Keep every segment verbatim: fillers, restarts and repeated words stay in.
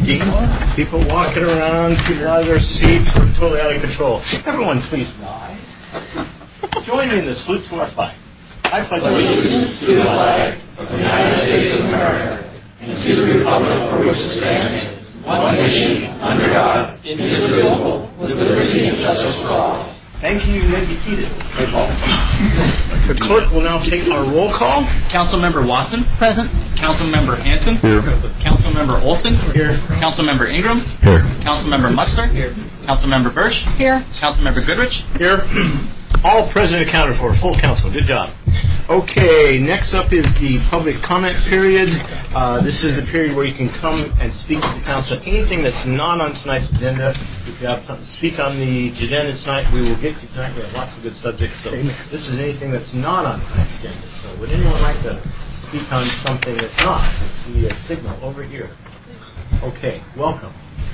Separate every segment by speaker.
Speaker 1: squeaking, people walking around, people out of their seats. We're totally out of control. Everyone, please rise. Join me in the salute to our flag. I pledge allegiance to the flag of the United States of America and to the republic for which it stands, one nation, under God, indivisible, with liberty and justice for all. Thank you. You may be seated. The clerk will now take our roll call.
Speaker 2: Councilmember Watson.
Speaker 3: Present.
Speaker 2: Councilmember Hanson.
Speaker 4: Here.
Speaker 2: Councilmember Olson.
Speaker 1: Here.
Speaker 2: Councilmember Ingram.
Speaker 4: Here.
Speaker 2: Councilmember Muxler. Here. Councilmember Birch.
Speaker 3: Here.
Speaker 2: Councilmember Goodrich.
Speaker 1: Here. All present accounted for. Full council. Good job. Okay, next up is the public comment period. Uh, this is the period where you can come and speak to the council. Anything that's not on tonight's agenda, if you have something to speak on the agenda tonight, we will get to tonight. We have lots of good subjects. So this is anything that's not on tonight's agenda. So would anyone like to speak on something that's not? I see a signal over here. Okay, welcome.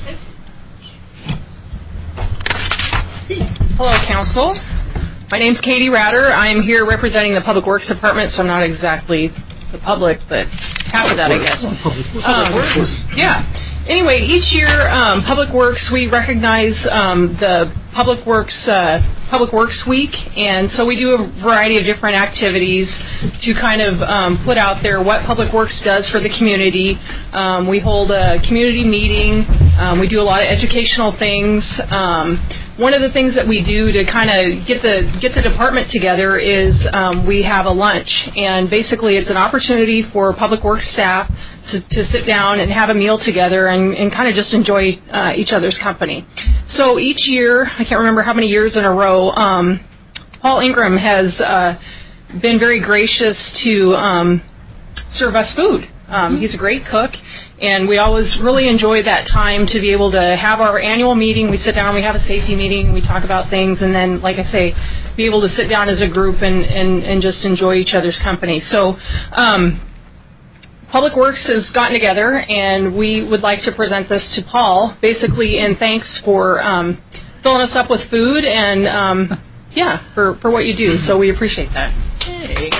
Speaker 3: Hello, Council. My name's Katie Ratter. I'm here representing the Public Works Department, so I'm not exactly the public, but half of that, I guess. Um, yeah. Anyway, each year, um, Public Works, we recognize um, the Public Works uh, Public Works Week, and so we do a variety of different activities to kind of um, put out there what Public Works does for the community. Um, we hold a community meeting. Um, we do a lot of educational things. Um, One of the things that we do to kind of get the get the department together is um, we have a lunch, and basically it's an opportunity for Public Works staff to, to sit down and have a meal together and, and kind of just enjoy uh, each other's company. So each year, I can't remember how many years in a row, um, Paul Ingram has uh, been very gracious to um, serve us food. Um, he's a great cook. And we always really enjoy that time to be able to have our annual meeting. We sit down, we have a safety meeting, we talk about things, and then, like I say, be able to sit down as a group and, and, and just enjoy each other's company. So um, Public Works has gotten together, and we would like to present this to Paul, basically in thanks for um, filling us up with food and, um, yeah, for, for what you do. So we appreciate that. Hey.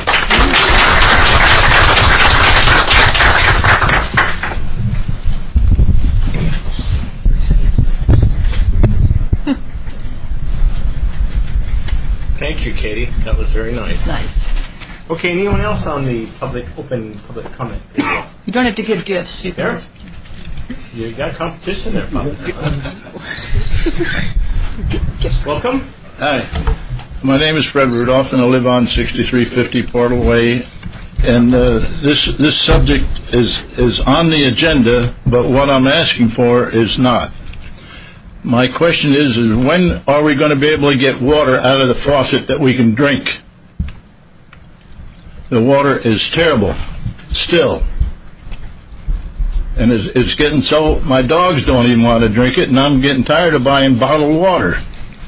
Speaker 1: Thank you, Katie. That was very nice.
Speaker 3: Nice.
Speaker 1: Okay, anyone else on the public open public comment?
Speaker 3: You don't have to give gifts. You
Speaker 1: there? You got competition there, probably. Welcome.
Speaker 4: Hi. My name is Fred Rudolph, and I live on sixty-three fifty Portal Way. And uh, this this subject is is on the agenda, but what I'm asking for is not. My question is, is when are we going to be able to get water out of the faucet that we can drink? The water is terrible, still. And it's, it's getting so, my dogs don't even want to drink it, and I'm getting tired of buying bottled water.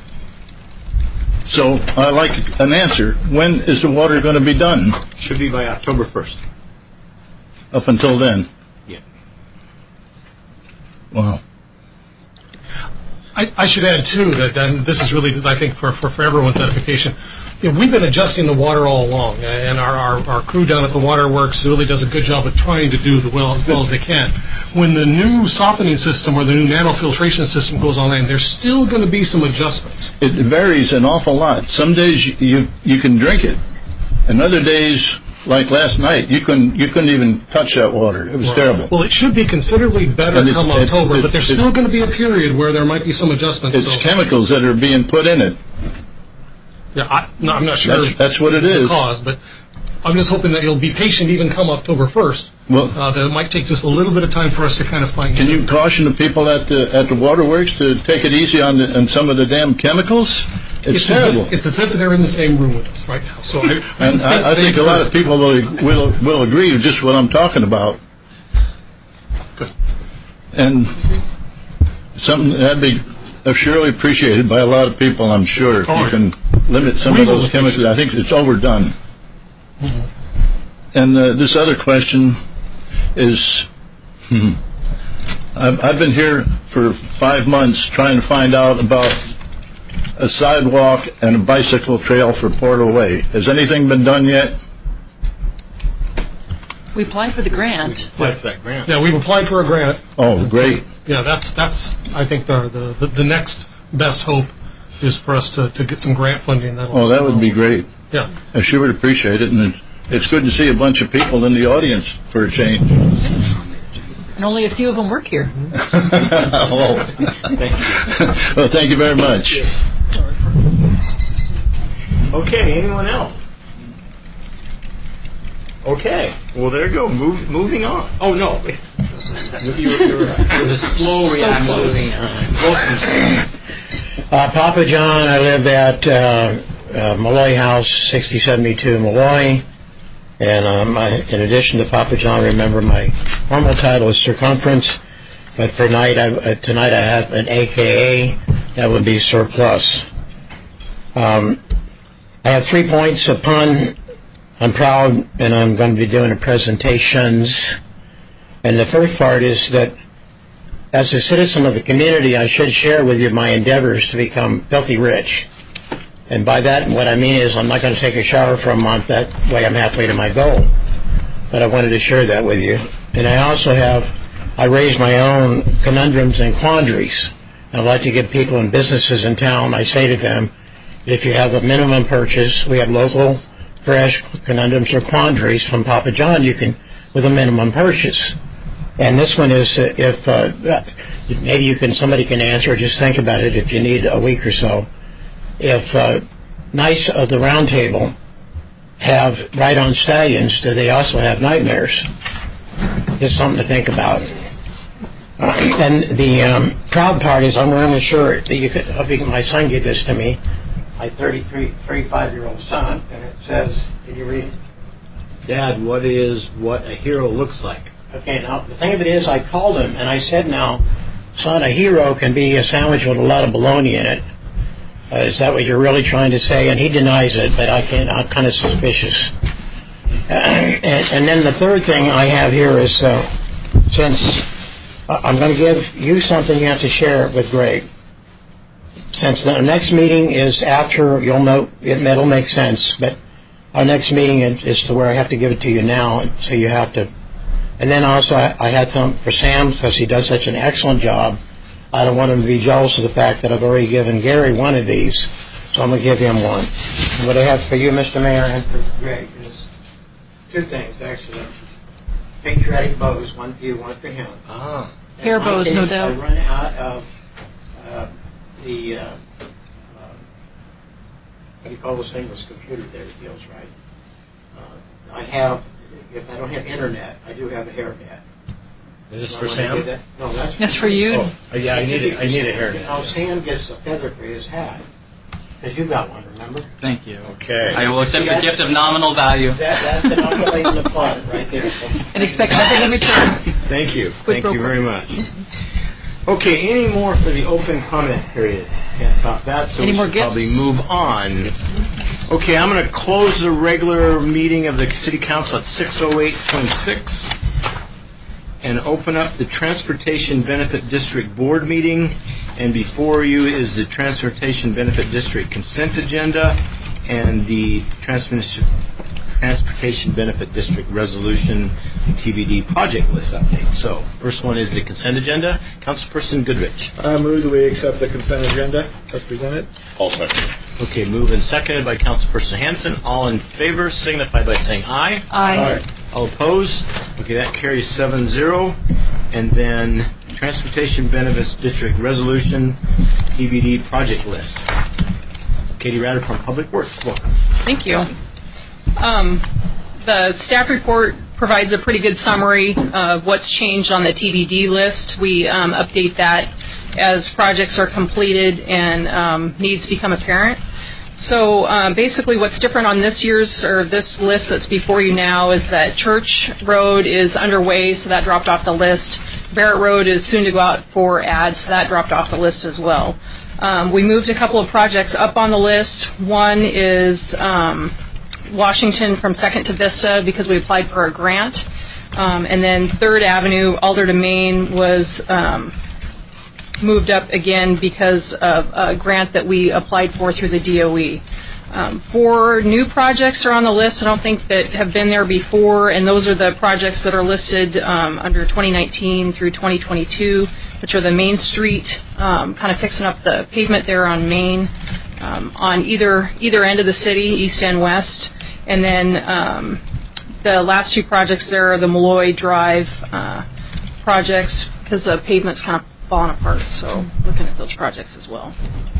Speaker 4: So I'd like an answer. When is the water going to be done?
Speaker 1: Should be by October first.
Speaker 4: Up until then?
Speaker 1: Yeah.
Speaker 4: Wow.
Speaker 5: I, I should add, too, that and this is really, I think, for, for, for everyone's edification. You know, we've been adjusting the water all along, and our, our, our crew down at the waterworks really does a good job of trying to do the well as well as they can. When the new softening system or the new nanofiltration system goes online, there's still going to be some adjustments.
Speaker 4: It varies an awful lot. Some days you you can drink it, and other days, like last night, you couldn't you couldn't even touch that water. It was
Speaker 5: right.
Speaker 4: terrible.
Speaker 5: Well, it should be considerably better come October, but there's still going to be a period where there might be some adjustments.
Speaker 4: It's
Speaker 5: so.
Speaker 4: chemicals that are being put in it.
Speaker 5: Yeah, I, no, I'm not sure.
Speaker 4: That's, that's what it
Speaker 5: the
Speaker 4: is.
Speaker 5: Cause, but I'm just hoping that you'll be patient even come October first.
Speaker 4: Well,
Speaker 5: uh, that it might take just a little bit of time for us to kind of find.
Speaker 4: Can you caution the people at the at the waterworks to take it easy on the, on some of the damn chemicals? It's,
Speaker 5: it's
Speaker 4: terrible.
Speaker 5: As if, it's as if they're in the same room with us right now. So I,
Speaker 4: and I, I think a lot of people will will will agree with just what I'm talking about.
Speaker 5: Good.
Speaker 4: And something that'd be surely appreciated by a lot of people, I'm sure. If
Speaker 5: oh,
Speaker 4: you can limit some
Speaker 5: we
Speaker 4: of those chemicals, I think it's overdone. Mm-hmm. And uh, this other question is, hmm, I've, I've been here for five months trying to find out about a sidewalk and a bicycle trail for Portal Way. Has anything been done yet?
Speaker 3: We applied for the grant.
Speaker 1: Applied for that grant.
Speaker 5: Yeah, we've applied for a grant.
Speaker 4: Oh, great.
Speaker 5: Yeah, that's, that's I think, the, the, the next best hope is for us to, to get some grant funding. That'll,
Speaker 4: Oh, that would be great.
Speaker 5: Yeah.
Speaker 4: I sure would appreciate it, and it's, it's good to see a bunch of people in the audience for a change.
Speaker 3: And only a few of them work here.
Speaker 4: Oh.
Speaker 1: Thank you.
Speaker 4: Well, thank you very much.
Speaker 1: Okay, anyone else? Okay, well, there you go. Move, moving on. Oh, no. You were, you were, it was a slow reaction.
Speaker 3: So
Speaker 1: moving on. Welcome.
Speaker 6: Uh, Papa John, I live at uh, uh, Malloy House, sixty seventy-two Malloy. And um, I, in addition to Papa John, remember my formal title is Circumference, but for night, I, uh, tonight I have an A K A, that would be Surplus. Um, I have three points upon, I'm proud, and I'm going to be doing a presentations. And the first part is that as a citizen of the community, I should share with you my endeavors to become filthy rich. And by that, what I mean is I'm not going to take a shower for a month. That way I'm halfway to my goal. But I wanted to share that with you. And I also have, I raise my own conundrums and quandaries. I'd like to give people and businesses in town, I say to them, if you have a minimum purchase, we have local, fresh conundrums or quandaries from Papa John, you can, with a minimum purchase. And this one is, uh, if, uh, maybe you can, somebody can answer, just think about it if you need a week or so. If uh, Knights of the Round Table have ride-on stallions, do they also have nightmares? It's something to think about. Uh, and the um, proud part is I'm wearing a shirt that you could, I think my son gave this to me, my thirty-three, thirty-five-year-old son, and it says, did you read it?
Speaker 1: Dad, what is what a hero looks like?
Speaker 6: Okay, now, the thing of it is, I called him, and I said, now, son, a hero can be a sandwich with a lot of bologna in it. Uh, is that what you're really trying to say? And he denies it, but I can't, I'm kind of suspicious. Uh, and, and then the third thing I have here is, uh, since I'm going to give you something, you have to share it with Greg. Since the next meeting is after, you'll know, it, it'll make sense, but our next meeting is to where I have to give it to you now, so you have to. And then also I, I had some for Sam, because he does such an excellent job. I don't want him to be jealous of the fact that I've already given Gary one of these, so I'm going to give him one. And what I have for you, Mister Mayor, and for Greg is two things, actually. Patriotic bows, one for you, one for him.
Speaker 1: Ah.
Speaker 3: Hair bows, no doubt.
Speaker 6: I run out of uh, the, uh, uh, what do you call those things? Computer there, it feels right. Uh, I have, if I don't have internet, I do have a hair net.
Speaker 1: Is this for Sam?
Speaker 6: That? No, that's for,
Speaker 3: That's for you.
Speaker 1: Oh, yeah, I need it. I need a hairnet.
Speaker 6: Now, Sam gets a feather for his hat. Because you got one, remember?
Speaker 2: Thank you.
Speaker 1: Okay.
Speaker 2: I will accept the gift of nominal value.
Speaker 6: That, that's inoculating the fun right there.
Speaker 3: And expect nothing in return.
Speaker 1: Thank you.
Speaker 3: Quick
Speaker 1: Thank you
Speaker 3: broker.
Speaker 1: very much. Okay, any more for the open comment period? Can't top that, so
Speaker 3: Any
Speaker 1: we
Speaker 3: more
Speaker 1: should
Speaker 3: gifts?
Speaker 1: probably move on. Okay, I'm going to close the regular meeting of the City Council at six oh eight twenty-six and open up the Transportation Benefit District Board meeting. And before you is the Transportation Benefit District consent agenda and the Transportation Transportation Benefit District Resolution T B D project list update. So, first one is the consent agenda. Councilperson Goodrich.
Speaker 7: I move that we accept the consent agenda as presented.
Speaker 1: All second. Okay, moved and seconded by Councilperson Hanson. All in favor signify by saying aye.
Speaker 3: Aye.
Speaker 1: All opposed? Okay, that carries seven zero. And then Transportation Benefits District Resolution T B D project list. Katie Ratter from Public Works. Welcome.
Speaker 3: Thank you. Um, the staff report provides a pretty good summary of what's changed on the T B D list. We um, update that as projects are completed and um, needs become apparent. So um, basically what's different on this year's or this list that's before you now is that Church Road is underway, so that dropped off the list. Barrett Road is soon to go out for ads, so that dropped off the list as well. Um, we moved a couple of projects up on the list. One is um, Washington from Second to Vista because we applied for a grant. Um, and then Third Avenue, Alder to Main, was um, moved up again because of a grant that we applied for through the D O E. Um, four new projects are on the list I don't think that have been there before, and those are the projects that are listed um, under twenty nineteen through twenty twenty-two, which are the Main Street, um, kind of fixing up the pavement there on Main, um, on either either end of the city, east and west. And then um, the last two projects there are the Malloy Drive uh, projects, because the pavement's kind of falling apart, so looking at those projects as well.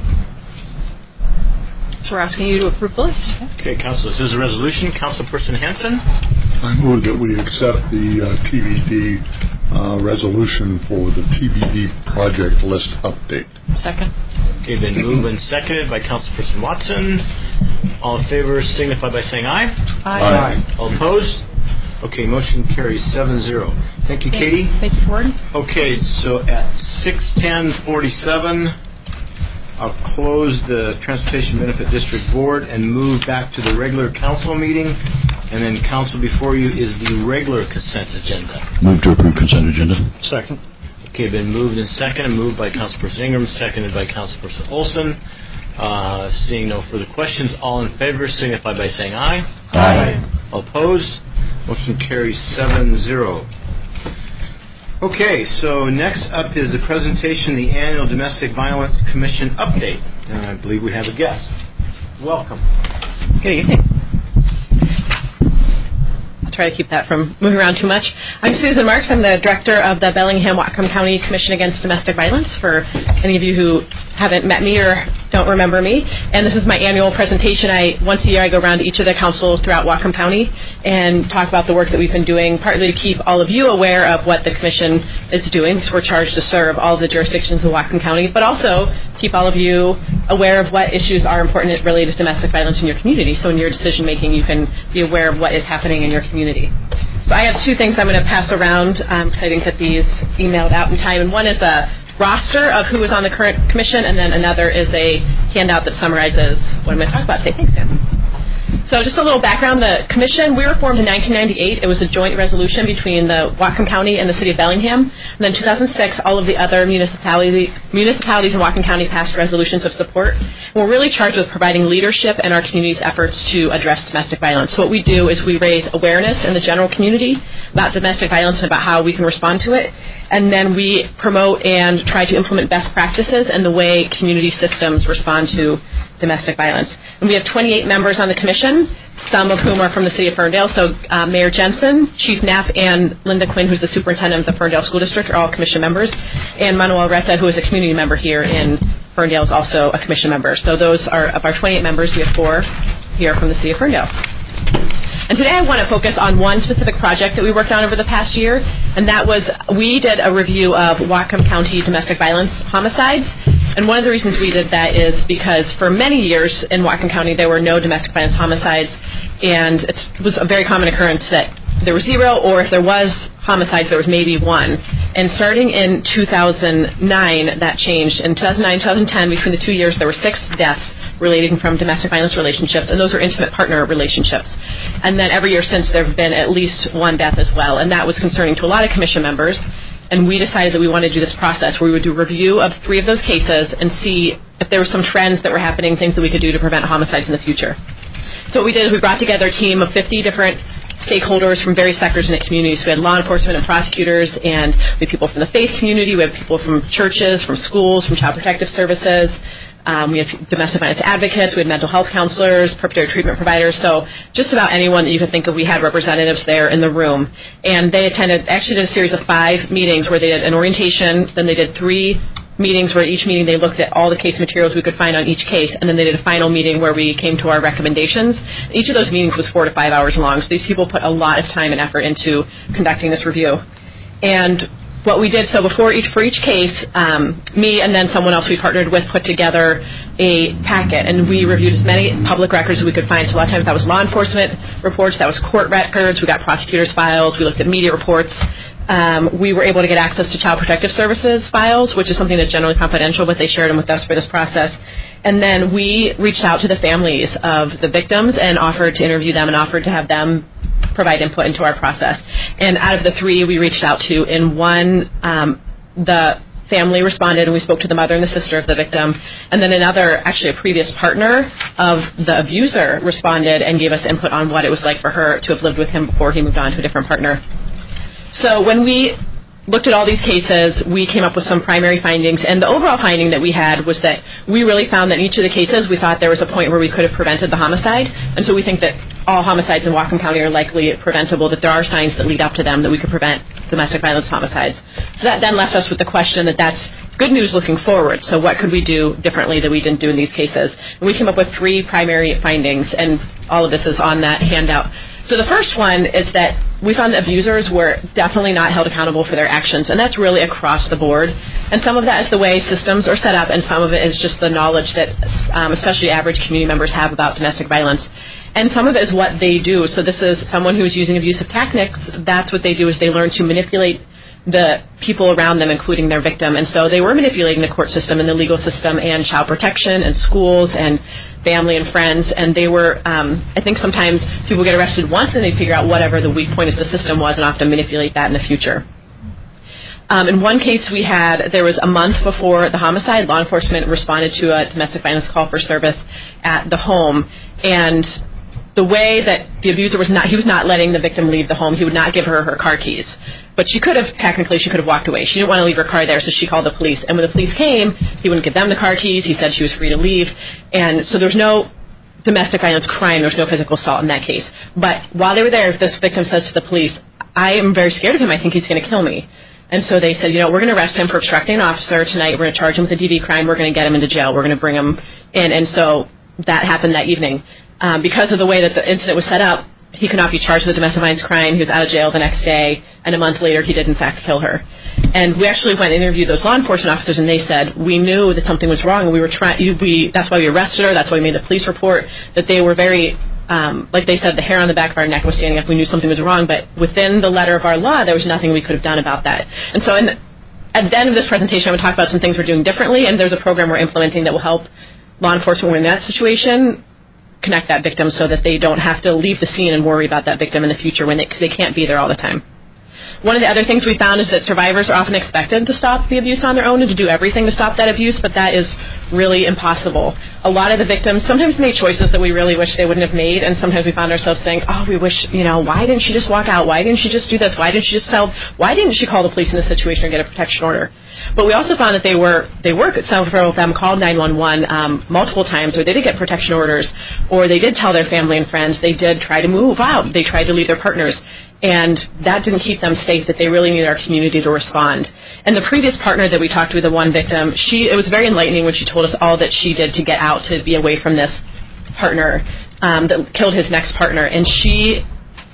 Speaker 3: So we're asking you to approve the list.
Speaker 1: Okay, Council, this is a resolution. Councilperson Hanson?
Speaker 8: I move that we accept the uh, T B D uh, resolution for the T B D project list update.
Speaker 3: Second.
Speaker 1: Okay, been moved and seconded by Councilperson Watson. All in favor signify by saying aye.
Speaker 3: Aye.
Speaker 8: Aye.
Speaker 1: All opposed? Okay, motion carries seven zero. Thank you, Katie.
Speaker 3: Thank you, Ford.
Speaker 1: Okay, so at six ten forty-seven, I'll close the Transportation Benefit District Board and move back to the regular council meeting. And then council before you is the regular consent agenda.
Speaker 4: Move to approve consent agenda.
Speaker 1: Second. Okay, been moved and seconded, moved by Councilperson Ingram, seconded by Councilperson Olson. Uh, seeing no further questions, all in favor signify by saying aye.
Speaker 3: Aye.
Speaker 1: All opposed? Motion carries seven zero. Okay, so next up is the presentation, the Annual Domestic Violence Commission update. And I believe we have a guest. Welcome.
Speaker 9: Good evening. I'll try to keep that from moving around too much. I'm Susan Marks. I'm the director of the Bellingham-Whatcom County Commission Against Domestic Violence, for any of you who haven't met me or don't remember me. And this is my annual presentation. I once a year I go around to each of the councils throughout Whatcom County and talk about the work that we've been doing, partly to keep all of you aware of what the commission is doing, because we're charged to serve all of the jurisdictions of Whatcom County, but also keep all of you aware of what issues are important related to domestic violence in your community. So in your decision making, you can be aware of what is happening in your community. So I have two things I'm going to pass around, because um, I didn't get these emailed out in time. And one is a roster of who is on the current commission, and then another is a handout that summarizes what I'm going to talk about today. Thanks, Sam. So just a little background. The commission, we were formed in nineteen ninety-eight. It was a joint resolution between the Whatcom County and the city of Bellingham. And then in two thousand six, all of the other municipalities, municipalities in Whatcom County passed resolutions of support. And we're really charged with providing leadership in our community's efforts to address domestic violence. So what we do is we raise awareness in the general community about domestic violence and about how we can respond to it. And then we promote and try to implement best practices and the way community systems respond to domestic violence. And we have twenty-eight members on the commission, some of whom are from the city of Ferndale. So uh, Mayor Jensen, Chief Knapp, and Linda Quinn, who's the superintendent of the Ferndale School District, are all commission members. And Manuel Reta, who is a community member here in Ferndale, is also a commission member. So those are, of our twenty-eight members, we have four here from the city of Ferndale. And today I want to focus on one specific project that we worked on over the past year, and that was we did a review of Whatcom County domestic violence homicides. And one of the reasons we did that is because for many years in Whatcom County there were no domestic violence homicides, and it was a very common occurrence that there was zero, or if there was homicides, there was maybe one. And starting in two thousand nine, that changed. In two thousand nine, two thousand ten, between the two years, there were six deaths relating from domestic violence relationships, and those are intimate partner relationships. And then every year since, there have been at least one death as well, and that was concerning to a lot of commission members. And we decided that we wanted to do this process where we would do a review of three of those cases and see if there were some trends that were happening, things that we could do to prevent homicides in the future. So what we did is we brought together a team of fifty different stakeholders from various sectors in the community. So we had law enforcement and prosecutors, and we had people from the faith community, we had people from churches, from schools, from child protective services. Um, we had domestic violence advocates, we had mental health counselors, perpetrator treatment providers, so just about anyone that you could think of, we had representatives there in the room. And they attended, actually did a series of five meetings where they did an orientation, then they did three meetings where each meeting they looked at all the case materials we could find on each case, and then they did a final meeting where we came to our recommendations. Each of those meetings was four to five hours long, so these people put a lot of time and effort into conducting this review. And what we did, so before each, for each case, um, me and then someone else we partnered with put together a packet, and we reviewed as many public records as we could find. So a lot of times that was law enforcement reports, that was court records, we got prosecutors' files, we looked at media reports. Um, we were able to get access to Child Protective Services files, which is something that's generally confidential, but they shared them with us for this process. And then we reached out to the families of the victims and offered to interview them and offered to have them provide input into our process. And out of the three we reached out to, in one, um, the family responded, and we spoke to the mother and the sister of the victim. And then another, actually a previous partner of the abuser, responded and gave us input on what it was like for her to have lived with him before he moved on to a different partner. So when we looked at all these cases, we came up with some primary findings, and the overall finding that we had was that we really found that in each of the cases we thought there was a point where we could have prevented the homicide, and so we think that all homicides in Whatcom County are likely preventable, that there are signs that lead up to them that we could prevent domestic violence homicides. So that then left us with the question that that's good news looking forward. So what could we do differently that we didn't do in these cases? And we came up with three primary findings, and all of this is on that handout. So the first one is that we found that abusers were definitely not held accountable for their actions, and that's really across the board. And some of that is the way systems are set up, and some of it is just the knowledge that um, especially average community members have about domestic violence. And some of it is what they do. So this is someone who is using abusive tactics. That's what they do, is they learn to manipulate the people around them, including their victim. And so they were manipulating the court system and the legal system and child protection and schools and family and friends. And they were, um, I think sometimes people get arrested once and they figure out whatever the weak point of the system was and often manipulate that in the future. Um, in one case we had, there was a month before the homicide, law enforcement responded to a domestic violence call for service at the home. And the way that the abuser was not, he was not letting the victim leave the home. He would not give her her car keys. But she could have, technically, she could have walked away. She didn't want to leave her car there, so she called the police. And when the police came, he wouldn't give them the car keys. He said she was free to leave. And so there's no domestic violence crime. There's no physical assault in that case. But while they were there, this victim says to the police, I am very scared of him. I think he's going to kill me. And so they said, you know, we're going to arrest him for obstructing an officer tonight. We're going to charge him with a D V crime. We're going to get him into jail. We're going to bring him in. And so that happened that evening. Um, because of the way that the incident was set up, he could not be charged with a domestic violence crime. He was out of jail the next day, and a month later he did in fact kill her. And we actually went and interviewed those law enforcement officers, and they said, we knew that something was wrong, and we were trying, we, that's why we arrested her, that's why we made the police report, that they were very, um, like they said, the hair on the back of our neck was standing up. We knew something was wrong, but within the letter of our law, there was nothing we could have done about that. And so in, at the end of this presentation, I'm going to talk about some things we're doing differently, and there's a program we're implementing that will help law enforcement in that situation connect that victim so that they don't have to leave the scene and worry about that victim in the future when they, cause they can't be there all the time. One of the other things we found is that survivors are often expected to stop the abuse on their own and to do everything to stop that abuse, but that is really impossible. A lot of the victims sometimes made choices that we really wish they wouldn't have made, and sometimes we found ourselves saying, oh, we wish, you know, why didn't she just walk out? Why didn't she just do this? Why didn't she just tell, why didn't she call the police in this situation or get a protection order? But we also found that they were, they were, several of them called nine one one um, multiple times, or they did get protection orders, or they did tell their family and friends. They did try to move out. They tried to leave their partners. And that didn't keep them safe, that they really needed our community to respond. And the previous partner that we talked to, the one victim, she, it was very enlightening when she told us all that she did to get out, to be away from this partner um, that killed his next partner. And she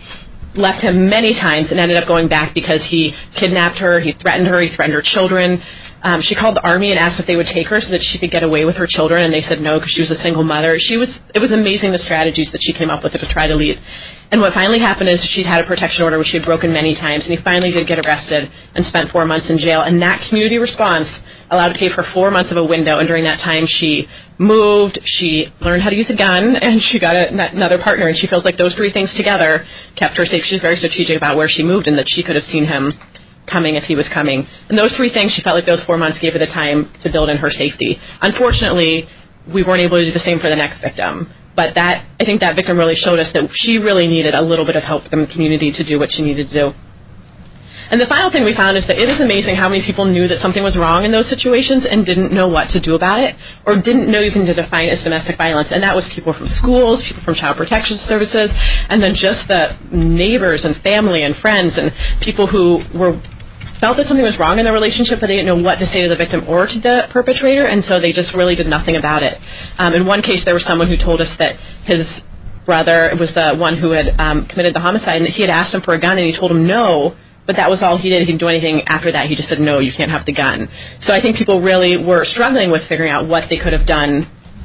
Speaker 9: left him many times and ended up going back because he kidnapped her, he threatened her, he threatened her children. Um, she called the Army and asked if they would take her so that she could get away with her children, and they said no because she was a single mother. She was, it was amazing the strategies that she came up with to try to leave. And what finally happened is she'd had a protection order which she had broken many times, and he finally did get arrested and spent four months in jail. And that community response allowed to give her four months of a window, and during that time she moved, she learned how to use a gun, and she got a, another partner, and she feels like those three things together kept her safe. She's very strategic about where she moved and that she could have seen him coming if he was coming. And those three things, she felt like those four months gave her the time to build in her safety. Unfortunately, we weren't able to do the same for the next victim. But that, I think that victim really showed us that she really needed a little bit of help from the community to do what she needed to do. And the final thing we found is that it is amazing how many people knew that something was wrong in those situations and didn't know what to do about it, or didn't know even to define it as domestic violence. And that was people from schools, people from child protection services, and then just the neighbors and family and friends and people who were felt that something was wrong in their relationship, but they didn't know what to say to the victim or to the perpetrator, and so they just really did nothing about it. Um, in one case, there was someone who told us that his brother was the one who had um, committed the homicide, and that he had asked him for a gun, and he told him no, but that was all he did. He didn't do anything after that. He just said, no, you can't have the gun. So I think people really were struggling with figuring out what they could have done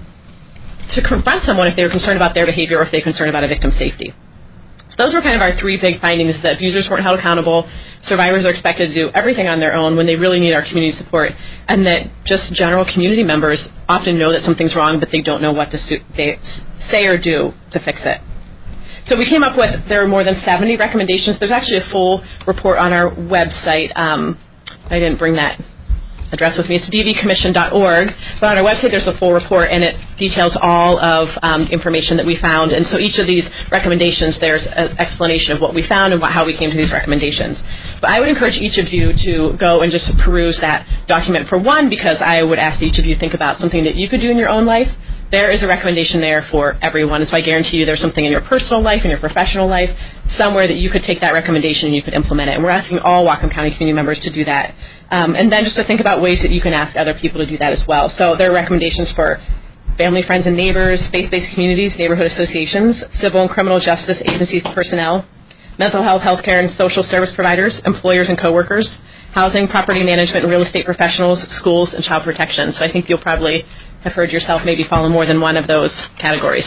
Speaker 9: to confront someone if they were concerned about their behavior or if they were concerned about a victim's safety. So those were kind of our three big findings, that abusers weren't held accountable, survivors are expected to do everything on their own when they really need our community support, and that just general community members often know that something's wrong, but they don't know what to say or do to fix it. So we came up with, there are more than seventy recommendations. There's actually a full report on our website. Um, I didn't bring that address with me. It's d v commission dot org. But on our website, there's a full report, and it details all of um, information that we found. And so each of these recommendations, there's an explanation of what we found and what, how we came to these recommendations. But I would encourage each of you to go and just peruse that document. For one, because I would ask each of you to think about something that you could do in your own life. There is a recommendation there for everyone, and so I guarantee you there's something in your personal life, in your professional life, somewhere that you could take that recommendation and you could implement it. And we're asking all Whatcom County community members to do that. Um, and then just to think about ways that you can ask other people to do that as well. So there are recommendations for family, friends, and neighbors, faith-based communities, neighborhood associations, civil and criminal justice agencies, personnel, mental health, healthcare, and social service providers, employers and coworkers, housing, property management, and real estate professionals, schools, and child protection. So I think you'll probably have heard yourself maybe fall in more than one of those categories.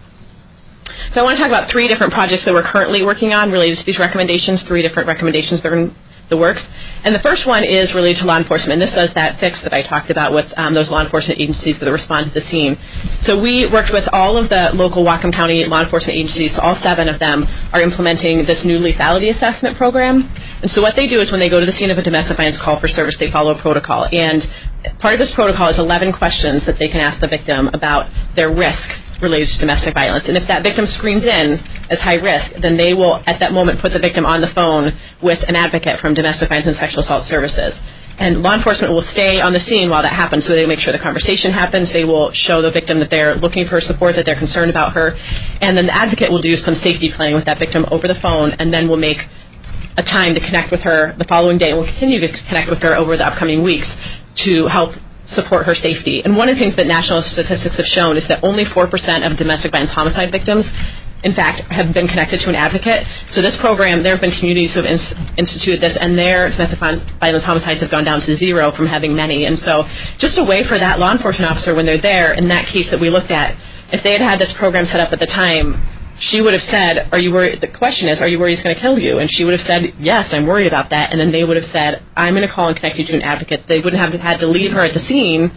Speaker 9: So I want to talk about three different projects that we're currently working on related to these recommendations, three different recommendations that are in the works. And the first one is related to law enforcement. And this does that fix that I talked about with um, those law enforcement agencies that respond to the scene. So we worked with all of the local Whatcom County law enforcement agencies. So all seven of them are implementing this new lethality assessment program. And so what they do is when they go to the scene of a domestic violence call for service, they follow a protocol. And part of this protocol is eleven questions that they can ask the victim about their risk related to domestic violence. And if that victim screens in as high risk, then they will, at that moment, put the victim on the phone with an advocate from Domestic Violence and Sexual Assault Services. And law enforcement will stay on the scene while that happens, so they make sure the conversation happens. They will show the victim that they're looking for support, that they're concerned about her. And then the advocate will do some safety planning with that victim over the phone, and then will make a time to connect with her the following day, and will continue to connect with her over the upcoming weeks to help support her safety. And one of the things that national statistics have shown is that only four percent of domestic violence homicide victims, in fact, have been connected to an advocate. So this program, there have been communities who have ins- instituted this, and their domestic violence homicides have gone down to zero from having many. And so just a way for that law enforcement officer, when they're there, in that case that we looked at, if they had had this program set up at the time, she would have said, are you worried? The question is, are you worried he's going to kill you? And she would have said, yes, I'm worried about that. And then they would have said, I'm going to call and connect you to an advocate. They wouldn't have had to leave her at the scene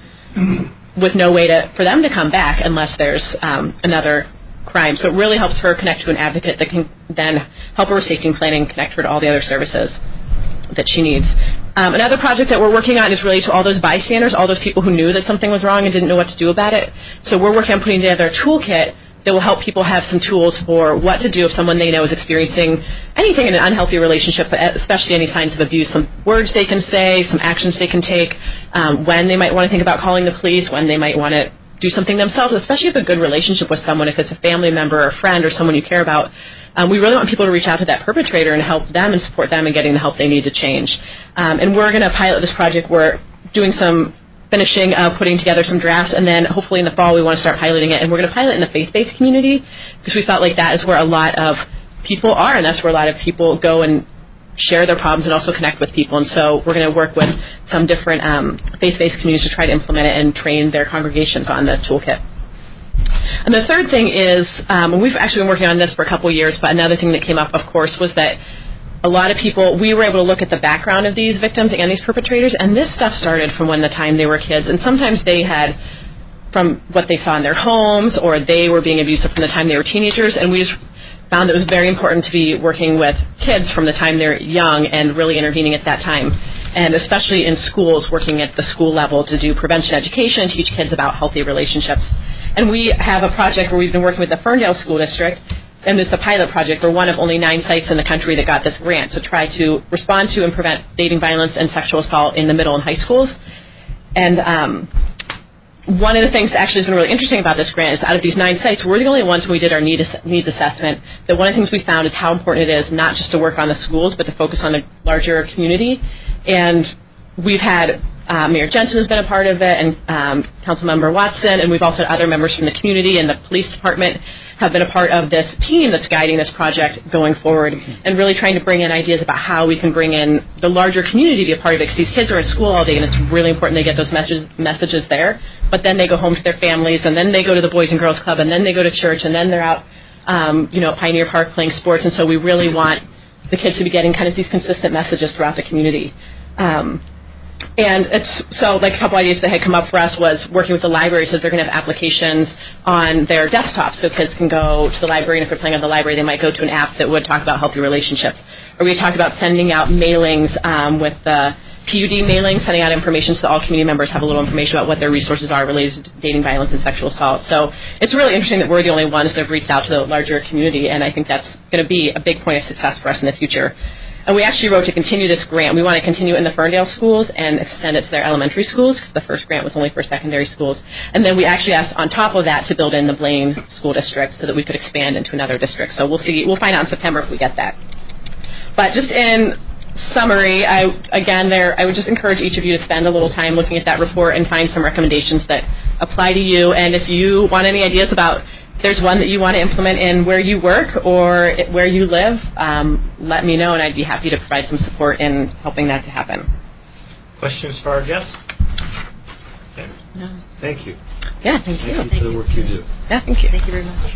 Speaker 9: with no way to for them to come back unless there's um, another crime. So it really helps her connect to an advocate that can then help her with safety planning, connect her to all the other services that she needs. Um, another project that we're working on is related to all those bystanders, all those people who knew that something was wrong and didn't know what to do about it. So we're working on putting together a toolkit that will help people have some tools for what to do if someone they know is experiencing anything in an unhealthy relationship, but especially any signs of abuse, some words they can say, some actions they can take, um, when they might want to think about calling the police, when they might want to do something themselves, especially if a good relationship with someone, if it's a family member or a friend or someone you care about. Um, we really want people to reach out to that perpetrator and help them and support them in getting the help they need to change. Um, and we're going to pilot this project. We're doing some finishing uh, putting together some drafts, and then hopefully in the fall we want to start piloting it. And we're going to pilot in the faith-based community because we felt like that is where a lot of people are, and that's where a lot of people go and share their problems and also connect with people. And so we're going to work with some different um, faith-based communities to try to implement it and train their congregations on the toolkit. And the third thing is, um, and we've actually been working on this for a couple years, but another thing that came up, of course, was that a lot of people, we were able to look at the background of these victims and these perpetrators, and this stuff started from when the time they were kids. And sometimes they had, from what they saw in their homes, or they were being abusive from the time they were teenagers, and we just found that it was very important to be working with kids from the time they're young and really intervening at that time. And especially in schools, working at the school level to do prevention education, teach kids about healthy relationships. And we have a project where we've been working with the Ferndale School District, and it's a pilot project. We're one of only nine sites in the country that got this grant to try to respond to and prevent dating violence and sexual assault in the middle and high schools. And um, one of the things that actually has been really interesting about this grant is out of these nine sites, we're the only ones when we did our need ass- needs assessment, that one of the things we found is how important it is not just to work on the schools, but to focus on the larger community. And we've had uh, Mayor Jensen has been a part of it, and um, Councilmember Watson, and we've also had other members from the community and the police department have been a part of this team that's guiding this project going forward and really trying to bring in ideas about how we can bring in the larger community to be a part of it, because these kids are in school all day and it's really important they get those messages, messages there, but then they go home to their families, and then they go to the Boys and Girls Club, and then they go to church, and then they're out um, you know, at Pioneer Park playing sports. And so we really want the kids to be getting kind of these consistent messages throughout the community. Um, And it's so like a couple ideas that had come up for us was working with the libraries, so they're going to have applications on their desktops, so kids can go to the library, and if they're playing at the library, they might go to an app that would talk about healthy relationships. Or we talked about sending out mailings um, with the P U D mailing, sending out information so that all community members have a little information about what their resources are related to dating violence and sexual assault. So it's really interesting that we're the only ones that have reached out to the larger community, and I think that's going to be a big point of success for us in the future. And we actually wrote to continue this grant. We want to continue it in the Ferndale schools and extend it to their elementary schools, because the first grant was only for secondary schools. And then we actually asked, on top of that, to build in the Blaine School District so that we could expand into another district. So we'll see. We'll find out in September if we get that. But just in summary, I, again, there, I would just encourage each of you to spend a little time looking at that report and find some recommendations that apply to you. And if you want any ideas about, there's one that you want to implement in where you work or where you live, um, let me know, and I'd be happy to provide some support in helping that to happen.
Speaker 1: Questions for our guests? Okay.
Speaker 9: No.
Speaker 1: Thank you.
Speaker 9: Yeah, thank,
Speaker 1: thank
Speaker 9: you.
Speaker 1: you for the work you do.
Speaker 9: Yeah, thank you. Thank you very much.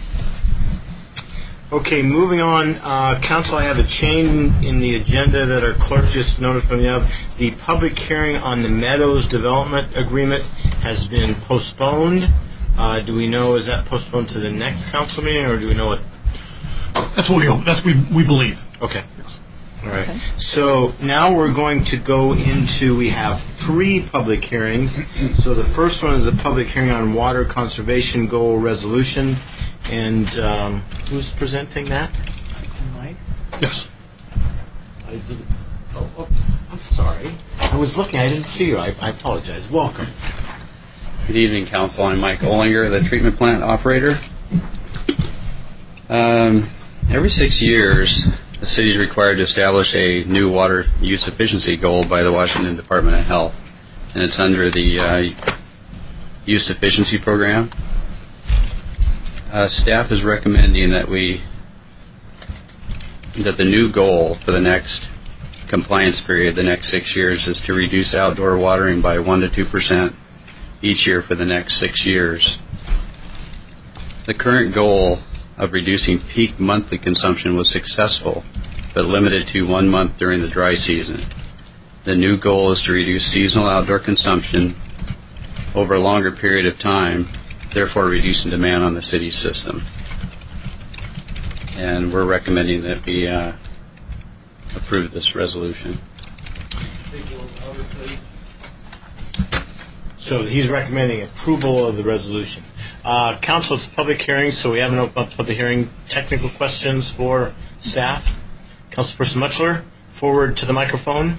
Speaker 1: Okay, moving on. Uh, Council, I have a change in the agenda that our clerk just noticed from the other. The public hearing on the Meadows Development Agreement has been postponed. Uh, do we know, is that postponed to the next council meeting, or do we know what?
Speaker 5: That's what we hope. That's we we believe.
Speaker 1: Okay. Yes. All right. Okay. So now we're going to go into, we have three public hearings. So the first one is a public hearing on water conservation goal resolution. And um, who's presenting that? Mike?
Speaker 5: Yes.
Speaker 1: I did, oh, oh, I'm sorry. I was looking. I didn't see you. I, I apologize. Welcome.
Speaker 10: Good evening, Council. I'm Mike Olinger, the treatment plant operator. Um, every six years, the city is required to establish a new water use efficiency goal by the Washington Department of Health, and it's under the uh, Use Efficiency Program. Uh, staff is recommending that we that the new goal for the next compliance period, the next six years, is to reduce outdoor watering by one to two percent each year for the next six years. The current goal of reducing peak monthly consumption was successful, but limited to one month during the dry season. The new goal is to reduce seasonal outdoor consumption over a longer period of time, therefore reducing demand on the city's system. And we're recommending that we uh, approve this resolution.
Speaker 1: So he's recommending approval of the resolution. Uh, Council, it's a public hearing, so we haven't opened up the public hearing. Technical questions for staff? Councilperson Mutchler, forward to the microphone.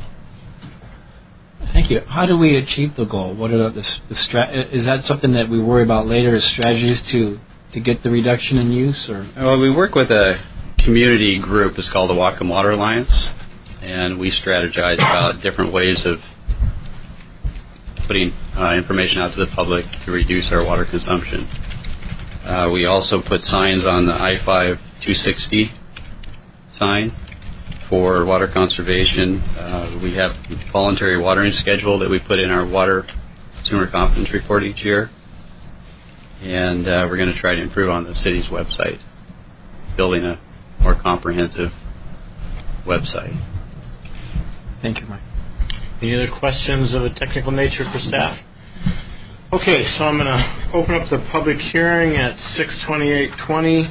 Speaker 11: Thank you. How do we achieve the goal? What are the, the stra- is that something that we worry about later as strategies to, to get the reduction in use? Or?
Speaker 10: Well, we work with a community group. It's called the Whatcom Water Alliance, and we strategize about different ways of putting uh, information out to the public to reduce our water consumption. Uh, we also put signs on the I five two sixty sign for water conservation. Uh, we have a voluntary watering schedule that we put in our water consumer confidence report each year. And uh, we're going to try to improve on the city's website, building a more comprehensive website.
Speaker 11: Thank you, Mike.
Speaker 1: Any other questions of a technical nature for staff? Okay, so I'm going to open up the public hearing at six twenty-eight twenty.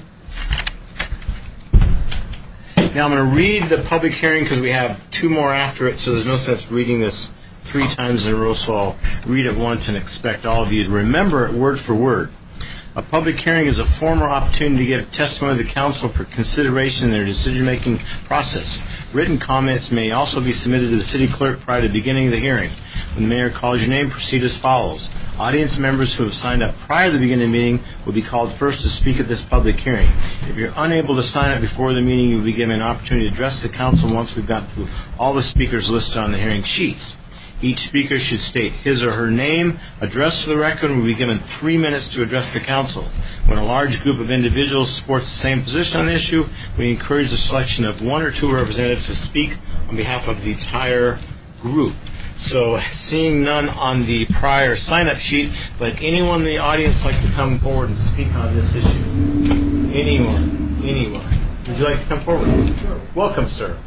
Speaker 1: Now I'm going to read the public hearing because we have two more after it, so there's no sense reading this three times in a row, so I'll read it once and expect all of you to remember it word for word. A public hearing is a formal opportunity to give testimony to the council for consideration in their decision-making process. Written comments may also be submitted to the city clerk prior to beginning of the hearing. When the mayor calls your name, proceed as follows. Audience members who have signed up prior to the beginning of the meeting will be called first to speak at this public hearing. If you're unable to sign up before the meeting, you'll be given an opportunity to address the council once we've gotten through all the speakers listed on the hearing sheets. Each speaker should state his or her name, address to the record, and will be given three minutes to address the council. When a large group of individuals supports the same position on the issue, we encourage the selection of one or two representatives to speak on behalf of the entire group. So, seeing none on the prior sign-up sheet, but anyone in the audience like to come forward and speak on this issue? Anyone? Anyone? Would you like to come forward? Sure. Welcome, sir.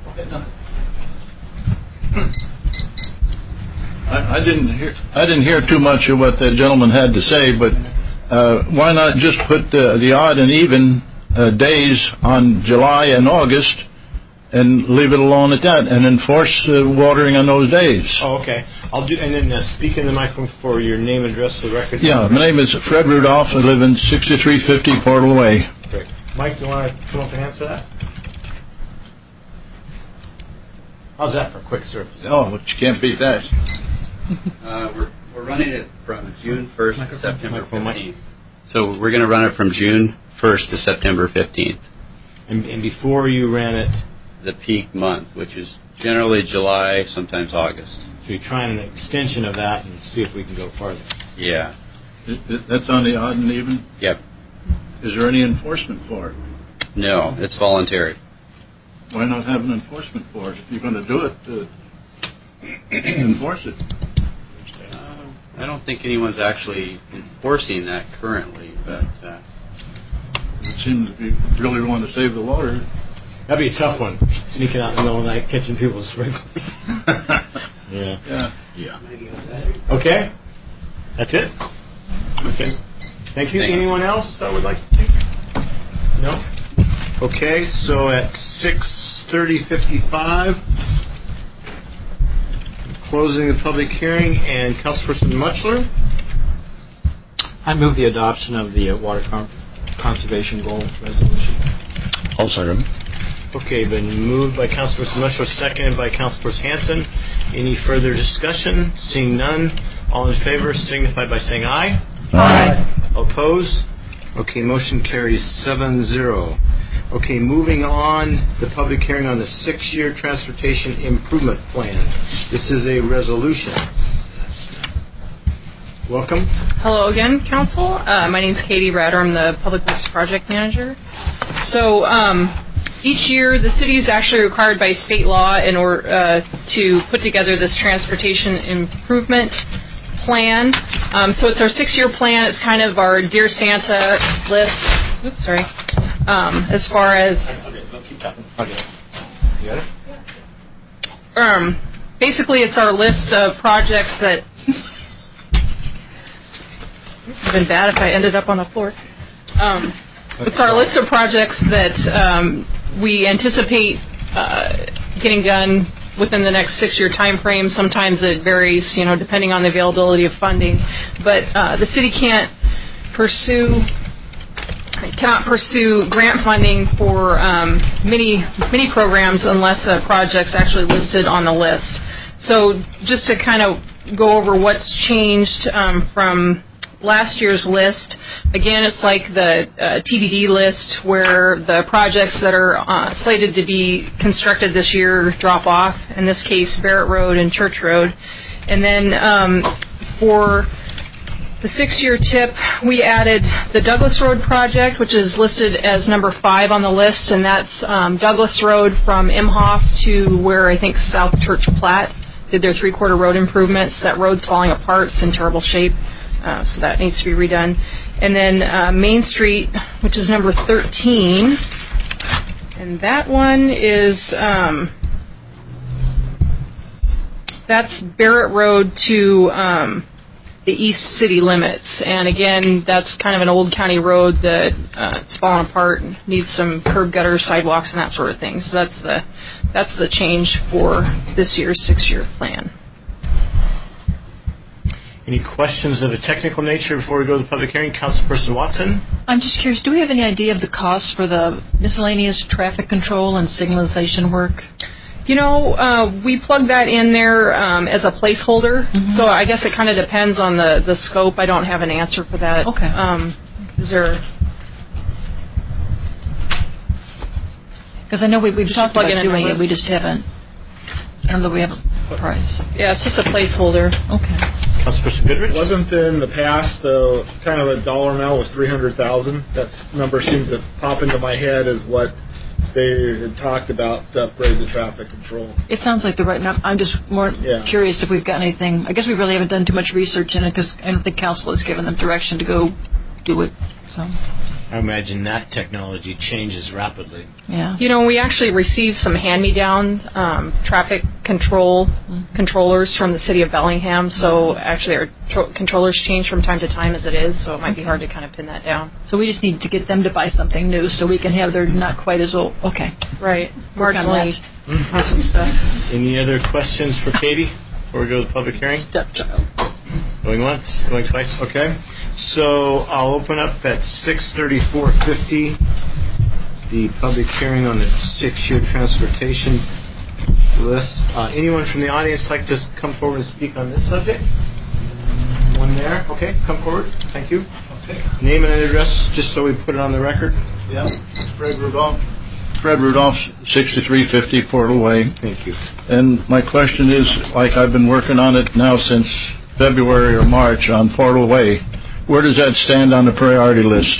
Speaker 4: I, I didn't hear. I didn't hear too much of what the gentleman had to say, but uh, why not just put uh, the odd and even uh, days on July and August, and leave it alone at that, and enforce uh, watering on those days.
Speaker 1: Oh, okay. I'll do, and then uh, speak in the microphone for your name and address for the record.
Speaker 4: Yeah, my name is Fred Rudolph. I live in sixty-three fifty Portal Way.
Speaker 1: Great. Mike, do you want to come up and answer that? How's that for quick service?
Speaker 4: Oh, but you can't beat that.
Speaker 10: Uh, we're, we're running it from June first to September fifteenth. So we're going to run it from June first to September fifteenth.
Speaker 1: And, and before you ran it?
Speaker 10: The peak month, which is generally July, sometimes August.
Speaker 1: So you're trying an extension of that and see if we can go farther.
Speaker 10: Yeah.
Speaker 4: That's on the odd and even?
Speaker 10: Yep.
Speaker 4: Is there any enforcement for it?
Speaker 10: No, it's voluntary.
Speaker 4: Why not have an enforcement for it? If you're going to do it, uh, enforce it.
Speaker 10: Uh, I don't think anyone's actually enforcing that currently, but... Uh,
Speaker 4: it seems if you really want to save the water...
Speaker 1: That'd be a tough one, sneaking out in the middle of the night, catching people's sprinklers. yeah.
Speaker 4: Yeah.
Speaker 1: Yeah. Okay? That's it? Okay. Thank you.
Speaker 10: Thanks.
Speaker 1: Anyone else that would like to speak? No? Okay, so at six thirty fifty-five, closing the public hearing, and Councilperson Mutchler.
Speaker 11: I move the adoption of the uh, water con- conservation goal resolution.
Speaker 8: I'll second.
Speaker 1: Okay, been moved by Councilperson Mutchler, seconded by Councilperson Hanson. Any further discussion? Seeing none, all in favor signify by saying aye.
Speaker 8: Aye.
Speaker 1: Opposed? Okay, motion carries seven zero. Okay, moving on, the public hearing on the six-year transportation improvement plan. This is a resolution. Welcome.
Speaker 3: Hello again, Council. Uh, my name is Katie Ratter. I'm the Public Works Project Manager. So um, each year, the city is actually required by state law in order uh, to put together this transportation improvement plan. Um, so it's our six-year plan. It's kind of our Dear Santa list. Oops, sorry. Um, as far as
Speaker 1: Okay, I'll keep talking. Okay. You got it?
Speaker 3: um, basically, it's our list of projects that. It would have been bad if I ended up on the floor. Um, it's our list of projects that um, we anticipate uh, getting done within the next six-year time frame. Sometimes it varies, you know, depending on the availability of funding. But uh, the city can't pursue cannot pursue grant funding for um, many many programs unless a project's actually listed on the list. So just to kind of go over what's changed um, from last year's list, again, it's like the uh, T B D list where the projects that are uh, slated to be constructed this year drop off, in this case Barrett Road and Church Road. And then um, for the six-year tip, we added the Douglas Road project, which is listed as number five on the list, and that's um, Douglas Road from Imhoff to where I think South Church Platte did their three-quarter road improvements. That road's falling apart. It's in terrible shape, uh, so that needs to be redone. And then uh, Main Street, which is number thirteen, and that one is um, that's Barrett Road to um, the east city limits. And again, that's kind of an old county road that uh, it's fallen apart and needs some curb gutters, sidewalks, and that sort of thing. So that's the that's the change for this year's six-year plan.
Speaker 1: Any questions of a technical nature before we go to the public hearing? Councilperson Watson?
Speaker 12: I'm just curious, do we have any idea of the cost for the miscellaneous traffic control and signalization work?
Speaker 3: You know, uh, we plug that in there um, as a placeholder, mm-hmm. so I guess it kind of depends on the, the scope. I don't have an answer for that.
Speaker 12: Okay.
Speaker 3: Um, is there...
Speaker 12: Because I know we, we've talked about
Speaker 3: in
Speaker 12: doing it, we just haven't. I don't know that we have a price.
Speaker 3: Yeah, it's just a placeholder.
Speaker 12: Okay.
Speaker 1: Councilperson Goodrich?
Speaker 7: Wasn't in the past uh, kind of a dollar amount was three hundred thousand dollars? That number seemed to pop into my head as what they had talked about to upgrade the traffic control.
Speaker 12: It sounds like the right number. I'm just more
Speaker 7: yeah.
Speaker 12: curious if we've got anything. I guess we really haven't done too much research in it because I don't think council has given them direction to go do it. So.
Speaker 1: I imagine that technology changes rapidly.
Speaker 12: Yeah.
Speaker 3: You know, we actually received some hand-me-down um, traffic control mm-hmm. controllers from the city of Bellingham. So actually, our tro- controllers change from time to time as it is. So it might be hard to kind of pin that down.
Speaker 12: So we just need to get them to buy something new so we can have their not quite as old. Okay.
Speaker 3: Right. Marginally
Speaker 1: mm-hmm.
Speaker 3: awesome stuff.
Speaker 1: Any other questions for Katie before we go to the public hearing?
Speaker 12: Stepchild.
Speaker 1: Going once, going twice. Okay. So I'll open up at six thirty-four fifty the public hearing on the six-year transportation list. Uh, anyone from the audience like to come forward and speak on this subject? One there. Okay, come forward. Thank you. Okay. Name and address, just so we put it on the record.
Speaker 4: Yeah. Fred Rudolph. Fred Rudolph, sixty-three fifty Portal Way.
Speaker 1: Thank you.
Speaker 4: And my question is, like I've been working on it now since February or March on Portal Way. Where does that stand on the priority list?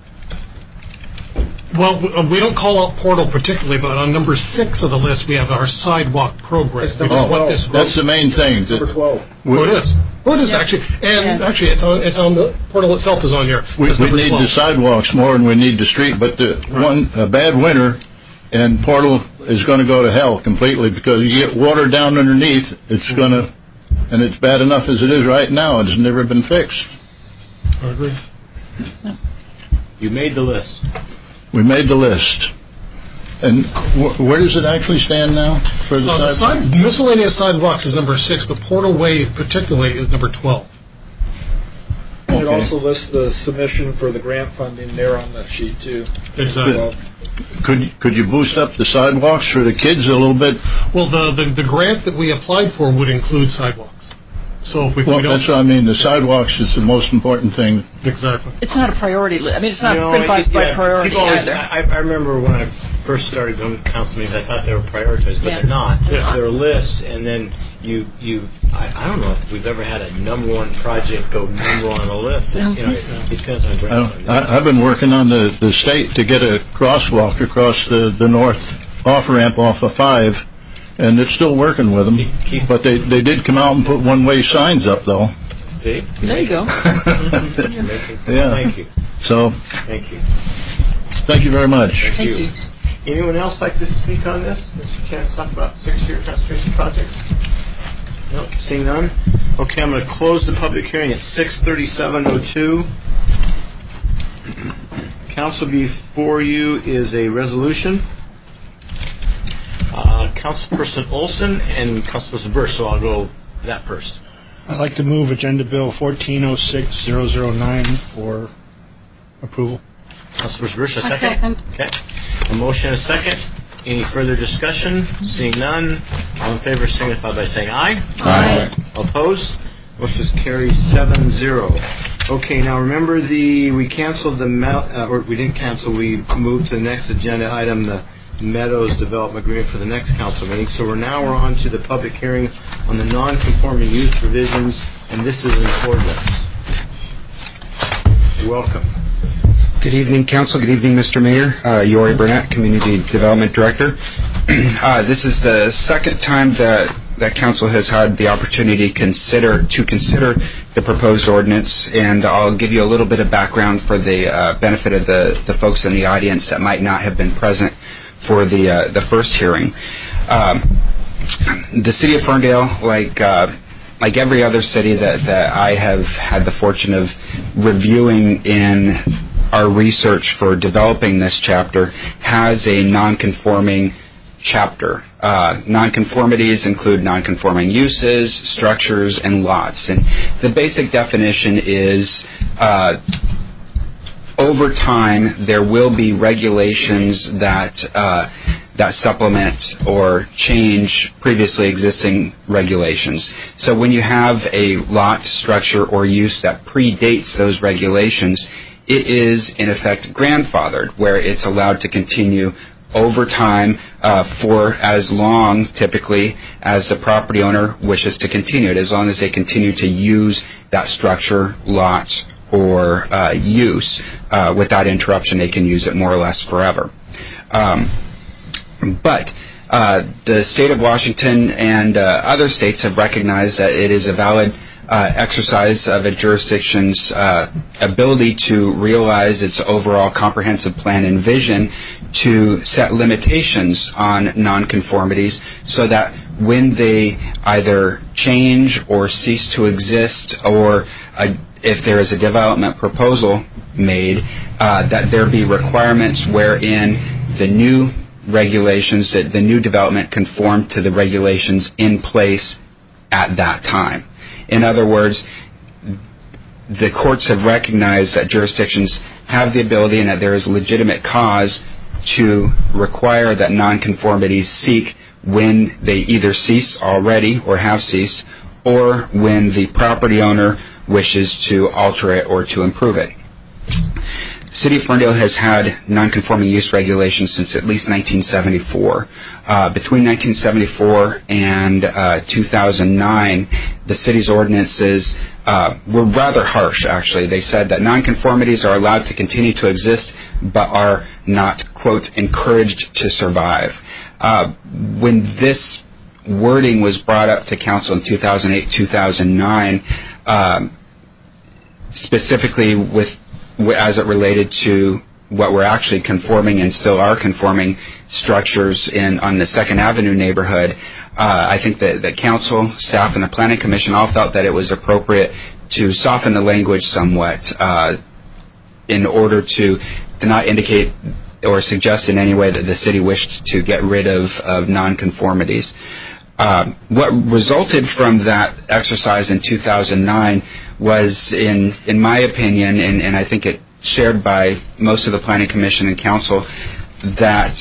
Speaker 5: Well, we don't call out Portal particularly, but on number six of the list, we have our sidewalk program. Which
Speaker 4: oh,
Speaker 5: is what this
Speaker 4: that's the main thing.
Speaker 7: Number twelve.
Speaker 5: Oh, it is. Oh, it is, yeah. actually. And yeah. actually, it's on, it's on the Portal itself is on here.
Speaker 4: We, we need twelve. The sidewalks more than we need the street, but the right. one a bad winter, and Portal is going to go to hell completely because you get water down underneath, it's mm-hmm. going to, and it's bad enough as it is right now. It's never been fixed.
Speaker 5: I agree.
Speaker 3: No.
Speaker 1: You made the list.
Speaker 4: We made the list. And wh- where does it actually stand now for the,
Speaker 5: uh, the side, miscellaneous sidewalks is number six, but Portal Way particularly is number twelve.
Speaker 7: Okay. It also lists the submission for the grant funding there on that sheet too.
Speaker 5: Exactly.
Speaker 7: Well,
Speaker 4: could could you boost up the sidewalks for the kids a little bit?
Speaker 5: Well, the the, the grant that we applied for would include sidewalks. So if we,
Speaker 4: well,
Speaker 5: we don't,
Speaker 4: that's what I mean. The sidewalks is the most important thing.
Speaker 5: Exactly.
Speaker 12: It's not a priority list. I mean, it's not
Speaker 1: you know,
Speaker 12: been by,
Speaker 1: it,
Speaker 12: by
Speaker 1: yeah,
Speaker 12: priority
Speaker 1: always,
Speaker 12: either.
Speaker 1: I, I remember when I first started going to council meetings, I thought they were prioritized, but
Speaker 12: yeah.
Speaker 1: they're not.
Speaker 5: Yeah.
Speaker 1: They're a list, and then you you. I, I don't know if we've ever had a number one project go number one on the list. It, you know, it, it depends on the grant.
Speaker 4: I, I've been working on the the state to get a crosswalk across the the north off ramp off of five. And it's still working with them, keep, keep but they they did come out and put one-way signs up, though.
Speaker 1: See?
Speaker 12: There you go.
Speaker 4: yeah.
Speaker 1: Thank you.
Speaker 4: So.
Speaker 1: Thank you.
Speaker 4: Thank you very much.
Speaker 1: Thank,
Speaker 12: Thank
Speaker 1: you.
Speaker 12: you.
Speaker 1: Anyone else like to speak on this? There's a chance to talk about six-year transportation project. Nope. Seeing none. Okay, I'm going to close the public hearing at six thirty-seven oh two. Council before you is a resolution. Uh, Councilperson Olson and Councilperson Bursch, so I'll go that first.
Speaker 13: I'd like to move Agenda Bill fourteen oh six thousand nine for approval.
Speaker 1: Councilperson Bursch, a second? second. Okay. A motion and a second. Any further discussion? Seeing none, all in favor signify by saying aye.
Speaker 12: Aye.
Speaker 1: Opposed? Motion carries seven zero. Okay, now remember the we canceled the uh, or we didn't cancel. We moved to the next agenda item, the Meadows Development Agreement for the next council meeting. So we're now we're on to the public hearing on the non-conforming use provisions, and this is an ordinance. Welcome.
Speaker 14: Good evening, Council. Good evening, Mister Mayor. Uh, Yori Burnett, Community Development Director. uh, this is the second time that that Council has had the opportunity consider to consider the proposed ordinance, and I'll give you a little bit of background for the uh, benefit of the, the folks in the audience that might not have been present for the uh, the first hearing. Um, the city of Ferndale, like uh, like every other city that, that I have had the fortune of reviewing in our research for developing this chapter, has a non-conforming chapter. Uh, nonconformities include nonconforming uses, structures, and lots. And the basic definition is uh, over time, there will be regulations that uh, that supplement or change previously existing regulations. So when you have a lot, structure, or use that predates those regulations, it is, in effect, grandfathered, where it's allowed to continue over time uh, for as long, typically, as the property owner wishes to continue it, as long as they continue to use that structure, lot, or uh, use. Uh, without interruption, they can use it more or less forever. Um, but uh, the state of Washington and uh, other states have recognized that it is a valid uh, exercise of a jurisdiction's uh, ability to realize its overall comprehensive plan and vision to set limitations on nonconformities so that when they either change or cease to exist, or uh, if there is a development proposal made, uh, that there be requirements wherein the new regulations, that the new development conform to the regulations in place at that time. In other words, the courts have recognized that jurisdictions have the ability and that there is legitimate cause to require that nonconformities seek when they either cease already or have ceased, or when the property owner wishes to alter it or to improve it. The City of Ferndale has had nonconforming use regulations since at least nineteen seventy-four. Uh, between nineteen seventy-four and uh, two thousand nine, the city's ordinances uh, were rather harsh, actually. They said that nonconformities are allowed to continue to exist but are not, quote, encouraged to survive. Uh, when this wording was brought up to council in two thousand eight, two thousand nine, um, specifically with as it related to what were actually conforming and still are conforming structures in on the Second Avenue neighborhood, uh, I think that the council, staff, and the Planning Commission all felt that it was appropriate to soften the language somewhat uh, in order to, to not indicate or suggest in any way that the city wished to get rid of, of nonconformities. Uh, what resulted from that exercise in two thousand nine was, in in my opinion, and, and I think it shared by most of the Planning Commission and Council, that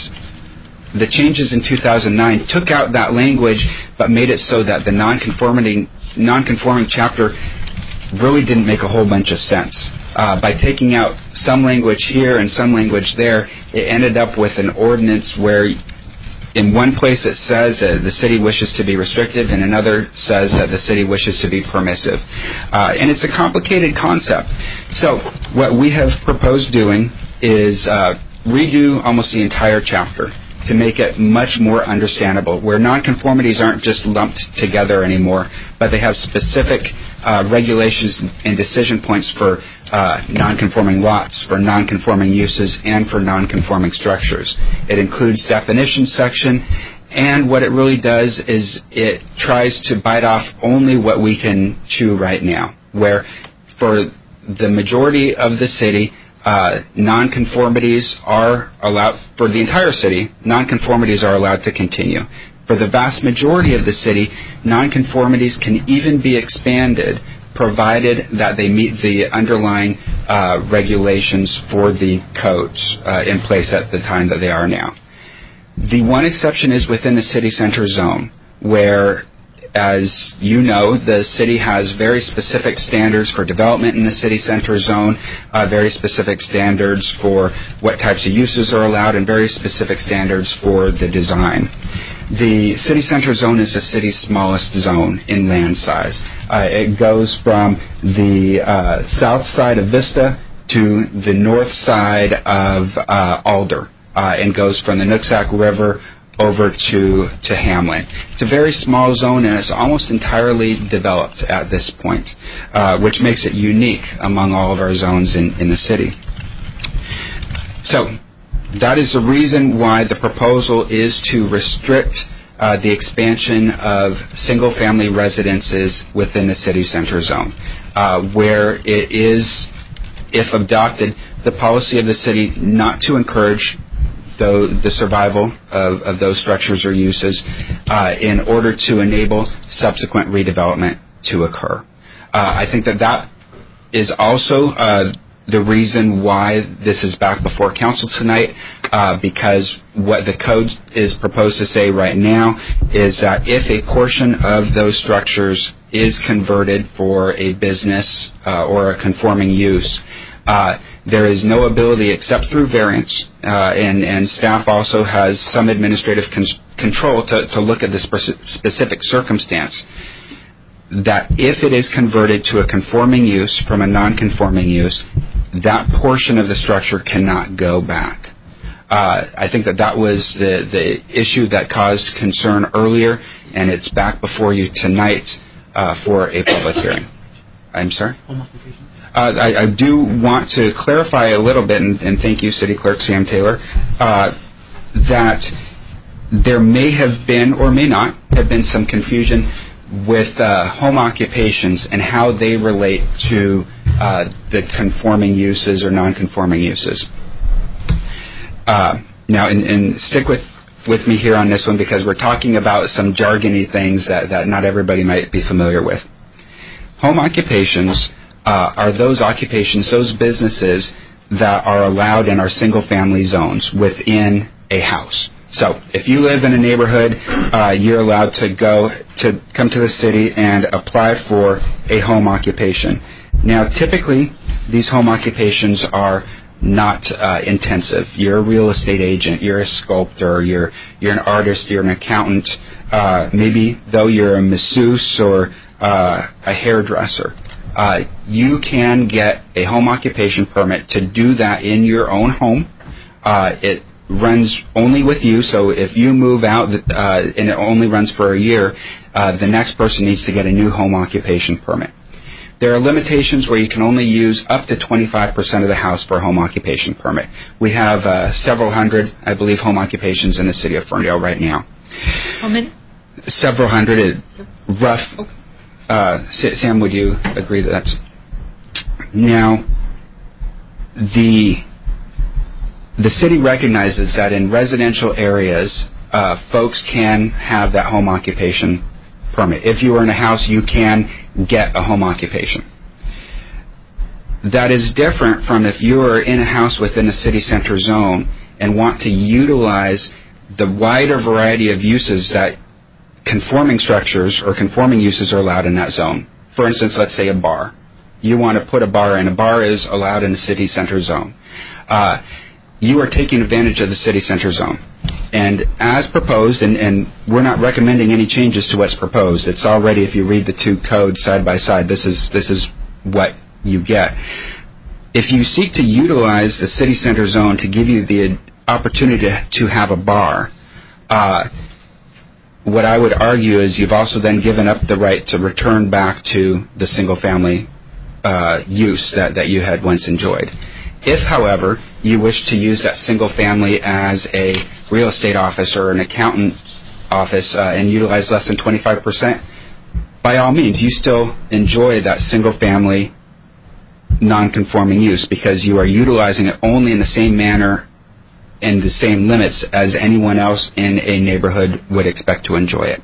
Speaker 14: the changes in two thousand nine took out that language but made it so that the nonconforming, nonconforming chapter really didn't make a whole bunch of sense. Uh, by taking out some language here and some language there, it ended up with an ordinance where in one place it says uh, the city wishes to be restrictive, and another says that the city wishes to be permissive. Uh, and it's a complicated concept. So what we have proposed doing is uh, redo almost the entire chapter to make it much more understandable, where nonconformities aren't just lumped together anymore, but they have specific uh, regulations and decision points for uh, nonconforming lots, for nonconforming uses, and for nonconforming structures. It includes definition section, and what it really does is it tries to bite off only what we can chew right now, where for the majority of the city, Uh, nonconformities are allowed, for the entire city, nonconformities are allowed to continue. For the vast majority of the city, nonconformities can even be expanded provided that they meet the underlying uh, regulations for the codes uh, in place at the time that they are now. The one exception is within the city center zone, where, as you know, the city has very specific standards for development in the city center zone, uh, very specific standards for what types of uses are allowed, and very specific standards for the design. The city center zone is the city's smallest zone in land size. Uh, it goes from the uh, south side of Vista to the north side of uh, Alder, uh, and goes from the Nooksack River over to, to Hamlin. It's a very small zone, and it's almost entirely developed at this point, uh, which makes it unique among all of our zones in, in the city. So that is the reason why the proposal is to restrict uh, the expansion of single-family residences within the city center zone, uh, where it is, if adopted, the policy of the city not to encourage the survival of, of those structures or uses uh, in order to enable subsequent redevelopment to occur. Uh, I think that that is also uh, the reason why this is back before council tonight, uh, because what the code is proposed to say right now is that if a portion of those structures is converted for a business uh, or a conforming use, uh, there is no ability except through variance, uh, and, and staff also has some administrative con- control to, to look at the spe- specific circumstance, that if it is converted to a conforming use from a non-conforming use, that portion of the structure cannot go back. Uh, I think that that was the, the issue that caused concern earlier, and it's back before you tonight uh, for a public hearing. I'm sorry? Uh, I, I do want to clarify a little bit, and, and thank you, City Clerk Sam Taylor, uh, that there may have been or may not have been some confusion with uh, home occupations and how they relate to uh, the conforming uses or non-conforming uses. Uh, now, and, and stick with, with me here on this one because we're talking about some jargony things that, that not everybody might be familiar with. Home occupations uh, are those occupations, those businesses that are allowed in our single-family zones within a house. So if you live in a neighborhood, uh, you're allowed to go to come to the city and apply for a home occupation. Now, typically, these home occupations are not uh, intensive. You're a real estate agent, you're a sculptor, you're you're an artist, you're an accountant. Uh, maybe though you're a masseuse or uh, a hairdresser. Uh, you can get a home occupation permit to do that in your own home. Uh, it runs only with you, so if you move out uh, and it only runs for a year, uh, the next person needs to get a new home occupation permit. There are limitations where you can only use up to twenty-five percent of the house for a home occupation permit. We have uh, several hundred, I believe, home occupations in the city of Ferndale right now.
Speaker 12: How many?
Speaker 14: Several hundred, rough.
Speaker 12: Okay.
Speaker 14: Uh, Sam, would you agree that that's... Now, the... The city recognizes that in residential areas, uh, folks can have that home occupation permit. If you are in a house, you can get a home occupation. That is different from if you are in a house within a city center zone and want to utilize the wider variety of uses that conforming structures or conforming uses are allowed in that zone. For instance, let's say a bar. You want to put a bar in. A bar is allowed in the city center zone. Uh, you are taking advantage of the city center zone. And as proposed, and, and we're not recommending any changes to what's proposed. It's already, if you read the two codes side by side, this is this is what you get. If you seek to utilize the city center zone to give you the opportunity to, to have a bar, uh, what I would argue is you've also then given up the right to return back to the single-family uh, use that, that you had once enjoyed. If, however, you wish to use that single family as a real estate office or an accountant office uh, and utilize less than twenty-five percent, by all means, you still enjoy that single family non-conforming use because you are utilizing it only in the same manner and the same limits as anyone else in a neighborhood would expect to enjoy it.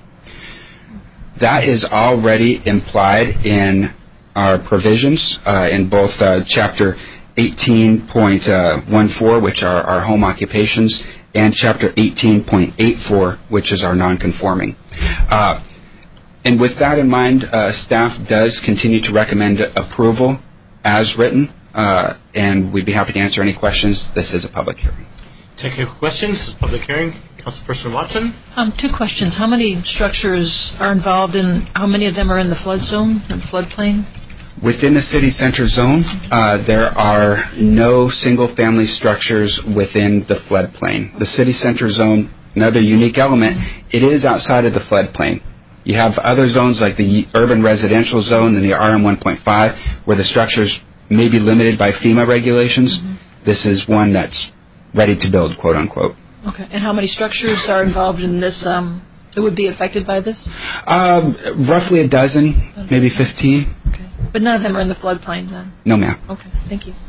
Speaker 14: That is already implied in our provisions uh, in both uh, Chapter eighteen point fourteen, which are our home occupations, and Chapter eighteen point eighty-four, which is our non-conforming. Uh, and with that in mind, uh, staff does continue to recommend approval as written, uh, and we'd be happy to answer any questions. This is a public hearing.
Speaker 1: Take your questions. Public hearing. Councilperson Watson.
Speaker 12: Um, two questions. How many structures are involved in, how many of them are in the flood zone and floodplain?
Speaker 14: Within the city center zone, uh, there are no single-family structures within the floodplain. The city center zone, another unique element, it is outside of the floodplain. You have other zones like the urban residential zone and the R M one point five where the structures may be limited by FEMA regulations. Mm-hmm. This is one that's ready to build, quote-unquote.
Speaker 12: Okay. And how many structures are involved in this um, that would be affected by this?
Speaker 14: Um, roughly a dozen, maybe fifteen.
Speaker 12: Okay. But none of them are in the floodplain then?
Speaker 14: No, ma'am.
Speaker 12: Okay, thank you.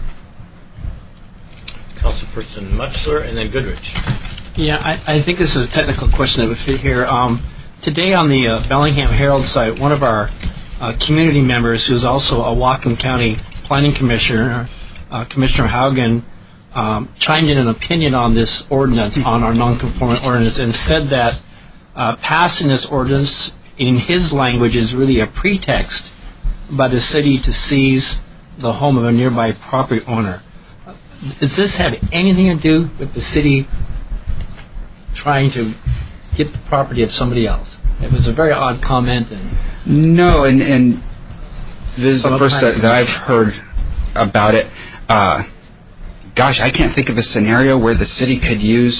Speaker 1: Councilperson Mutzler and then Goodrich.
Speaker 11: Yeah, I, I think this is a technical question that would fit here. Um, today on the uh, Bellingham Herald site, one of our uh, community members, who's also a Whatcom County Planning Commissioner, uh, Commissioner Haugen, um, chimed in an opinion on this ordinance, on our non-conforming ordinance, and said that uh, passing this ordinance, in his language, is really a pretext by the city to seize the home of a nearby property owner. Does this have anything to do with the city trying to get the property of somebody else? It was a very odd comment. And
Speaker 14: no, and, and this is the first that, that I've heard about it. Uh, gosh, I can't think of a scenario where the city could use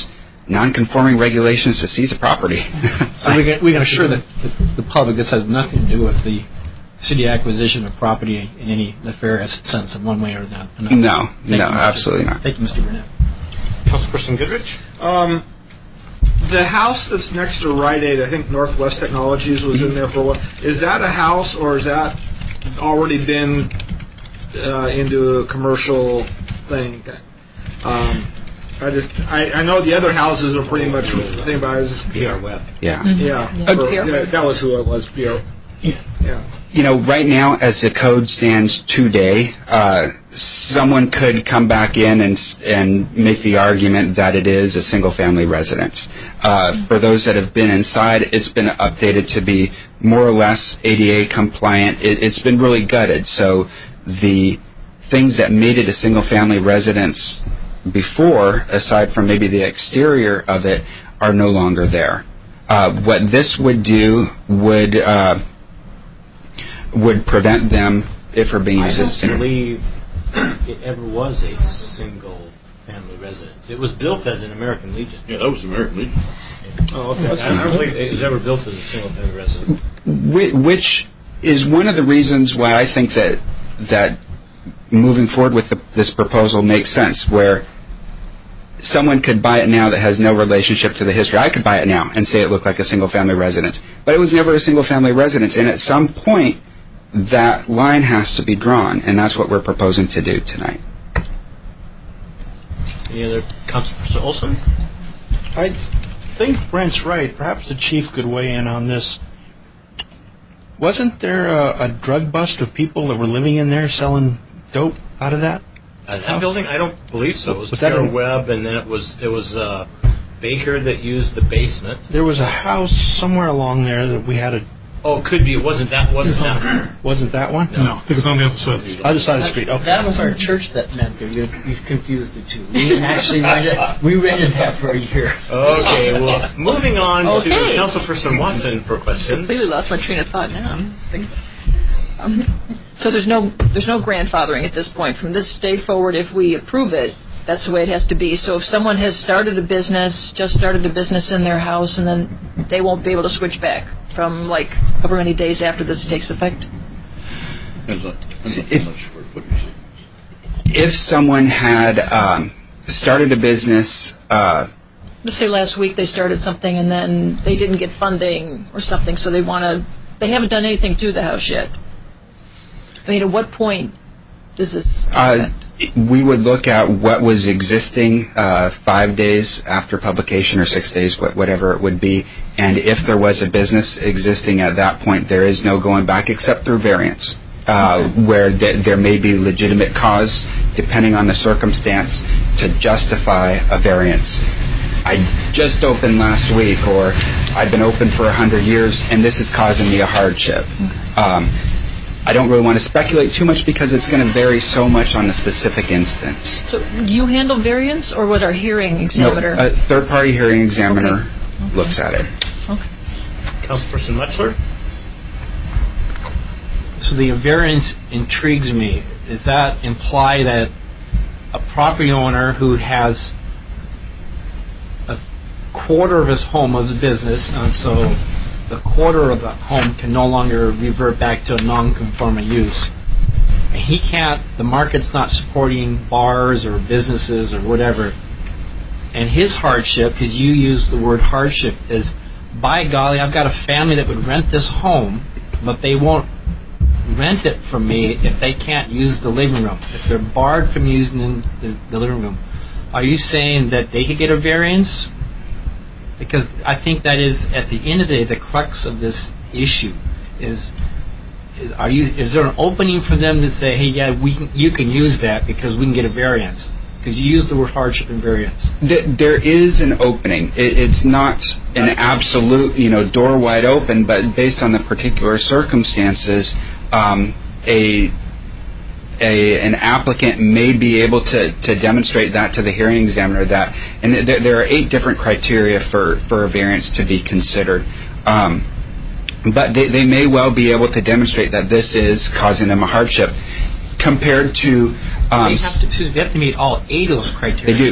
Speaker 14: non-conforming regulations to seize a property.
Speaker 11: So we can, we can assure the, the, the public this has nothing to do with the city acquisition of property in any nefarious sense in one way or another.
Speaker 14: No,
Speaker 11: Thank
Speaker 14: no,
Speaker 11: you,
Speaker 14: absolutely not.
Speaker 11: Thank you, Mister Burnett.
Speaker 1: Councilperson Goodrich?
Speaker 7: Um, the house that's next to Rite Aid, I think Northwest Technologies was in there for a while. Is that a house, or is that already been uh, into a commercial thing? Um, I just, I, I know the other houses are pretty much, I think about it as
Speaker 1: P R Web.
Speaker 14: Yeah.
Speaker 7: Yeah. Yeah. For, yeah, that was who it was, P R. Yeah.
Speaker 14: You know, right now, as the code stands today, uh, someone could come back in and and make the argument that it is a single-family residence. Uh, for those that have been inside, it's been updated to be more or less A D A compliant. It, it's been really gutted, so the things that made it a single-family residence before, aside from maybe the exterior of it, are no longer there. Uh, what this would do would uh, would prevent them if for being used as
Speaker 1: I don't believe it ever was a single-family residence. It was built as an American Legion.
Speaker 4: Yeah, that was American Legion.
Speaker 1: Yeah. Oh, okay. I don't believe it was ever built as a single-family residence.
Speaker 14: Which is one of the reasons why I think that that moving forward with the, this proposal makes sense, where someone could buy it now that has no relationship to the history. I could buy it now and say it looked like a single-family residence. But it was never a single-family residence, and at some point, that line has to be drawn, and that's what we're proposing to do tonight.
Speaker 1: Any other Councilperson Olson?
Speaker 13: I think Brent's right. Perhaps the chief could weigh in on this. Wasn't there a, a drug bust of people that were living in there selling dope out of that?
Speaker 1: Uh, that building? I don't believe so. It was,
Speaker 13: was that
Speaker 1: Pure
Speaker 13: a,
Speaker 1: Web, and then it was it was uh, Baker that used the basement.
Speaker 13: There was a house somewhere along there that we had a.
Speaker 1: Oh, it could be. It wasn't that. Wasn't that one?
Speaker 13: Wasn't that one?
Speaker 5: No, I think it's on the other side.
Speaker 13: Other side of the street. Okay.
Speaker 11: That was our church that met there. You, you've confused the two. We actually rented, we rented that for a year.
Speaker 1: Okay. Well, moving on
Speaker 12: Okay.
Speaker 1: to Councilperson Watson for questions.
Speaker 12: Completely lost my train of thought now. Um, so there's no there's no grandfathering at this point. From this day forward, if we approve it, that's the way it has to be. So if someone has started a business, just started a business in their house, and then they won't be able to switch back from like however many days after this takes effect.
Speaker 14: If, if someone had um, started a business, uh,
Speaker 12: let's say last week they started something and then they didn't get funding or something, so they want to. They haven't done anything to the house yet. I mean, at what point does this
Speaker 14: uh, we would look at what was existing uh, five days after publication or six days, whatever it would be, and if there was a business existing at that point, there is no going back except through variance, uh, okay. where th- there may be legitimate cause, depending on the circumstance, to justify a variance. I just opened last week, or I've been open for a hundred years, and this is causing me a hardship. Okay. Um, I don't really want to speculate too much because it's going to vary so much on the specific instance.
Speaker 12: So you handle variance, or what our hearing examiner?
Speaker 14: No, a third-party hearing examiner okay. Okay. looks at it.
Speaker 12: Okay.
Speaker 1: Councilperson Metzler?
Speaker 11: So the variance intrigues me. Does that imply that a property owner who has a quarter of his home as a business, and so the quarter of the home can no longer revert back to a non-conforming use. And he can't, the market's not supporting bars or businesses or whatever. And his hardship, because you use the word hardship, is, by golly, I've got a family that would rent this home, but they won't rent it from me if they can't use the living room. If they're barred from using the, the living room. Are you saying that they could get a variance? Because I think that is, at the end of the day, the crux of this issue is, is are you is there an opening for them to say, hey, yeah, we can, you can use that because we can get a variance? Because you use the word hardship and variance.
Speaker 14: There is an opening. It's not an absolute, you know, door wide open, but based on the particular circumstances, um, a A, an applicant may be able to, to demonstrate that to the hearing examiner that, and th- there are eight different criteria for, for a variance to be considered. Um, but they, they may well be able to demonstrate that this is causing them a hardship compared to... Um,
Speaker 11: they, have to, they have to meet all eight of those criteria.
Speaker 14: They do.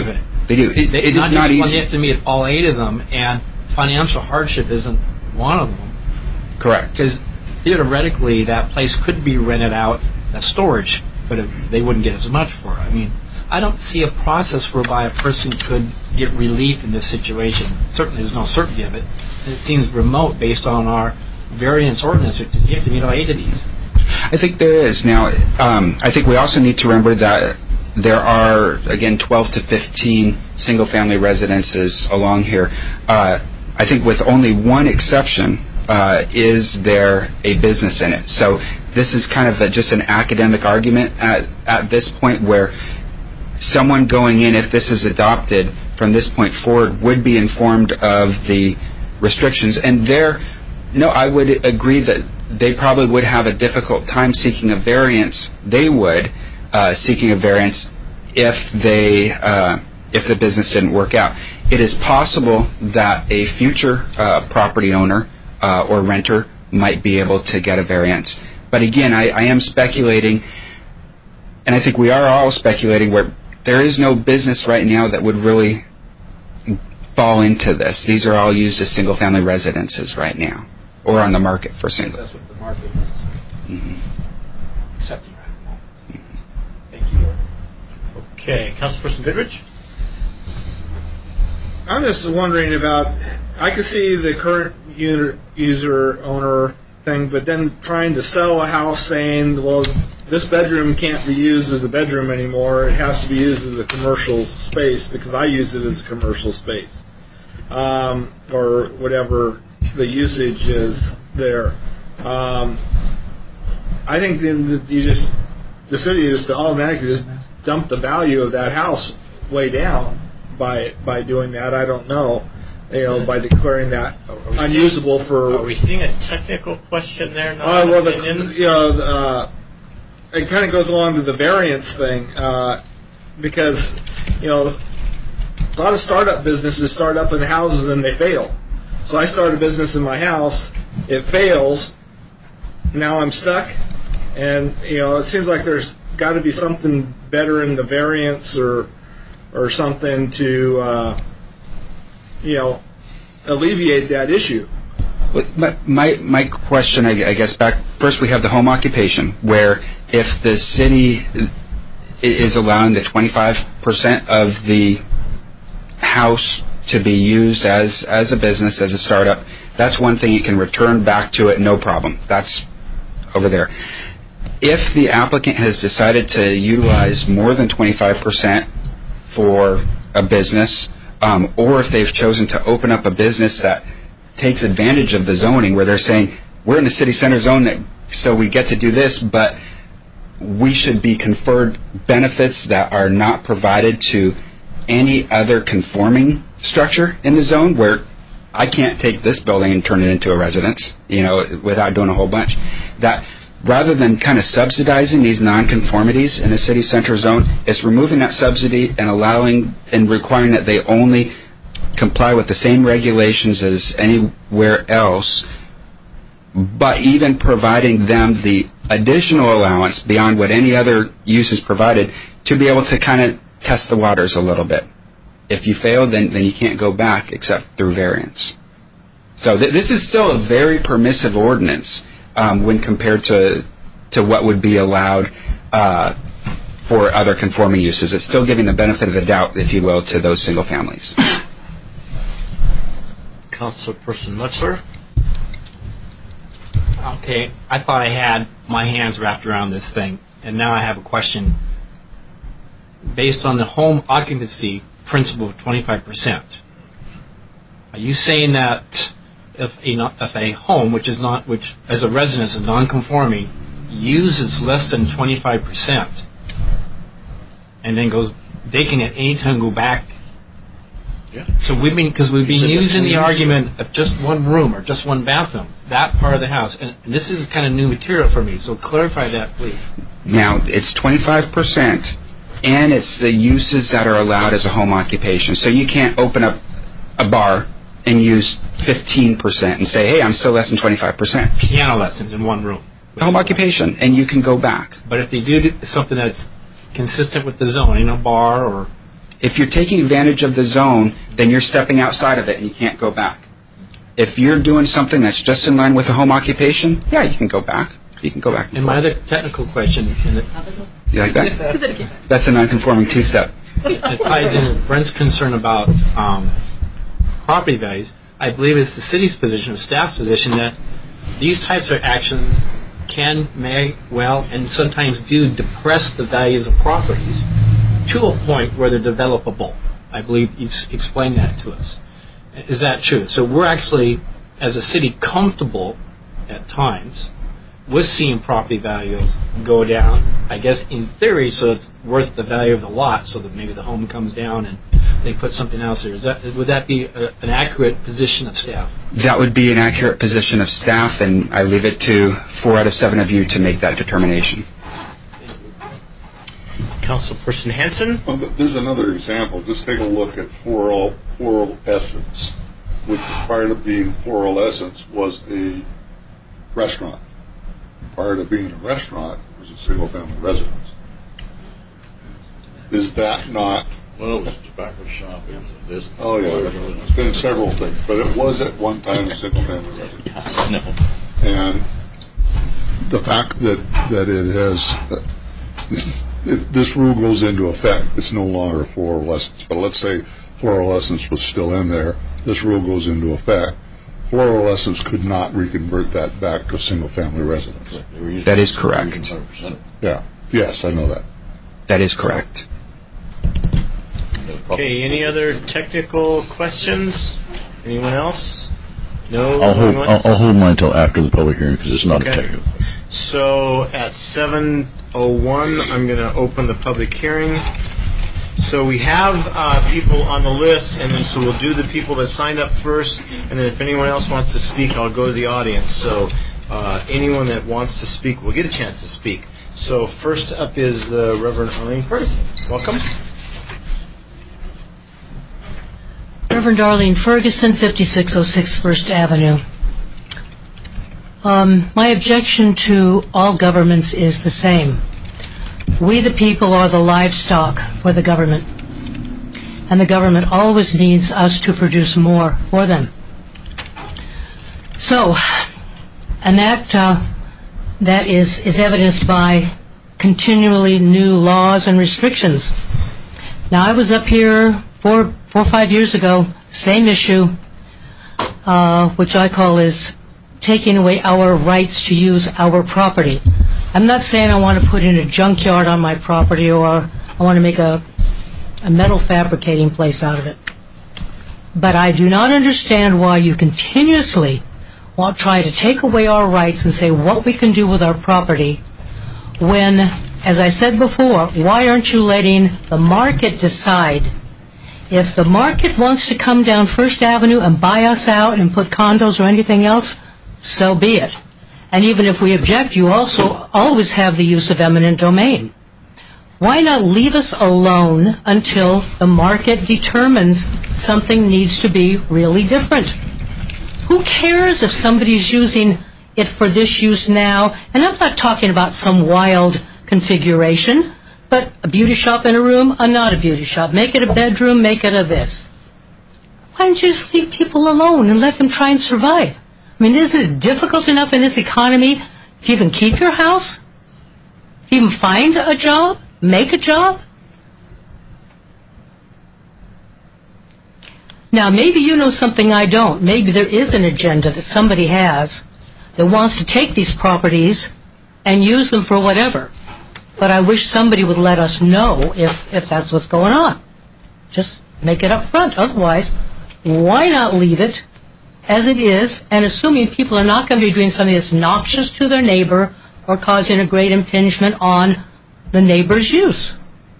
Speaker 14: They do. It,
Speaker 11: They,
Speaker 14: it
Speaker 11: not
Speaker 14: is not
Speaker 11: just one,
Speaker 14: easy.
Speaker 11: they have to meet all eight of them, and financial hardship isn't one of them.
Speaker 14: Correct.
Speaker 11: Because theoretically, that place could be rented out as storage, but it, they wouldn't get as much for it. I mean, I don't see a process whereby a person could get relief in this situation. Certainly, there's no certainty of it. And it seems remote based on our variance ordinance. You have to meet all eight of these.
Speaker 14: I think there is. Now, um, I think we also need to remember that there are, again, twelve to fifteen single-family residences along here. Uh, I think with only one exception, uh, is there a business in it. So this is kind of a, just an academic argument at, at this point, where someone going in, if this is adopted from this point forward, would be informed of the restrictions. And there, no, I would agree that they probably would have a difficult time seeking a variance. They would, uh, seeking a variance if they uh, if the business didn't work out. It is possible that a future uh, property owner uh, or renter might be able to get a variance. But again, I, I am speculating, and I think we are all speculating, where there is no business right now that would really fall into this. These are all used as single-family residences right now, or on the market for single.
Speaker 11: That's what the market is
Speaker 14: Mm-hmm.
Speaker 11: accepting right now. Mm-hmm. Thank you.
Speaker 1: Okay, Councilperson Goodrich?
Speaker 7: I'm just wondering about, I could see the current user, user owner thing, but then trying to sell a house saying, well, this bedroom can't be used as a bedroom anymore. It has to be used as a commercial space because I use it as a commercial space. Um, or whatever the usage is there. Um, I think that you just, the city just automatically just dump the value of that house way down by by doing that. I don't know, you know, by declaring that unusable
Speaker 1: seeing,
Speaker 7: for.
Speaker 1: Are we seeing a technical question there? Not
Speaker 7: uh, well, the,
Speaker 1: opinion?
Speaker 7: you know, uh, it kind of goes along to the variance thing uh, because you know a lot of startup businesses start up in houses and they fail. So I start a business in my house, it fails. Now I'm stuck, and you know it seems like there's got to be something better in the variance or or something to uh, you know alleviate that issue.
Speaker 14: My my, my question, I, I guess, back first we have the home occupation, where if the city is allowing the twenty-five percent of the house to be used as as a business, as a startup, that's one thing. You can return back to it, no problem. That's over there. If the applicant has decided to utilize more than twenty-five percent for a business, um, or if they've chosen to open up a business that takes advantage of the zoning, where they're saying, we're in the city center zone, that, so we get to do this, but we should be conferred benefits that are not provided to any other conforming structure in the zone, where I can't take this building and turn it into a residence, you know, without doing a whole bunch. That rather than kind of subsidizing these nonconformities in the city center zone, it's removing that subsidy and allowing and requiring that they only comply with the same regulations as anywhere else, but even providing them the additional allowance beyond what any other use is provided to be able to kind of test the waters a little bit. If you fail, then, then you can't go back except through variance. So th- this is still a very permissive ordinance um, when compared to to what would be allowed uh, for other conforming uses. It's still giving the benefit of the doubt, if you will, to those single families.
Speaker 1: Councilperson Mutzler?
Speaker 11: Okay, I thought I had my hands wrapped around this thing, and now I have a question. Based on the home occupancy principle of twenty-five percent, are you saying that if a, if a home, which is not, which as a residence is non-conforming, uses less than twenty-five percent, and then goes vacant at any time, go back?
Speaker 1: Yeah.
Speaker 11: So we've been, because we've been using the argument of just one room or just one bathroom, that part of the house, and, and this is kind of new material for me. So clarify that, please.
Speaker 14: Now it's twenty-five percent. And it's the uses that are allowed as a home occupation. So you can't open up a bar and use fifteen percent and say, hey, I'm still less than twenty-five percent.
Speaker 11: Piano lessons in one room.
Speaker 14: Home occupation, and you can go back.
Speaker 11: But if they do something that's consistent with the zoning, a bar or
Speaker 14: If you're taking advantage of the zone, then you're stepping outside of it and you can't go back. If you're doing something that's just in line with a home occupation, yeah, you can go back. You can go back. And,
Speaker 11: and my other technical question, and it,
Speaker 14: you like that? That's a non-conforming two-step.
Speaker 11: It ties in with Brent's concern about um, property values. I believe it's the city's position, or staff's position, that these types of actions can, may, well, and sometimes do depress the values of properties to a point where they're developable. I believe you've explained that to us. Is that true? So we're actually, as a city, comfortable at times with seeing property values go down, I guess in theory, so it's worth the value of the lot, so that maybe the home comes down and they put something else there. Is that, would that be a, an accurate position of staff?
Speaker 14: That would be an accurate position of staff, and I leave it to four out of seven of you to make that determination.
Speaker 1: Councilperson Hanson?
Speaker 8: Well, there's another example. Just take a look at Floral, Floral Essence, which prior to being Floral Essence was a restaurant. Prior to being a restaurant, it was a single-family residence. Is that not...
Speaker 4: Well, it was a tobacco shop. It was a this.
Speaker 8: Oh, yeah. It's been several things. But it was at one time a single-family residence.
Speaker 1: Yes, I know.
Speaker 8: And the fact that, that it has... Uh, if this rule goes into effect, it's no longer Floral Essence. But let's say Floral Essence was still in there. This rule goes into effect. Floral Essence could not reconvert that back to a single-family residence.
Speaker 14: That is correct.
Speaker 8: Yeah. Yes, I know that.
Speaker 14: That is correct.
Speaker 1: Okay, any other technical questions? Anyone else? No?
Speaker 4: I'll hold, I'll, I'll hold mine until after the public hearing because it's not
Speaker 1: okay.
Speaker 4: a technical.
Speaker 1: So at seven oh one, I'm going to open the public hearing. So we have uh, people on the list, and then so we'll do the people that signed up first, and then if anyone else wants to speak, I'll go to the audience. So uh, anyone that wants to speak will get a chance to speak. So first up is the Reverend Arlene Ferguson. Welcome.
Speaker 15: Reverend Arlene Ferguson, fifty-six oh six First Avenue. Um, my objection to all governments is the same. We, the people, are the livestock for the government. And the government always needs us to produce more for them. So, and that uh, that is, is evidenced by continually new laws and restrictions. Now, I was up here four, four or five years ago, same issue, uh, which I call is taking away our rights to use our property. I'm not saying I want to put in a junkyard on my property or I want to make a, a metal fabricating place out of it. But I do not understand why you continuously want to try to take away our rights and say what we can do with our property when, as I said before, why aren't you letting the market decide? If the market wants to come down First Avenue and buy us out and put condos or anything else, so be it. And even if we object, you also always have the use of eminent domain. Why not leave us alone until the market determines something needs to be really different? Who cares if somebody's using it for this use now? And I'm not talking about some wild configuration, but a beauty shop in a room, or not a beauty shop. Make it a bedroom, make it a this. Why don't you just leave people alone and let them try and survive? I mean, isn't it difficult enough in this economy to even keep your house? To even find a job? Make a job? Now, maybe you know something I don't. Maybe there is an agenda that somebody has that wants to take these properties and use them for whatever. But I wish somebody would let us know if, if that's what's going on. Just make it up front. Otherwise, why not leave it as it is, and assuming people are not going to be doing something that's noxious to their neighbor or causing a great impingement on the neighbor's use.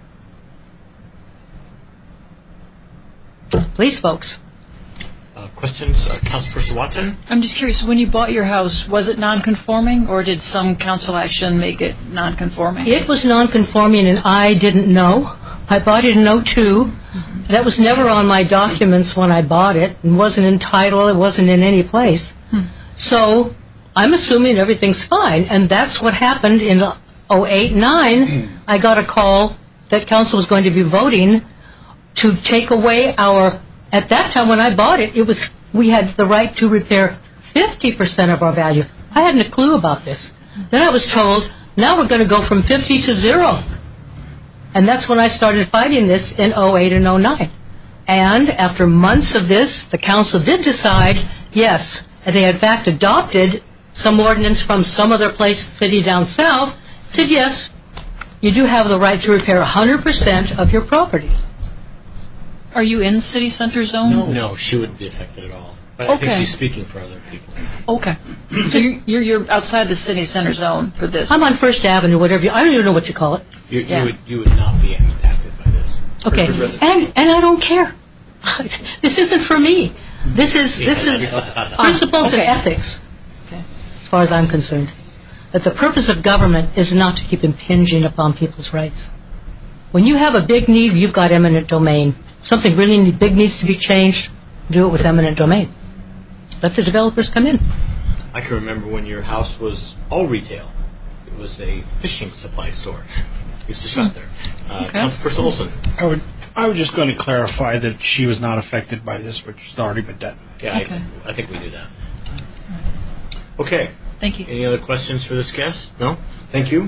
Speaker 15: Please, folks.
Speaker 1: Uh, questions? Uh, Councilperson Watson?
Speaker 12: I'm just curious, when you bought your house, was it non-conforming, or did some council action make it non-conforming?
Speaker 15: It was non-conforming, and I didn't know. I bought it in oh two. Mm-hmm. That was never on my documents when I bought it. It wasn't in title. It wasn't in any place. Hmm. So I'm assuming everything's fine. And that's what happened in oh eight nine. I got a call that council was going to be voting to take away our, at that time when I bought it, it was, we had the right to repair fifty percent of our value. I hadn't a clue about this. Then I was told, now we're going to go from fifty to zero. And that's when I started fighting this in oh eight and oh nine. And after months of this, the council did decide, yes, and they in fact adopted some ordinance from some other place, city down south, said, yes, you do have the right to repair one hundred percent of your property.
Speaker 12: Are you in city center zone?
Speaker 1: No, no, she wouldn't be affected at all. But
Speaker 12: Okay.
Speaker 1: I think she's speaking for other people.
Speaker 12: Okay. So you're, you're you're outside the city center zone for this.
Speaker 15: I'm on First Avenue, whatever you, I don't even know what you call it.
Speaker 1: You, you,
Speaker 12: Yeah.
Speaker 1: would, you would not be impacted by this.
Speaker 15: Okay, and and I don't care. This isn't for me. This is this is principles
Speaker 12: Okay.
Speaker 15: and ethics,
Speaker 12: Okay.
Speaker 15: as far as I'm concerned. That the purpose of government is not to keep impinging upon people's rights. When you have a big need, you've got eminent domain. Something really need- big needs to be changed, do it with eminent domain. Let the developers come in.
Speaker 1: I can remember when your house was all retail. It was a fishing supply store. I used to shop there. Uh,
Speaker 13: Okay.
Speaker 1: Councilperson Olson.
Speaker 13: I would. I was just going to clarify that she was not affected by this, which has already been done.
Speaker 1: Yeah,
Speaker 12: Okay.
Speaker 1: I, I think we do that. Okay.
Speaker 12: Thank you.
Speaker 1: Any other questions for this guest? No? Thank you.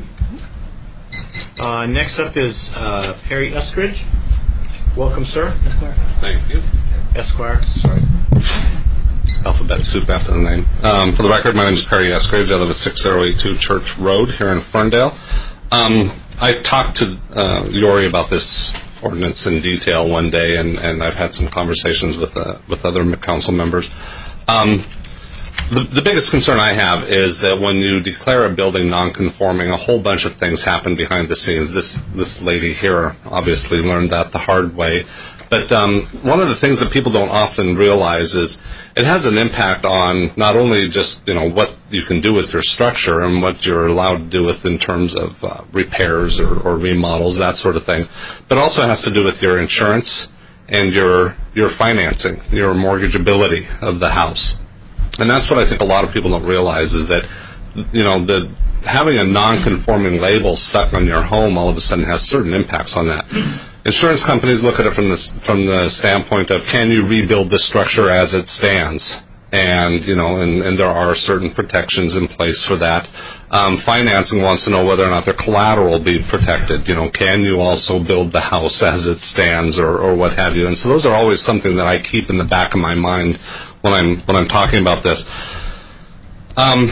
Speaker 1: Uh, next up is uh, Perry Eskridge. Welcome, sir. Esquire.
Speaker 16: Thank you.
Speaker 1: Esquire, sorry.
Speaker 16: Alphabet soup after the name. Um, for the record, my name is Perry Eskridge. I live at six oh eight two Church Road here in Ferndale. Um, I talked to uh, Yori about this ordinance in detail one day, and, and I've had some conversations with uh, with other council members. Um, the, the biggest concern I have is that when you declare a building non-conforming, a whole bunch of things happen behind the scenes. This this lady here obviously learned that the hard way. But um, one of the things that people don't often realize is it has an impact on not only just, you know, what you can do with your structure and what you're allowed to do with in terms of uh, repairs or, or remodels, that sort of thing, but also has to do with your insurance and your your financing, your mortgageability of the house. And that's what I think a lot of people don't realize is that, you know, the having a non-conforming label stuck on your home all of a sudden has certain impacts on that. Insurance companies look at it from the from the standpoint of, can you rebuild the structure as it stands? And you know, and, and there are certain protections in place for that. Um, financing wants to know whether or not their collateral will be protected. You know, can you also build the house as it stands, or, or what have you? And so those are always something that I keep in the back of my mind when I'm when I'm talking about this. Um,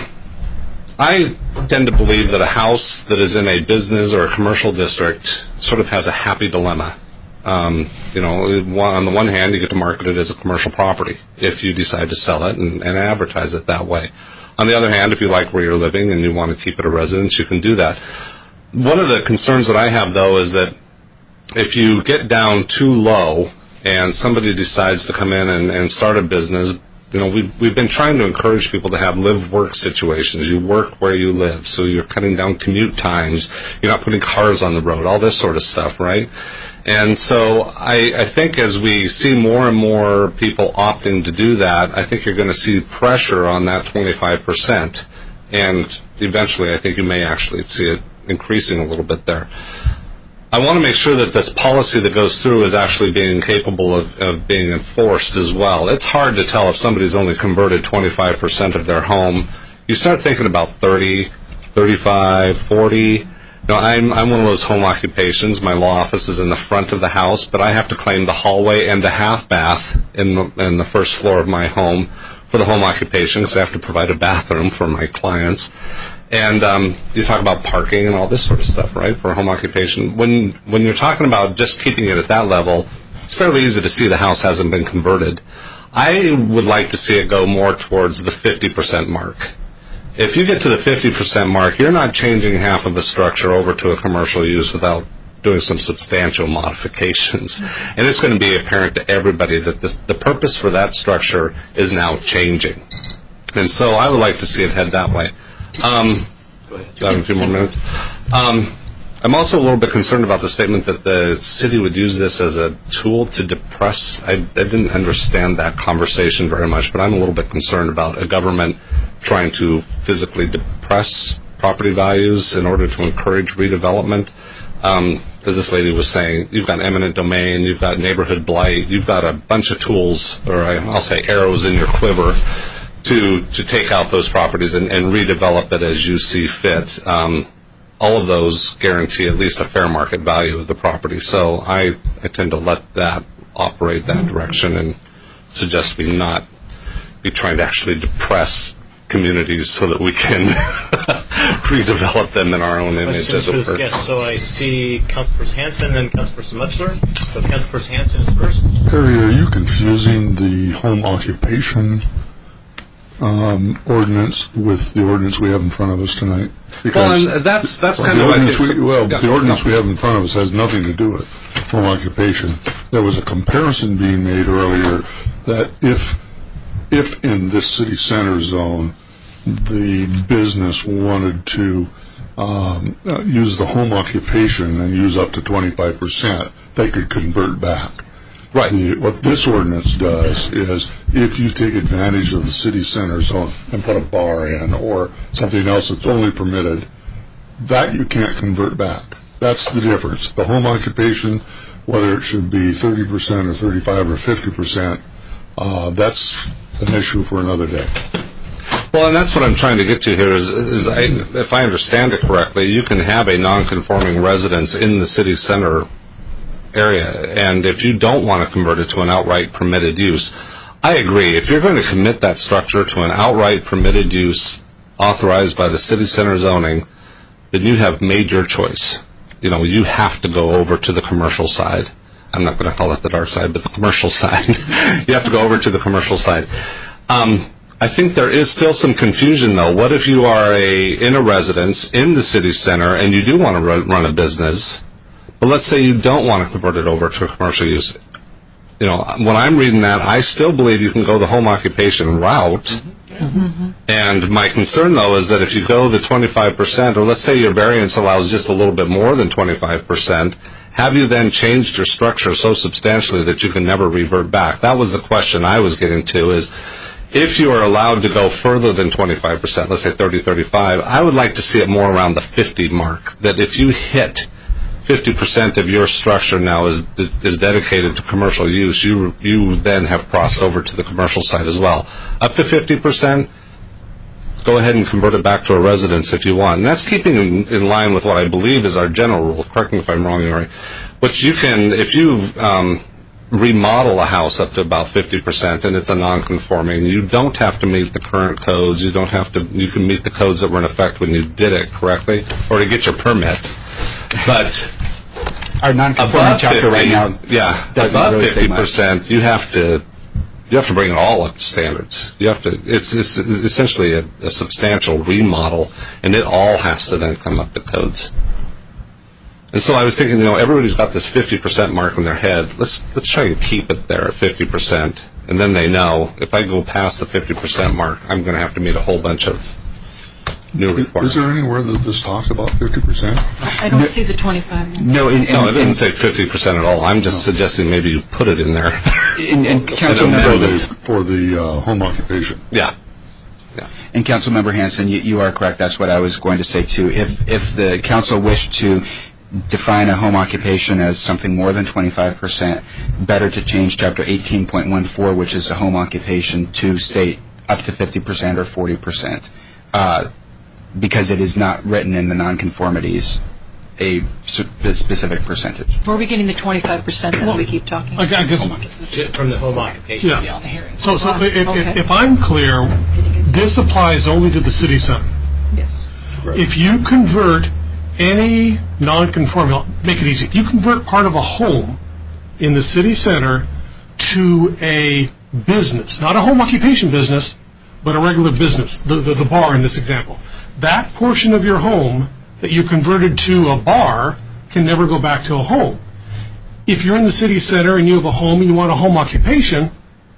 Speaker 16: I tend to believe that a house that is in a business or a commercial district sort of has a happy dilemma. Um, you know, on the one hand, you get to market it as a commercial property if you decide to sell it and, and advertise it that way. On the other hand, if you like where you're living and you want to keep it a residence, you can do that. One of the concerns that I have, though, is that if you get down too low and somebody decides to come in and, and start a business, you know, we've, we've been trying to encourage people to have live-work situations. You work where you live, so you're cutting down commute times. You're not putting cars on the road, all this sort of stuff, right? And so I, I think as we see more and more people opting to do that, I think you're going to see pressure on that twenty-five percent. And eventually I think you may actually see it increasing a little bit there. I want to make sure that this policy that goes through is actually being capable of, of being enforced as well. It's hard to tell if somebody's only converted twenty-five percent of their home. You start thinking about thirty, thirty-five, forty. You know, I'm, I'm one of those home occupations. My law office is in the front of the house, but I have to claim the hallway and the half bath in the, in the first floor of my home for the home occupation because I have to provide a bathroom for my clients. And um, you talk about parking and all this sort of stuff, right, for a home occupation. When when you're talking about just keeping it at that level, it's fairly easy to see the house hasn't been converted. I would like to see it go more towards the fifty percent mark. If you get to the fifty percent mark, you're not changing half of the structure over to a commercial use without doing some substantial modifications. And it's going to be apparent to everybody that this, the purpose for that structure is now changing. And so I would like to see it head that way. Um, Go ahead. Do I have a few more minutes? Um, I'm also a little bit concerned about the statement that the city would use this as a tool to depress. I, I didn't understand that conversation very much, but I'm a little bit concerned about a government trying to physically depress property values in order to encourage redevelopment. Um, as this lady was saying, you've got eminent domain, you've got neighborhood blight, you've got a bunch of tools, or I'll say arrows in your quiver to to take out those properties and, and redevelop it as you see fit. Um, all of those guarantee at least a fair market value of the property. So I, I tend to let that operate that direction and suggest we not be trying to actually depress communities so that we can redevelop them in our own image. As it were.
Speaker 1: Yes, so I see Councilperson Hanson and then Councilperson Mutchler. So Councilperson Hanson is first.
Speaker 8: Harry, are you confusing the home occupation um, ordinance with the ordinance we have in front of us tonight? Because
Speaker 16: well, and that's that's
Speaker 8: well,
Speaker 16: kind
Speaker 8: the
Speaker 16: of
Speaker 8: ordinance
Speaker 16: like
Speaker 8: we, well,
Speaker 16: yeah,
Speaker 8: the ordinance
Speaker 16: no.
Speaker 8: we have in front of us has nothing to do with home occupation. There was a comparison being made earlier that if if in this city center zone the business wanted to um, uh, use the home occupation and use up to twenty-five percent, they could convert back.
Speaker 16: Right.
Speaker 8: The, what this ordinance does is if you take advantage of the city center zone and put a bar in or something else that's only permitted, that you can't convert back. That's the difference. The home occupation, whether it should be thirty percent or thirty-five or fifty percent, uh, that's an issue for another day.
Speaker 16: Well, and that's what I'm trying to get to here is, is I, if I understand it correctly, you can have a non-conforming residence in the city center area, and if you don't want to convert it to an outright permitted use, I agree. If you're going to commit that structure to an outright permitted use authorized by the city center zoning, then you have made your choice. You know, you have to go over to the commercial side. I'm not going to call it the dark side, but the commercial side. You have to go over to the commercial side. Um, I think there is still some confusion, though. What if you are a in a residence in the city center and you do want to run, run a business, but let's say you don't want to convert it over to a commercial use? You know, when I'm reading that, I still believe you can go the home occupation route. Mm-hmm. And my concern, though, is that if you go the twenty-five percent, or let's say your variance allows just a little bit more than twenty-five percent, have you then changed your structure so substantially that you can never revert back? That was the question I was getting to, is if you are allowed to go further than twenty-five percent, let's say thirty, thirty-five, I would like to see it more around the fifty mark, that if you hit fifty percent of your structure now is is dedicated to commercial use, you you then have crossed over to the commercial side as well. Up to fifty percent, go ahead and convert it back to a residence if you want. And that's keeping in, in line with what I believe is our general rule. Correct me if I'm wrong, Yuri. But you can, if you um, remodel a house up to about fifty percent and it's a non-conforming, you don't have to meet the current codes. You don't have to, you can meet the codes that were in effect when you did it correctly, or to get your permits. But
Speaker 14: our non-conforming chapter right now,
Speaker 16: yeah,
Speaker 14: doesn't
Speaker 16: above
Speaker 14: really
Speaker 16: fifty percent, you have to you have to bring it all up to standards. You have to. It's, it's essentially a, a substantial remodel, and it all has to then come up to codes. And so I was thinking, you know, everybody's got this fifty percent mark in their head. Let's let's try and keep it there at fifty percent, and then they know if I go past the fifty percent mark, I'm going to have to meet a whole bunch of new requirements.
Speaker 8: Is there anywhere that this talks about fifty percent?
Speaker 12: I don't no, see the twenty-five.
Speaker 14: No, in, in,
Speaker 16: no, it didn't say fifty percent at all. I'm just no. suggesting maybe you put it in there.
Speaker 14: In, in council
Speaker 8: for the, for the uh, home occupation.
Speaker 16: Yeah. Yeah.
Speaker 14: And Councilmember Hanson, you, you are correct. That's what I was going to say too. If if the council wished to define a home occupation as something more than twenty-five percent, better to change Chapter eighteen point one four, which is a home occupation, to state up to fifty percent or forty percent. Uh, because it is not written in the nonconformities a specific percentage.
Speaker 12: Where are we getting the twenty-five percent that well, we keep talking about?
Speaker 1: I guess from the home occupation.
Speaker 5: Yeah. So, so if, okay. if, if I'm clear, this applies only to the city center.
Speaker 12: Yes.
Speaker 5: Right. If you convert any non-conforming, make it easy. If you convert part of a home in the city center to a business, not a home occupation business, but a regular business, the, the, the bar in this example, that portion of your home that you converted to a bar can never go back to a home. If you're in the city center and you have a home and you want a home occupation,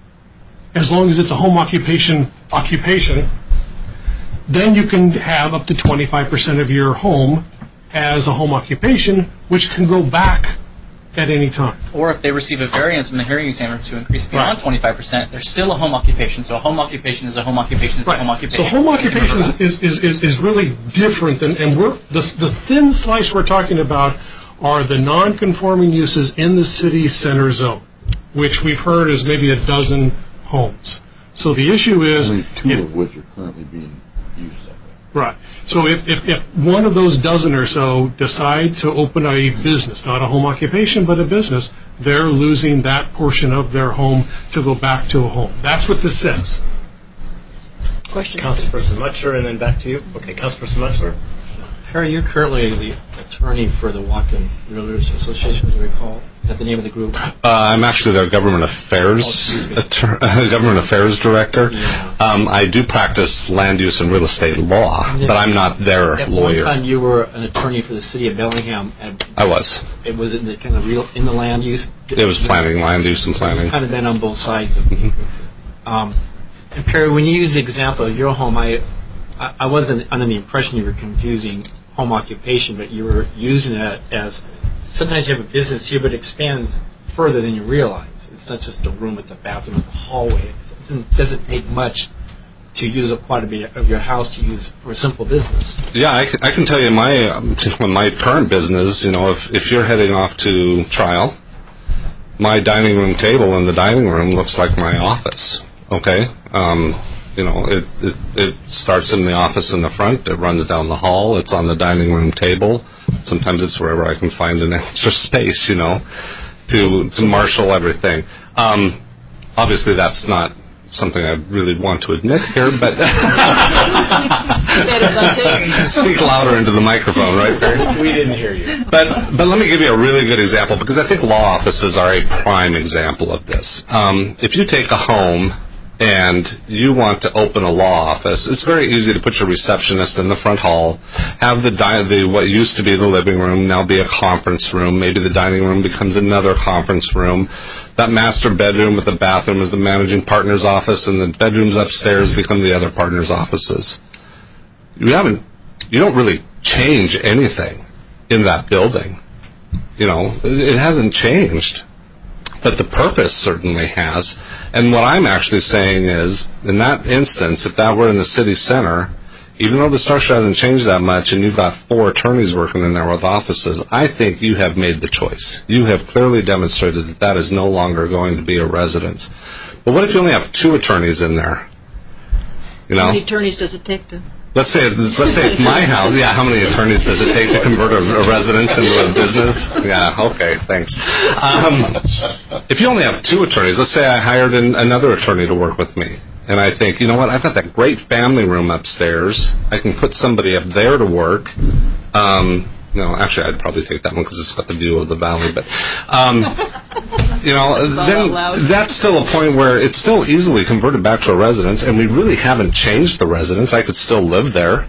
Speaker 5: as long as it's a home occupation occupation, then you can have up to twenty-five percent of your home as a home occupation, which can go back at any time.
Speaker 2: Or if they receive a variance from the hearing examiner to increase beyond
Speaker 5: right.
Speaker 2: twenty-five percent, there's still a home occupation. So a home occupation is a home occupation is
Speaker 5: right.
Speaker 2: a home occupation.
Speaker 5: So home occupation is, is, is, is really different, than, and we're the, the thin slice we're talking about are the non-conforming uses in the city center zone, which we've heard is maybe a dozen homes. So the issue is...
Speaker 8: Only two
Speaker 5: if,
Speaker 8: of which are currently being used that way.
Speaker 5: Right. So if, if, if one of those dozen or so decide to open a business, not a home occupation, but a business, they're losing that portion of their home to go back to a home. That's what this says.
Speaker 12: Question.
Speaker 1: Councilperson Mutchler, and then back to you. Okay, Councilperson Mutchler.
Speaker 11: Harry, you're currently the attorney for the Whatcom Realtors Association, as I recall. Is that the name of the group?
Speaker 16: Uh, I'm actually their government affairs
Speaker 11: oh,
Speaker 16: attor- government affairs director.
Speaker 11: Yeah.
Speaker 16: Um, I do practice land use and real estate law,
Speaker 11: then,
Speaker 16: but I'm not their
Speaker 11: at
Speaker 16: lawyer.
Speaker 11: At one time, you were an attorney for the city of Bellingham. And
Speaker 16: I was.
Speaker 11: It was in the kind of real in the land use.
Speaker 16: It was planning, land use, and
Speaker 11: so
Speaker 16: planning.
Speaker 11: You've kind of been on both sides of.
Speaker 16: Mm-hmm.
Speaker 11: Um, and Perry, when you use the example of your home, I, I I wasn't under the impression you were confusing home occupation, but you were using it as sometimes you have a business here, but it expands further than you realize. It's not just a room with a bathroom with a hallway. It doesn't, doesn't take much to use up quite a bit of your house to use for a simple business.
Speaker 16: Yeah, I can, I can tell you my um, my current business. You know, if if you're heading off to trial, my dining room table in the dining room looks like my office. Okay. Um, You know, it, it it starts in the office in the front. It runs down the hall. It's on the dining room table. Sometimes it's wherever I can find an extra space, you know, to to marshal everything. Um, obviously, that's not something I really want to admit here, but speak louder into the microphone, right, Barry?
Speaker 1: We didn't hear you.
Speaker 16: But but let me give you a really good example, because I think law offices are a prime example of this. Um, if you take a home and you want to open a law office, it's very easy to put your receptionist in the front hall, have the, di- the what used to be the living room now be a conference room. Maybe the dining room becomes another conference room. That master bedroom with the bathroom is the managing partner's office, and the bedrooms upstairs become the other partner's offices. You haven't, you don't really change anything in that building. You know, it hasn't changed. But the purpose certainly has. And what I'm actually saying is, in that instance, if that were in the city center, even though the structure hasn't changed that much and you've got four attorneys working in there with offices, I think you have made the choice. You have clearly demonstrated that that is no longer going to be a residence. But what if you only have two attorneys in there? You know?
Speaker 12: How many attorneys does it take to...
Speaker 16: Let's say it's, let's say it's my house. Yeah, how many attorneys does it take to convert a, a residence into a business? Yeah, okay, thanks. Um, if you only have two attorneys, let's say I hired an, another attorney to work with me, and I think, you know what, I've got that great family room upstairs. I can put somebody up there to work. Um, no, actually, I'd probably take that one because it's got the view of the valley. But um, you know, then that's still a point where it's still easily converted back to a residence, and we really haven't changed the residence. I could still live there.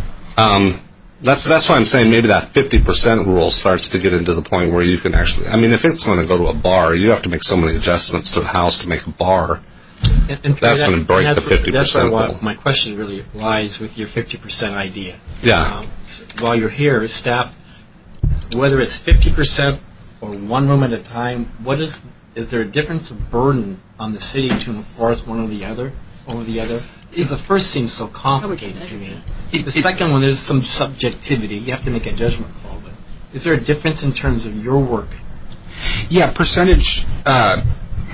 Speaker 16: Um, that's that's why I'm saying maybe that fifty percent rule starts to get into the point where you can actually. I mean, if it's going to go to a bar, you have to make so many adjustments to the house to make a bar.
Speaker 11: And, and
Speaker 16: that's
Speaker 11: that,
Speaker 16: going to break the fifty percent
Speaker 11: rule.
Speaker 16: That's
Speaker 11: why my question really lies with your fifty percent idea.
Speaker 16: Yeah.
Speaker 11: Um, while you're here, staff, whether it's fifty percent or one room at a time, what is is there a difference of burden on the city to enforce one or the other over the other? Because the first seems so complicated to me. The second one, there's some subjectivity. You have to make a judgment call. But is there a difference in terms of your work?
Speaker 14: Yeah, percentage. Uh,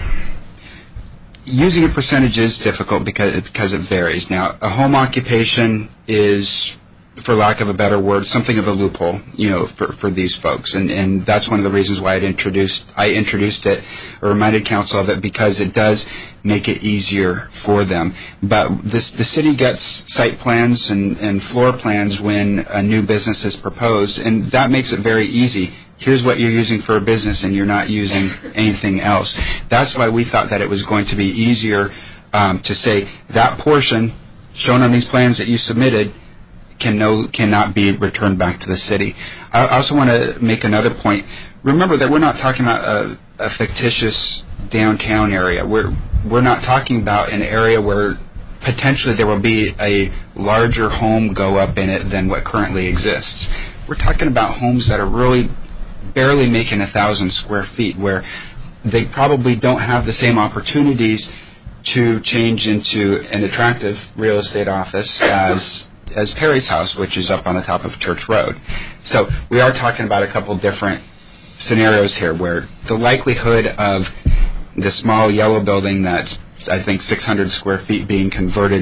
Speaker 14: Using a percentage is difficult because because it varies. Now, a home occupation is, for lack of a better word, something of a loophole, you know, for, for these folks, and and that's one of the reasons why I introduced I introduced it or reminded council of it, because it does make it easier for them. But this the city gets site plans and and floor plans when a new business is proposed, and that makes it very easy. Here's what you're using for a business, and you're not using anything else. That's why we thought that it was going to be easier um, to say that portion shown on these plans that you submitted can no, cannot be returned back to the city. I also want to make another point. Remember that we're not talking about a, a fictitious downtown area. We're we're not talking about an area where potentially there will be a larger home go up in it than what currently exists. We're talking about homes that are really barely making a thousand square feet, where they probably don't have the same opportunities to change into an attractive real estate office as as Perry's house, which is up on the top of Church Road. So we are talking about a couple different scenarios here where the likelihood of the small yellow building that's, I think, six hundred square feet being converted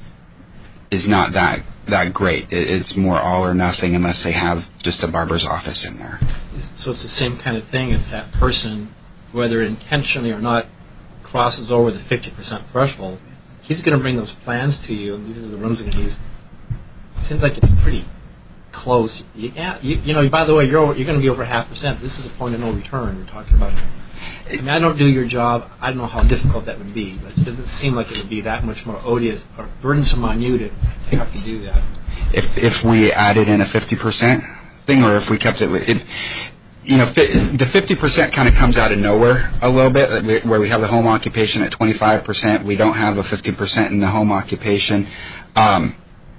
Speaker 14: is not that that great. It's more all or nothing unless they have just a barber's office in there.
Speaker 11: So it's the same kind of thing if that person, whether intentionally or not, crosses over the fifty percent threshold, he's going to bring those plans to you, and these are the rooms they're going to use. It seems like it's pretty close. You, yeah, you, you know, by the way, you're you're going to be over half percent. This is a point of no return we're talking about. I mean, I don't do your job. I don't know how difficult that would be, but it doesn't seem like it would be that much more odious or burdensome on you to have to do that.
Speaker 14: If if we added in a fifty percent thing, or if we kept it, it you know, the fifty percent kind of comes out of nowhere a little bit, where we have the home occupation at twenty-five percent. We don't have a fifty percent in the home occupation. Um,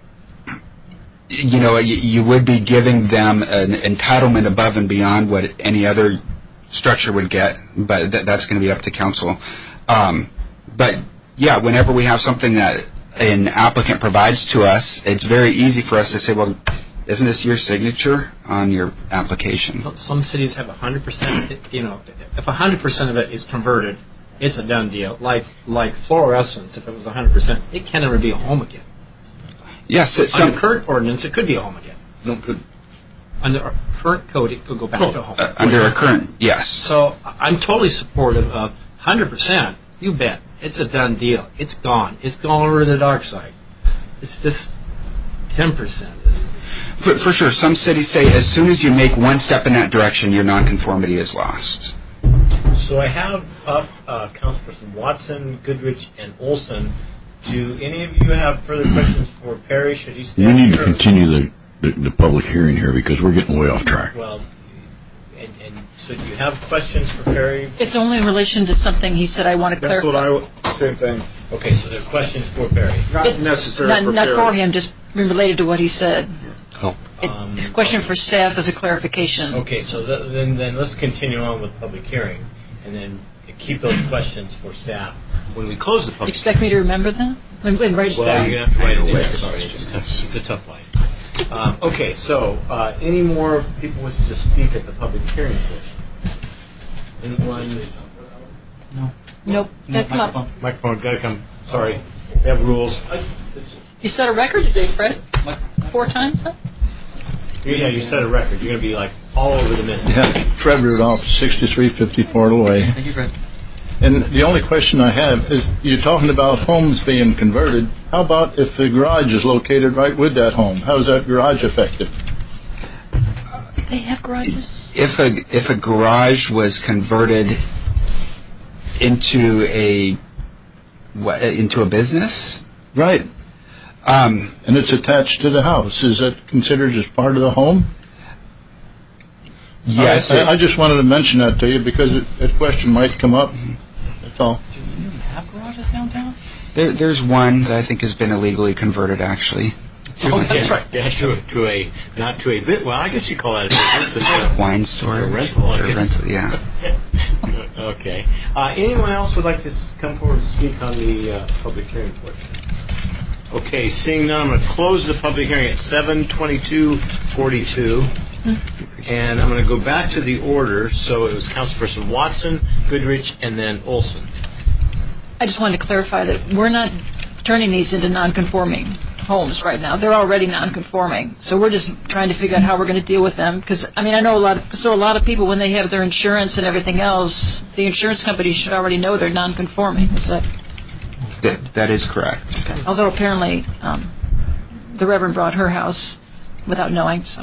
Speaker 14: you know, you, you would be giving them an entitlement above and beyond what any other structure would get, but th- that's going to be up to council. Um, but, yeah, whenever we have something that an applicant provides to us, it's very easy for us to say, well, isn't this your signature on your application?
Speaker 11: Some cities have one hundred percent, you know, if one hundred percent of it is converted, it's a done deal. Like like fluorescence, if it was one hundred percent, it can never be a home again.
Speaker 14: Yes. It,
Speaker 11: Under current ordinance, it could be a home again.
Speaker 14: No, could.
Speaker 11: Under our current code, it could go back
Speaker 14: oh,
Speaker 11: to a home.
Speaker 14: Uh, under a current, yes.
Speaker 11: So I'm totally supportive of one hundred percent. You bet. It's a done deal. It's gone. It's gone over to the dark side. It's this ten percent.
Speaker 14: For, for sure. Some cities say as soon as you make one step in that direction, your nonconformity is lost.
Speaker 1: So I have up uh, Councilperson Watson, Goodrich, and Olson. Do any of you have further questions for Perry? Should he stay?
Speaker 17: We need
Speaker 1: here?
Speaker 17: to continue the, the, the public hearing here because we're getting way off track.
Speaker 1: Well, and, and so do you have questions for Perry?
Speaker 12: It's only in relation to something he said I want to
Speaker 7: That's
Speaker 12: clarify.
Speaker 7: what I, same thing.
Speaker 1: Okay, so there are questions for Perry.
Speaker 7: Not
Speaker 12: It-
Speaker 7: necessary
Speaker 12: Not,
Speaker 7: for
Speaker 12: not
Speaker 7: Perry.
Speaker 12: for him, just related to what he said.
Speaker 16: Oh.
Speaker 12: It,
Speaker 1: Um,
Speaker 12: it's a question for staff as a clarification.
Speaker 1: Okay, so th- then then let's continue on with public hearing, and then keep those questions for staff when we close the public.
Speaker 12: Expect me to remember that? When, when write it
Speaker 1: Well,
Speaker 12: down?
Speaker 1: you're going to have to write it down. Sorry, it's a tough, it's a tough life. Um, okay, so uh, any more people wish to speak at the public hearing portion? Anyone?
Speaker 12: No. Nope.
Speaker 1: No,
Speaker 12: Come up.
Speaker 1: microphone. Microphone, got to come. Sorry, we have rules.
Speaker 12: You set a record today, Fred? Four times, huh?
Speaker 1: Yeah, you set a record. You're going to be like all over the minute.
Speaker 4: Yeah, Fred Rudolph, sixty-three fifty Portal Way.
Speaker 2: Thank you, Fred.
Speaker 4: And the only question I have is, you're talking about homes being converted. How about if the garage is located right with that home? How is that garage affected?
Speaker 12: They have garages?
Speaker 14: If a if a garage was converted into a what, into a business,
Speaker 4: right?
Speaker 14: Um,
Speaker 4: and it's attached to the house. Is that considered as part of the home?
Speaker 14: Yes.
Speaker 4: I, I, I just wanted to mention that to you because it, that question might come up. That's all.
Speaker 2: Do you even have garages downtown?
Speaker 14: There, there's one that I think has been illegally converted, actually.
Speaker 1: Oh, that's right. Yeah, to a, to a not to a bit. Well, I guess you call that a business. It's a
Speaker 14: wine store.
Speaker 1: It's a rental.
Speaker 14: Or rental, yeah.
Speaker 1: Okay. Uh, anyone else would like to come forward and speak on the uh, public hearing portion? Okay, seeing none, I'm going to close the public hearing at seven twenty-two forty-two. And I'm going to go back to the order. So it was Councilperson Watson, Goodrich, and then Olson.
Speaker 12: I just wanted to clarify that we're not turning these into non-conforming homes right now. They're already non-conforming. So we're just trying to figure out how we're going to deal with them. Because, I mean, I know a lot of, so a lot of people, when they have their insurance and everything else, the insurance company should already know they're non-conforming. Is that...
Speaker 14: That, that is correct.
Speaker 12: Okay. Although apparently um, the Reverend brought her house without knowing, so.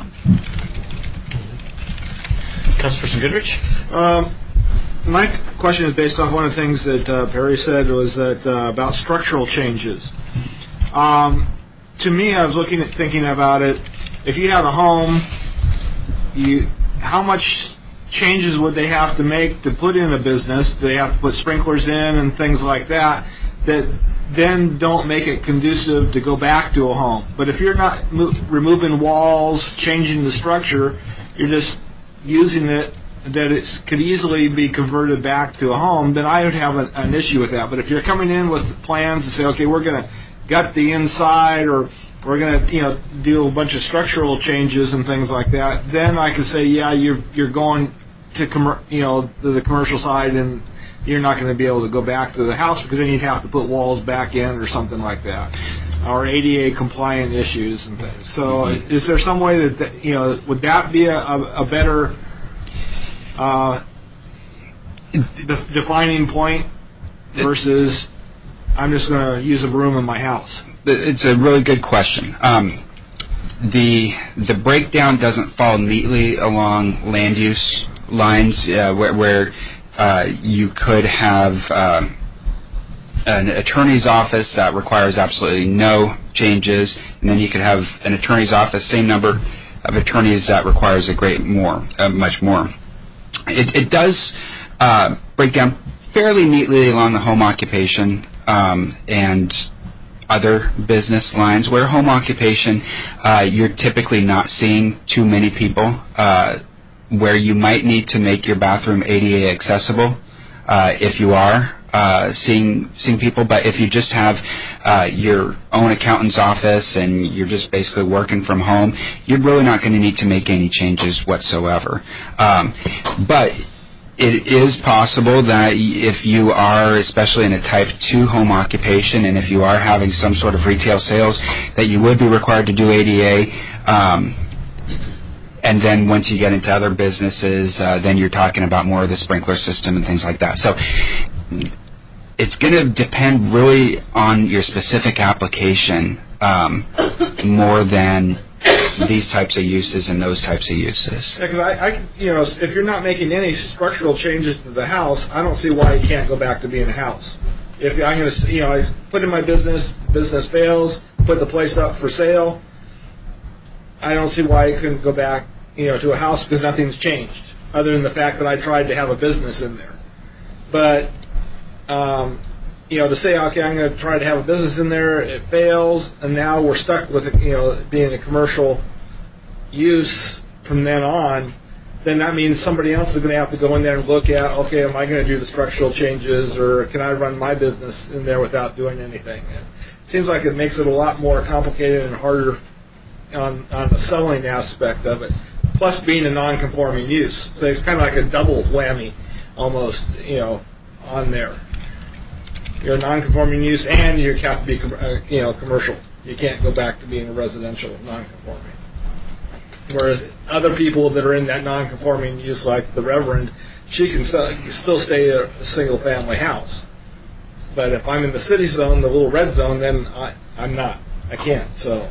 Speaker 1: Councilperson Goodrich?
Speaker 7: Um, my question is based off one of the things that uh, Perry said was that uh, about structural changes. Um, to me, I was looking at thinking about it. If you have a home, you how much changes would they have to make to put in a business? Do they have to put sprinklers in and things like that? That then don't make it conducive to go back to a home. But if you're not mo- removing walls, changing the structure, you're just using it that it could easily be converted back to a home, then I would have an, an issue with that. But if you're coming in with plans to say, okay, we're going to gut the inside or we're going to, you know, do a bunch of structural changes and things like that, then I could say, yeah, you're you're going to com- you know to the commercial side, and you're not going to be able to go back to the house because then you'd have to put walls back in or something like that, or A D A compliant issues and things. So, mm-hmm. is there some way that, that you know would that be a, a, a better uh, de- defining point versus I'm just going to use a broom in my house?
Speaker 14: It's a really good question. Um, the the breakdown doesn't fall neatly along land use lines uh, where, where uh, you could have uh, an attorney's office that requires absolutely no changes, and then you could have an attorney's office, same number of attorneys, that requires a great more, uh, much more. It, it does uh, break down fairly neatly along the home occupation um, and other business lines, where home occupation, uh, you're typically not seeing too many people, uh, where you might need to make your bathroom A D A accessible uh, if you are uh, seeing seeing people. But if you just have uh, your own accountant's office and you're just basically working from home, you're really not going to need to make any changes whatsoever. Um, but it is possible that if you are, especially in a type two home occupation, and if you are having some sort of retail sales, that you would be required to do A D A. Um, and then once you get into other businesses, uh, then you're talking about more of the sprinkler system and things like that. So it's going to depend really on your specific application um, more than these types of uses and those types of uses.
Speaker 7: Yeah, because I, I, you know, if you're not making any structural changes to the house, I don't see why you can't go back to being a house. If I'm going to, you know, I put in my business, the business fails, put the place up for sale, I don't see why you couldn't go back, you know, to a house because nothing's changed, other than the fact that I tried to have a business in there. But, um, you know, to say, okay, I'm going to try to have a business in there, it fails, and now we're stuck with it, you know, being a commercial use from then on, then that means somebody else is going to have to go in there and look at, okay, am I going to do the structural changes, or can I run my business in there without doing anything? And it seems like it makes it a lot more complicated and harder on, on the selling aspect of it, plus being a non-conforming use. So it's kind of like a double whammy almost, you know, on there. You're a non-conforming use, and you have to be, uh, you know, commercial. You can't go back to being a residential non-conforming. Whereas other people that are in that non-conforming use, like the Reverend, she can still stay a single-family house. But if I'm in the city zone, the little red zone, then I, I'm not. I can't. So.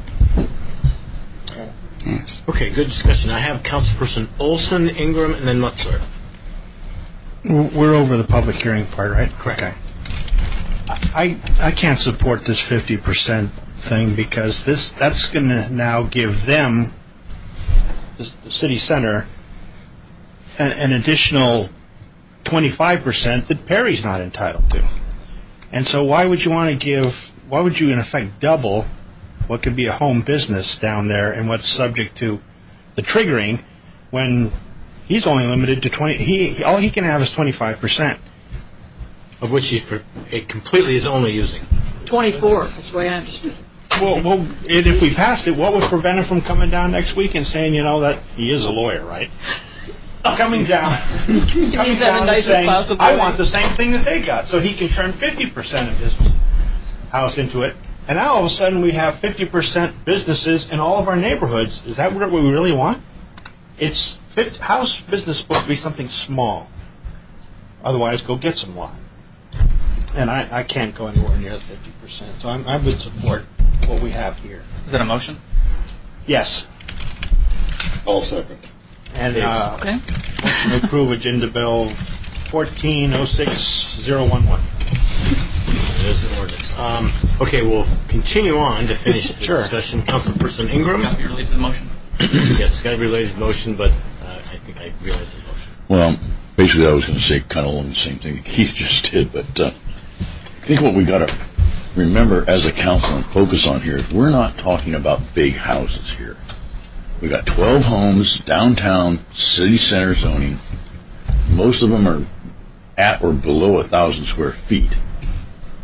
Speaker 14: Yes.
Speaker 1: Okay, good discussion. I have Councilperson Olson, Ingram, and then Mutzler.
Speaker 13: We're over the public hearing part, right?
Speaker 1: Correct.
Speaker 13: Okay. I I can't support this fifty percent thing because this that's going to now give them, the, the city center, an, an additional twenty-five percent that Perry's not entitled to. And so why would you want to give, why would you in effect double what could be a home business down there and what's subject to the triggering when he's only limited to twenty, he all he can have is twenty-five percent.
Speaker 1: Of which he it completely is only using.
Speaker 12: twenty-four, that's the way I understood it.
Speaker 13: Well, well, if we passed it, what would prevent him from coming down next week and saying, you know, that he is a lawyer, right? Coming down, coming down and saying, I want the same thing that they got, so he can turn fifty percent of his house into it. And now all of a sudden we have fifty percent businesses in all of our neighborhoods. Is that what we really want? It's house business supposed to be something small. Otherwise, go get some lot. And I, I can't go anywhere near the fifty percent. So I'm, I would support what we have here.
Speaker 2: Is that a motion?
Speaker 13: Yes.
Speaker 8: All second.
Speaker 13: And uh,
Speaker 12: okay.
Speaker 13: motion to approve Agenda Bill fourteen oh six oh one one.
Speaker 1: It is an ordinance. Um, okay, we'll continue on to finish the
Speaker 13: sure.
Speaker 1: discussion. Councilperson Ingram.
Speaker 2: Got to be related to the motion.
Speaker 1: Yes, it's got to be related to the motion, but uh, I think I realize the motion.
Speaker 17: Well, basically I was going to say kind of along the same thing Keith just did, but uh, I think what we got to remember as a council and focus on here is we're not talking about big houses here. We got twelve homes, downtown, city center zoning. Most of them are at or below a thousand square feet.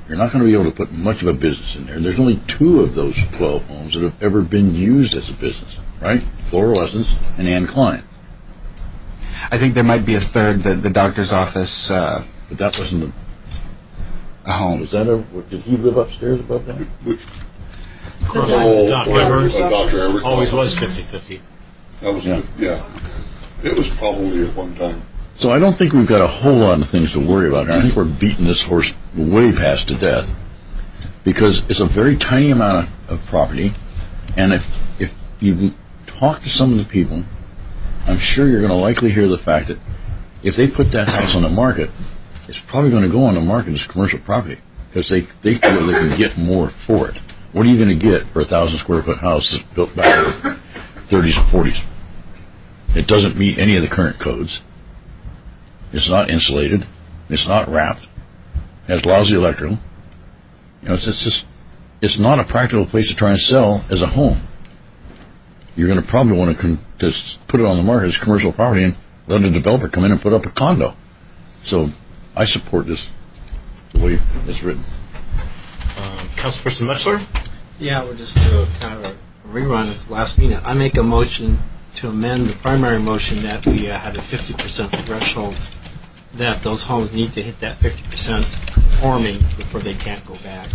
Speaker 17: You're not going to be able to put much of a business in there. There's only two of those twelve homes that have ever been used as a business, right? Floral-Essence and Ann Klein.
Speaker 14: I think there might be a third, the, the doctor's office. Uh,
Speaker 17: but that wasn't a,
Speaker 14: a home.
Speaker 17: Was that a, did he live upstairs above that?
Speaker 8: Which,
Speaker 1: Doc Evers always was fifty-fifty.
Speaker 8: That was, yeah. yeah. It was probably at one time.
Speaker 17: So I don't think we've got a whole lot of things to worry about here. I think we're beating this horse way past to death because it's a very tiny amount of, of property, and if if you talk to some of the people, I'm sure you're going to likely hear the fact that if they put that house on the market, it's probably going to go on the market as commercial property because they, they feel they can get more for it. What are you going to get for a thousand square foot house that's built back in the thirties and forties? It doesn't meet any of the current codes. It's not insulated. It's not wrapped. It has lousy electrical. You know, it's, it's just, it's not a practical place to try and sell as a home. You're going to probably want to con- just put it on the market as commercial property and let a developer come in and put up a condo. So I support this the way it's written.
Speaker 1: Um, Councilperson Mutchler?
Speaker 11: Yeah, we'll just do a kind of a rerun of last meeting. I make a motion to amend the primary motion that we uh, have a fifty percent threshold, that those homes need to hit that fifty percent conforming before they can't go back.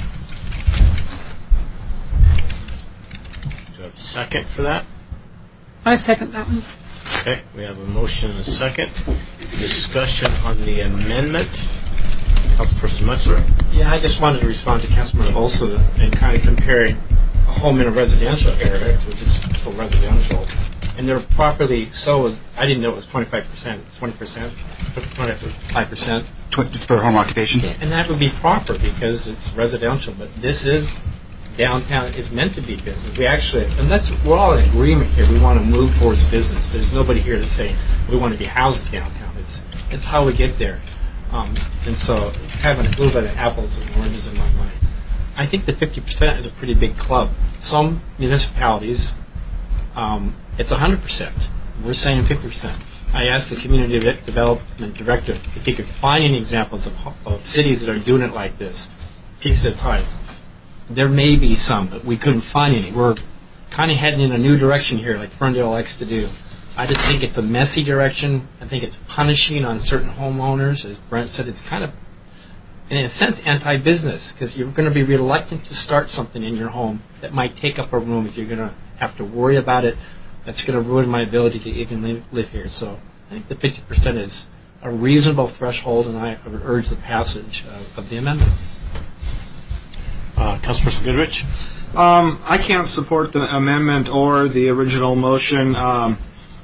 Speaker 1: Do I have a second for that?
Speaker 15: I second that one.
Speaker 1: Okay, we have a motion and a second. Discussion on the amendment. Councilperson Mutchler?
Speaker 11: Yeah, I just wanted to respond to Councilman Olson and kind of comparing a home in a residential area, which is still residential, and they're properly so. As, I didn't know it was twenty-five percent. It's twenty percent, twenty-five percent
Speaker 14: for home occupation.
Speaker 11: And that would be proper because it's residential. But this is downtown. It's meant to be business. We actually, and that's we're all in agreement here. We want to move towards business. There's nobody here that's saying we want to be houses downtown. It's it's how we get there. Um, and so having a little bit of apples and oranges in my mind. I think the fifty percent is a pretty big club. Some municipalities, um, it's one hundred percent. We're saying fifty percent. I asked the community development director if he could find any examples of, of cities that are doing it like this, piece at a time. There may be some, but we couldn't find any. We're kind of heading in a new direction here, like Ferndale likes to do. I just think it's a messy direction. I think it's punishing on certain homeowners. As Brent said, it's kind of, in a sense, anti-business because you're going to be reluctant to start something in your home that might take up a room if you're going to have to worry about it. That's going to ruin my ability to even live, live here. So I think the fifty percent is a reasonable threshold, and I would urge the passage of, of the amendment.
Speaker 1: Uh, Councilperson Goodrich?
Speaker 7: Um, I can't support the amendment or the original motion. Um,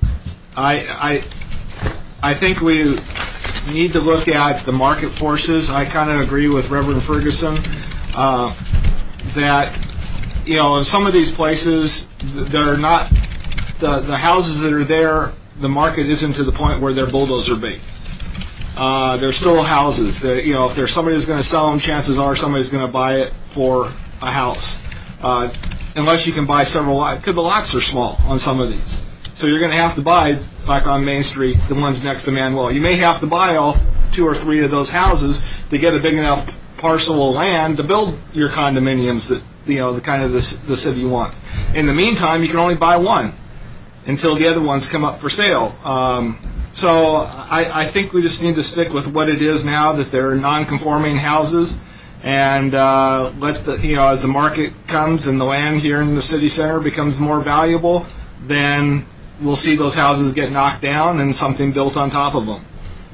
Speaker 7: I, I, I think we need to look at the market forces. I kind of agree with Reverend Ferguson uh, that, you know, in some of these places, they're not, the, the houses that are there, the market isn't to the point where they're bulldozer bait. Uh, they're still houses. That, you know, if there's somebody who's going to sell them, chances are somebody's going to buy it for a house. Uh, unless you can buy several lots, because the lots are small on some of these. So you're going to have to buy, like on Main Street, the ones next to Manuel. You may have to buy all two or three of those houses to get a big enough parcel of land to build your condominiums that, you know, the kind of the, the city wants. In the meantime, you can only buy one until the other ones come up for sale. Um, so I, I think we just need to stick with what it is now, that they're non-conforming houses, and uh, let the, you know, as the market comes and the land here in the city center becomes more valuable, then we'll see those houses get knocked down and something built on top of them.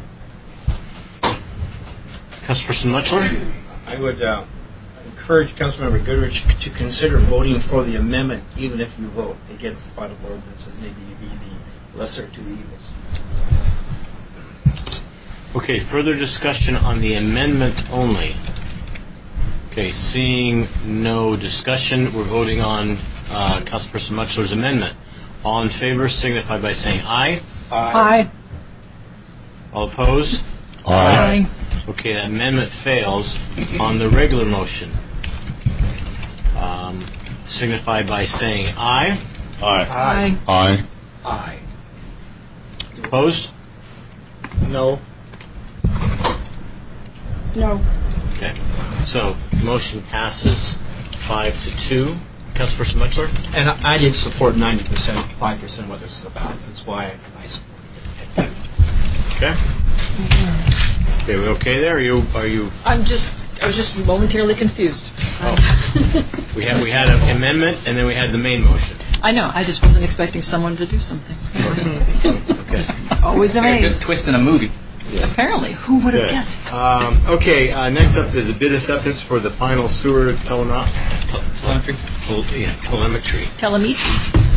Speaker 1: Councilperson Mutchler?
Speaker 11: I would uh, encourage Councilmember Goodrich to consider voting for the amendment, even if you vote against the final ordinance, as maybe you be the lesser of two evils.
Speaker 1: Okay, further discussion on the amendment only. Okay, seeing no discussion, we're voting on uh, Councilperson Mutchler's amendment. All in favor signify by saying aye.
Speaker 15: Aye.
Speaker 1: All opposed?
Speaker 15: Aye.
Speaker 1: Okay, that amendment fails. On the regular motion, um, signify by saying aye.
Speaker 8: Aye.
Speaker 15: Aye.
Speaker 8: Aye.
Speaker 11: Aye.
Speaker 1: Opposed?
Speaker 7: No.
Speaker 15: No.
Speaker 1: Okay. So, motion passes five to two. Councilperson Mutchler?
Speaker 11: And I, I did support ninety percent, five percent what this is about. That's why I supported it.
Speaker 1: Okay. Okay, we okay there? Are you, are you...
Speaker 12: I'm just, I was just momentarily confused.
Speaker 1: Oh. we had, we had an amendment, and then we had the main motion.
Speaker 12: I know, I just wasn't expecting someone to do something.
Speaker 1: Okay.
Speaker 12: Always amazed.
Speaker 2: Good twist in a movie.
Speaker 1: Yeah.
Speaker 12: Apparently. Who would have
Speaker 1: Good.
Speaker 12: guessed?
Speaker 1: Um, okay, uh, next up is a bid acceptance for the final sewer telema- te- telemetry. Tel- yeah, telemetry.
Speaker 12: Telemetry.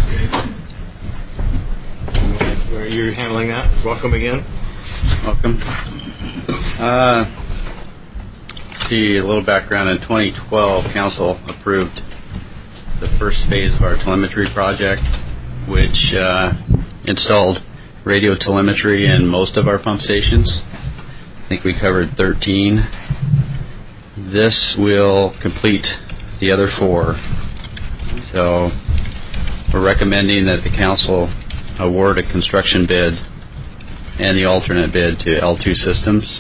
Speaker 1: Where you're handling that. Welcome again.
Speaker 10: Welcome. Uh, see, a little background. In twenty twelve, Council approved the first phase of our telemetry project, which uh, installed radio telemetry in most of our pump stations. I think we covered thirteen. This will complete the other four. So we're recommending that the council award a construction bid and the alternate bid to L two Systems.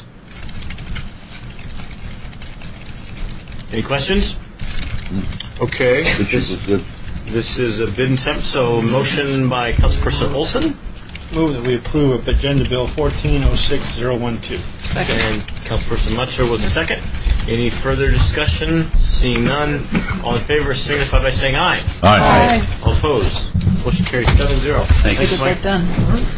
Speaker 1: Any questions? Okay. This, this is a bid and accept. So motion by Councilperson Olson.
Speaker 13: Move that we approve Agenda Bill fourteen oh six oh one two.
Speaker 1: Second. And Councilperson Mutchler was the second. Any further discussion? Seeing none, all in favor signify by saying aye.
Speaker 17: Aye.
Speaker 12: Aye.
Speaker 1: All opposed. Motion carries seven zero.
Speaker 10: Thank you.
Speaker 12: Get that done.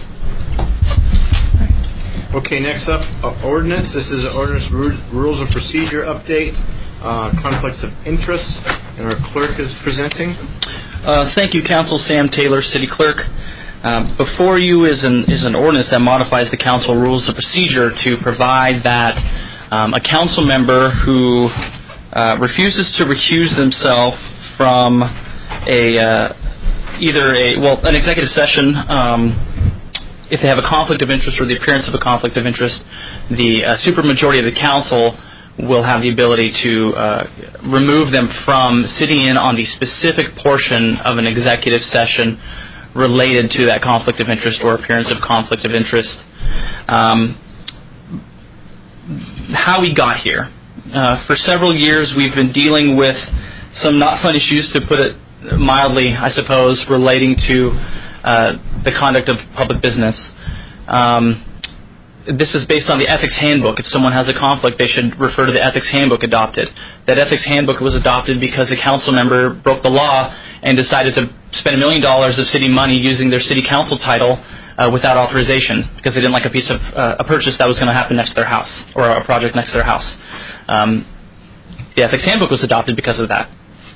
Speaker 1: Okay, next up, uh, ordinance. This is an ordinance ru- rules of procedure update. Uh, conflicts of interest, and our clerk is presenting.
Speaker 2: Uh, thank you, Council. Sam Taylor, City Clerk. Um, before you is an is an ordinance that modifies the council rules of procedure to provide that um, a council member who uh, refuses to recuse themselves from a uh, either a well an executive session, um, if they have a conflict of interest or the appearance of a conflict of interest, the uh, supermajority of the council will have the ability to uh, remove them from sitting in on the specific portion of an executive session related to that conflict of interest or appearance of conflict of interest. Um, how we got here. Uh, for several years we've been dealing with some not fun issues, to put it mildly, I suppose, relating to uh, the conduct of public business. Um, This is based on the ethics handbook. If someone has a conflict, they should refer to the ethics handbook adopted. That ethics handbook was adopted because a council member broke the law and decided to spend a million dollars of city money using their city council title uh, without authorization because they didn't like a piece of uh, a purchase that was going to happen next to their house or a project next to their house. Um, the ethics handbook was adopted because of that.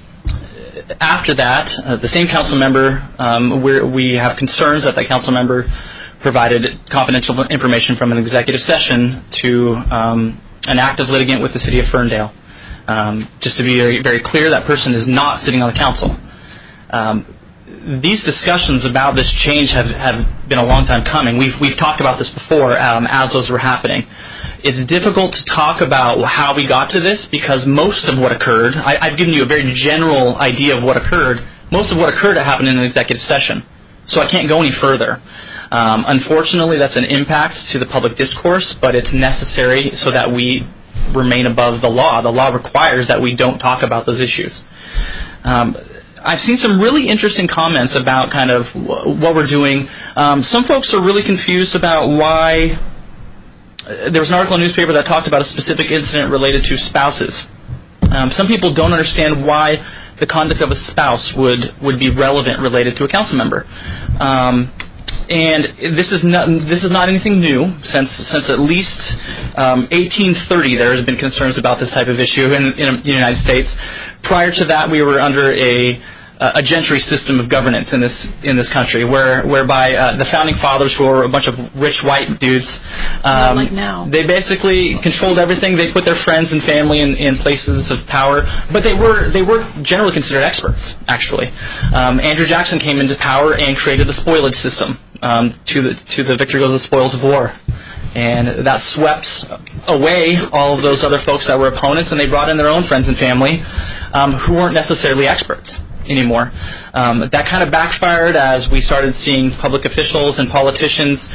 Speaker 2: After that, uh, the same council member, um, we're, we have concerns that that council member provided confidential information from an executive session to um, an active litigant with the city of Ferndale. Um, just to be very, very clear, that person is not sitting on the council. Um, these discussions about this change have, have been a long time coming. We've, we've talked about this before um, as those were happening. It's difficult to talk about how we got to this because most of what occurred, I, I've given you a very general idea of what occurred. Most of what occurred happened in an executive session. So I can't go any further. Um, unfortunately, that's an impact to the public discourse, but it's necessary so that we remain above the law. The law requires that we don't talk about those issues. Um, I've seen some really interesting comments about kind of w- what we're doing. Um, some folks are really confused about why. Uh, there was an article in the newspaper that talked about a specific incident related to spouses. Um, some people don't understand why the conduct of a spouse would, would be relevant related to a council member. Um, And this is not this is not anything new. Since since at least um, eighteen thirty, there has been concerns about this type of issue in, in the United States. Prior to that, we were under a a gentry system of governance in this in this country, where whereby uh, the founding fathers, who were a bunch of rich white dudes, um,
Speaker 12: like now.
Speaker 2: they basically controlled everything. They put their friends and family in, in places of power, but they were they were generally considered experts. Actually, um, Andrew Jackson came into power and created the spoilage system. Um, to the to the victory goes the spoils of war, and that swept away all of those other folks that were opponents, and they brought in their own friends and family um, who weren't necessarily experts anymore. Um, that kind of backfired as we started seeing public officials and politicians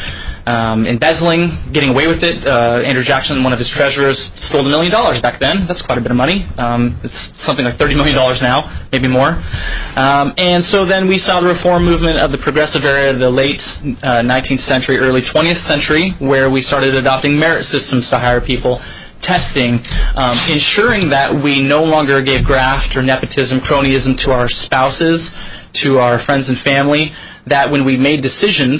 Speaker 2: um, embezzling, getting away with it. Uh, Andrew Jackson, one of his treasurers, stole a million dollars back then. That's quite a bit of money. Um, it's something like thirty million dollars now, maybe more. Um, and so then we saw the reform movement of the progressive era, the late uh, nineteenth century, early twentieth century, where we started adopting merit systems to hire people, testing, um, ensuring that we no longer gave graft or nepotism, cronyism to our spouses, to our friends and family, that when we made decisions,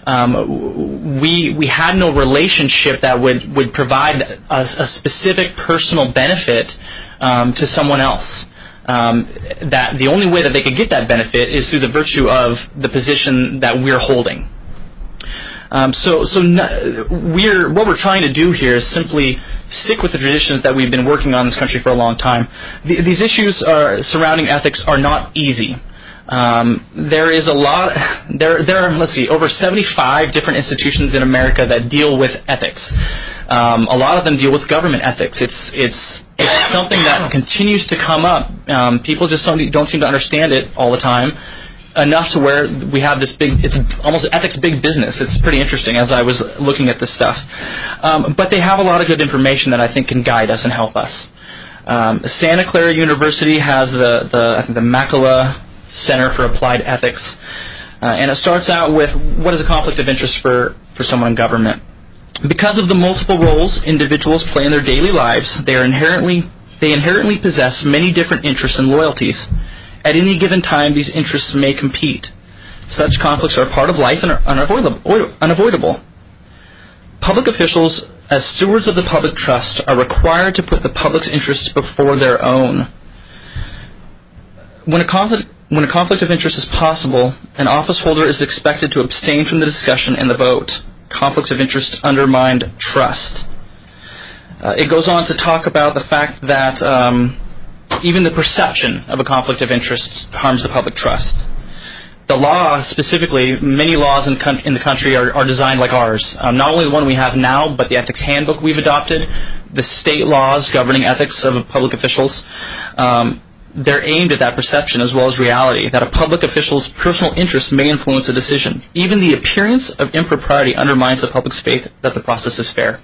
Speaker 2: um, we we had no relationship that would, would provide a, a specific personal benefit um, to someone else. Um, that the only way that they could get that benefit is through the virtue of the position that we're holding. Um, so, so n- we're what we're trying to do here is simply stick with the traditions that we've been working on in this country for a long time. The, these issues are, surrounding ethics are not easy. Um, there is a lot. There, there are let's see, over seventy-five different institutions in America that deal with ethics. Um, a lot of them deal with government ethics. It's it's, it's something that continues to come up. Um, people just don't, don't seem to understand it all the time. Enough to where we have this big, it's almost ethics big business. It's pretty interesting as I was looking at this stuff. Um, but they have a lot of good information that I think can guide us and help us. Um, Santa Clara University has the, the, I think the Makala Center for Applied Ethics. Uh, and it starts out with what is a conflict of interest for, for someone in government. Because of the multiple roles individuals play in their daily lives, they are inherently, they inherently possess many different interests and loyalties. At any given time, these interests may compete. Such conflicts are part of life and are unavoidable. Public officials, as stewards of the public trust, are required to put the public's interests before their own. When a conflict, when a conflict of interest is possible, an office holder is expected to abstain from the discussion and the vote. Conflicts of interest undermine trust. Uh, it goes on to talk about the fact that Um, even the perception of a conflict of interest harms the public trust. The law, specifically, many laws in, con- in the country are, are designed like ours. Um, not only the one we have now, but the ethics handbook we've adopted, the state laws governing ethics of public officials, um, they're aimed at that perception as well as reality, that a public official's personal interest may influence a decision. Even the appearance of impropriety undermines the public's faith that the process is fair.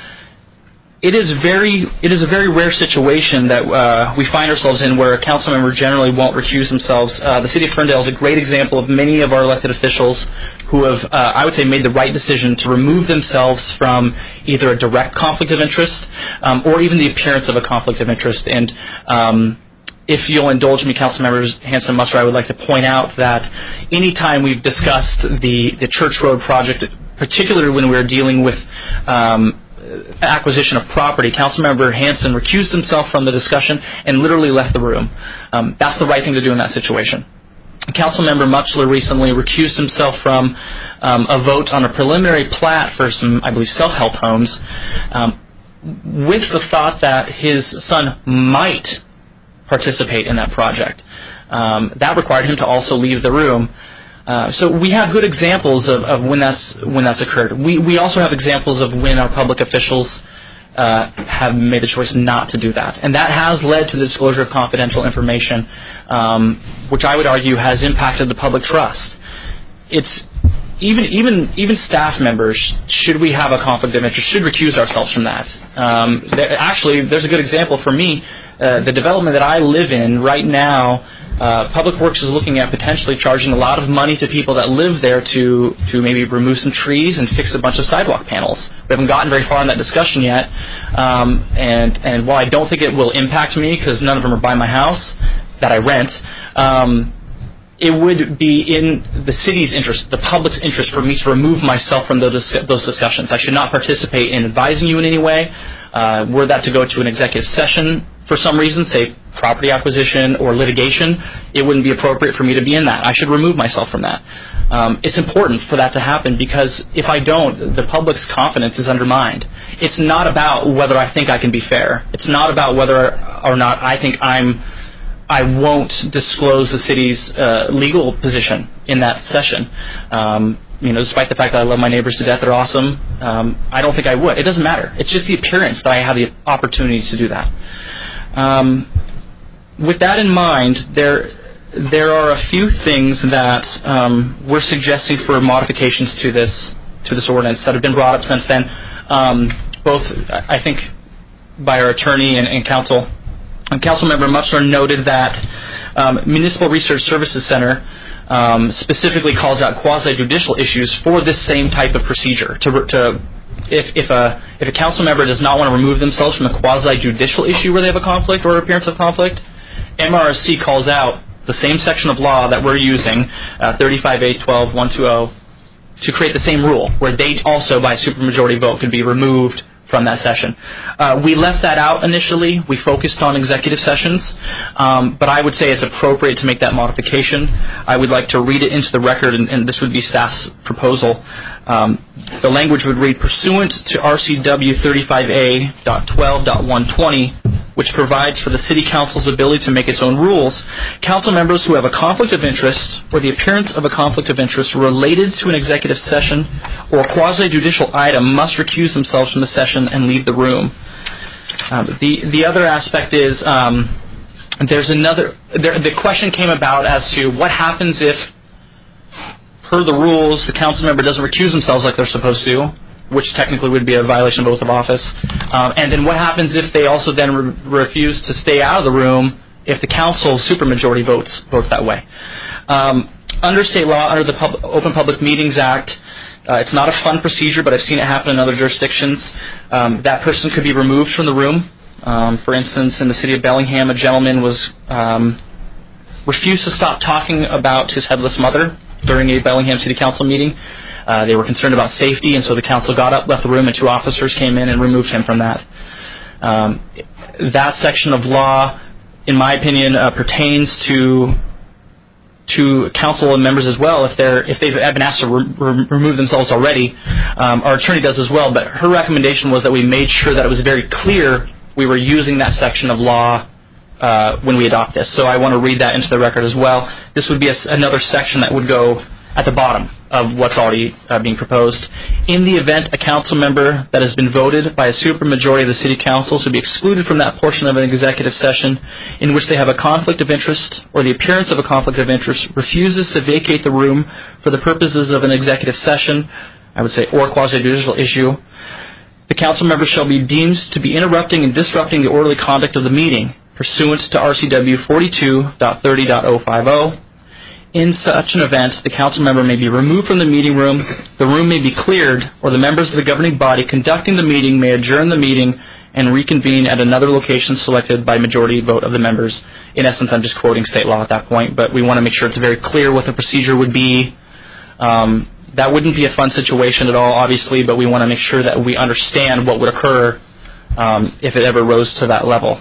Speaker 2: It is very, it is a very rare situation that uh, we find ourselves in where a council member generally won't recuse themselves. Uh, the city of Ferndale is a great example of many of our elected officials who have, uh, I would say, made the right decision to remove themselves from either a direct conflict of interest um, or even the appearance of a conflict of interest. And um, if you'll indulge me, council members Hanson and Musser, I would like to point out that any time we've discussed the, the Church Road project, particularly when we're dealing with um, acquisition of property, Councilmember Hanson recused himself from the discussion and literally left the room. Um, that's the right thing to do in that situation. Councilmember Mutchler recently recused himself from um, a vote on a preliminary plat for some, I believe, self-help homes um, with the thought that his son might participate in that project. Um, that required him to also leave the room. Uh, so we have good examples of, of when that's when that's occurred. We we also have examples of when our public officials uh, have made the choice not to do that, and that has led to the disclosure of confidential information, um, which I would argue has impacted the public trust. It's even even even staff members, should we have a conflict of interest, should recuse ourselves from that. Um, there, actually, there's a good example for me. Uh, the development that I live in right now, uh, Public Works is looking at potentially charging a lot of money to people that live there to to maybe remove some trees and fix a bunch of sidewalk panels. We haven't gotten very far in that discussion yet, um, and and while I don't think it will impact me because none of them are by my house that I rent, um, it would be in the city's interest, the public's interest, for me to remove myself from those those discussions. I should not participate in advising you in any way. Uh, were that to go to an executive session for some reason, say property acquisition or litigation, it wouldn't be appropriate for me to be in that. I should remove myself from that. Um, it's important for that to happen because if I don't, the public's confidence is undermined. It's not about whether I think I can be fair. It's not about whether or not I think I'm I won't disclose the city's uh, legal position in that session. Um, you know, despite the fact that I love my neighbors to death, they're awesome, um, I don't think I would. It doesn't matter. It's just the appearance that I have the opportunity to do that. Um, with that in mind, there there are a few things that um, we're suggesting for modifications to this to this ordinance that have been brought up since then, um, both, I think, by our attorney and, and council. And Councilmember Mutchler noted that um, Municipal Research Services Center um, specifically calls out quasi-judicial issues for this same type of procedure. To, to if, if a if a council member does not want to remove themselves from a quasi-judicial issue where they have a conflict or appearance of conflict, M R S C calls out the same section of law that we're using, uh, thirty-five A twelve one twenty, to create the same rule where they also, by supermajority vote, could be removed from that session. Uh, we left that out initially. We focused on executive sessions, um, but I would say it's appropriate to make that modification. I would like to read it into the record, and, and this would be staff's proposal. Um, the language would read, pursuant to R C W thirty-five A twelve one twenty, which provides for the City Council's ability to make its own rules, council members who have a conflict of interest or the appearance of a conflict of interest related to an executive session or a quasi-judicial item must recuse themselves from the session and leave the room. Um, the, the other aspect is um, there's another, there, the question came about as to what happens if, per the rules, the council member doesn't recuse themselves like they're supposed to, which technically would be a violation of oath of office. Um, and then what happens if they also then re- refuse to stay out of the room if the council supermajority votes votes that way? Um, under state law, under the Pub- Open Public Meetings Act, uh, it's not a fun procedure, but I've seen it happen in other jurisdictions. Um, that person could be removed from the room. Um, for instance, in the city of Bellingham, a gentleman was um, refused to stop talking about his headless mother during a Bellingham City Council meeting. Uh, they were concerned about safety, and so the council got up, left the room, and two officers came in and removed him from that. Um, that section of law, in my opinion, uh, pertains to to council and members as well. If they're if they've been asked to re- re- remove themselves already, um, our attorney does as well. But her recommendation was that we made sure that it was very clear we were using that section of law uh, when we adopt this. So I want to read that into the record as well. This would be a, another section that would go at the bottom of what's already uh, being proposed. In the event a council member that has been voted by a supermajority of the City Council should be excluded from that portion of an executive session in which they have a conflict of interest or the appearance of a conflict of interest, refuses to vacate the room for the purposes of an executive session, I would say, or quasi-judicial issue, the council member shall be deemed to be interrupting and disrupting the orderly conduct of the meeting pursuant to R C W forty-two point thirty point oh fifty. In such an event, the council member may be removed from the meeting room, the room may be cleared, or the members of the governing body conducting the meeting may adjourn the meeting and reconvene at another location selected by majority vote of the members. In essence, I'm just quoting state law at that point, but we want to make sure it's very clear what the procedure would be. Um, that wouldn't be a fun situation at all, obviously, but we want to make sure that we understand what would occur um, if it ever rose to that level.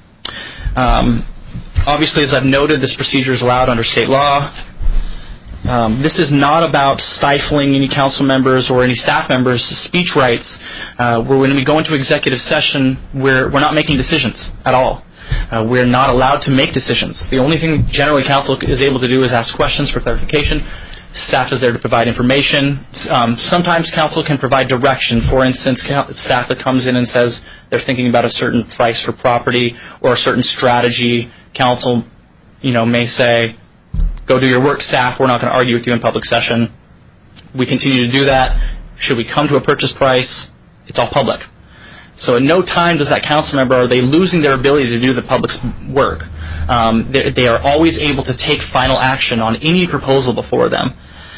Speaker 2: Um, Obviously, as I've noted, this procedure is allowed under state law. Um, this is not about stifling any council members or any staff members' speech rights. Uh, when we go into executive session, we're, we're not making decisions at all. Uh, we're not allowed to make decisions. The only thing generally council is able to do is ask questions for clarification. Staff is there to provide information. Um, sometimes council can provide direction. For instance, staff that comes in and says they're thinking about a certain price for property or a certain strategy, council, you know, may say, go do your work, staff. We're not going to argue with you in public session. We continue to do that. Should we come to a purchase price, it's all public. So at no time does that council member, are they losing their ability to do the public's work. Um, they, they are always able to take final action on any proposal before them.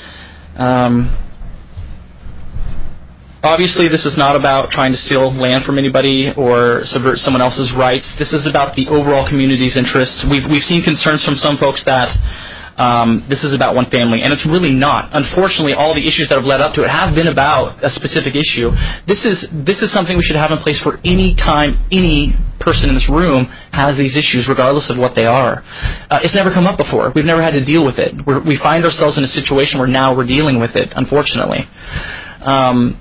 Speaker 2: Um, obviously, this is not about trying to steal land from anybody or subvert someone else's rights. This is about the overall community's interests. We've, we've seen concerns from some folks that Um, this is about one family, and it's really not. Unfortunately, all the issues that have led up to it have been about a specific issue. This is this is something we should have in place for any time any person in this room has these issues, regardless of what they are. Uh, it's never come up before. We've never had to deal with it. We're, we find ourselves in a situation where now we're dealing with it, unfortunately. Um,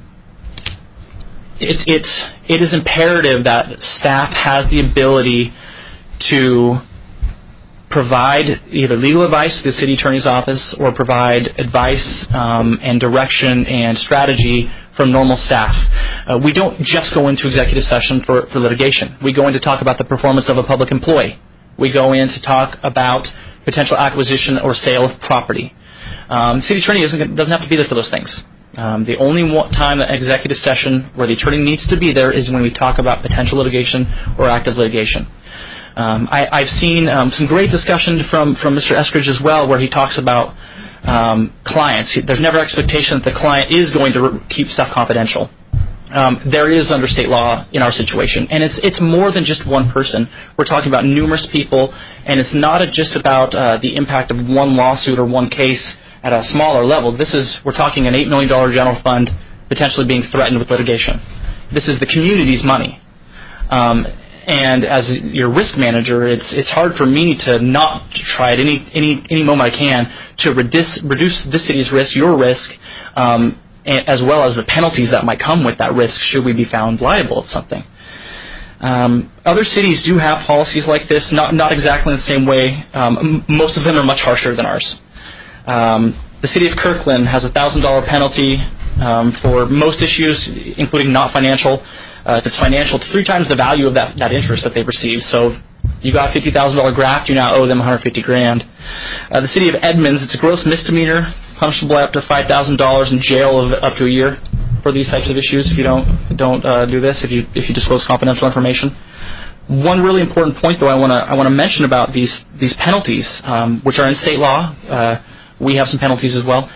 Speaker 2: it's it's it is imperative that staff has the ability to provide either legal advice to the city attorney's office or provide advice um, and direction and strategy from normal staff. Uh, we don't just go into executive session for, for litigation. We go in to talk about the performance of a public employee. We go in to talk about potential acquisition or sale of property. Um, city attorney doesn't, doesn't have to be there for those things. Um, the only one time that executive session where the attorney needs to be there is when we talk about potential litigation or active litigation. Um, I, I've seen um, some great discussion from, from Mister Eskridge as well, where he talks about um, clients. There's never expectation that the client is going to re- keep stuff confidential. Um, there is under state law in our situation, and it's it's more than just one person. We're talking about numerous people, and it's not a, just about uh, the impact of one lawsuit or one case at a smaller level. This is we're talking an eight million dollars general fund potentially being threatened with litigation. This is the community's money, um, and as your risk manager, it's it's hard for me to not try at any any any moment I can to reduce reduce this city's risk, your risk. Um, as well as the penalties that might come with that risk should we be found liable of something. Um, other cities do have policies like this, not not exactly in the same way. Um, m- most of them are much harsher than ours. Um, the city of Kirkland has a one thousand dollars penalty um, for most issues, including not financial. Uh, if it's financial, it's three times the value of that, that interest that they've received. So you got a fifty thousand dollars graft, you now owe them one hundred fifty grand. Uh, the city of Edmonds, it's a gross misdemeanor, punishable up to five thousand dollars in jail of up to a year for these types of issues if you don't don't uh, do this, if you if you disclose confidential information. One really important point, though, I want to I want to mention about these these penalties, um, which are in state law. Uh, we have some penalties as well.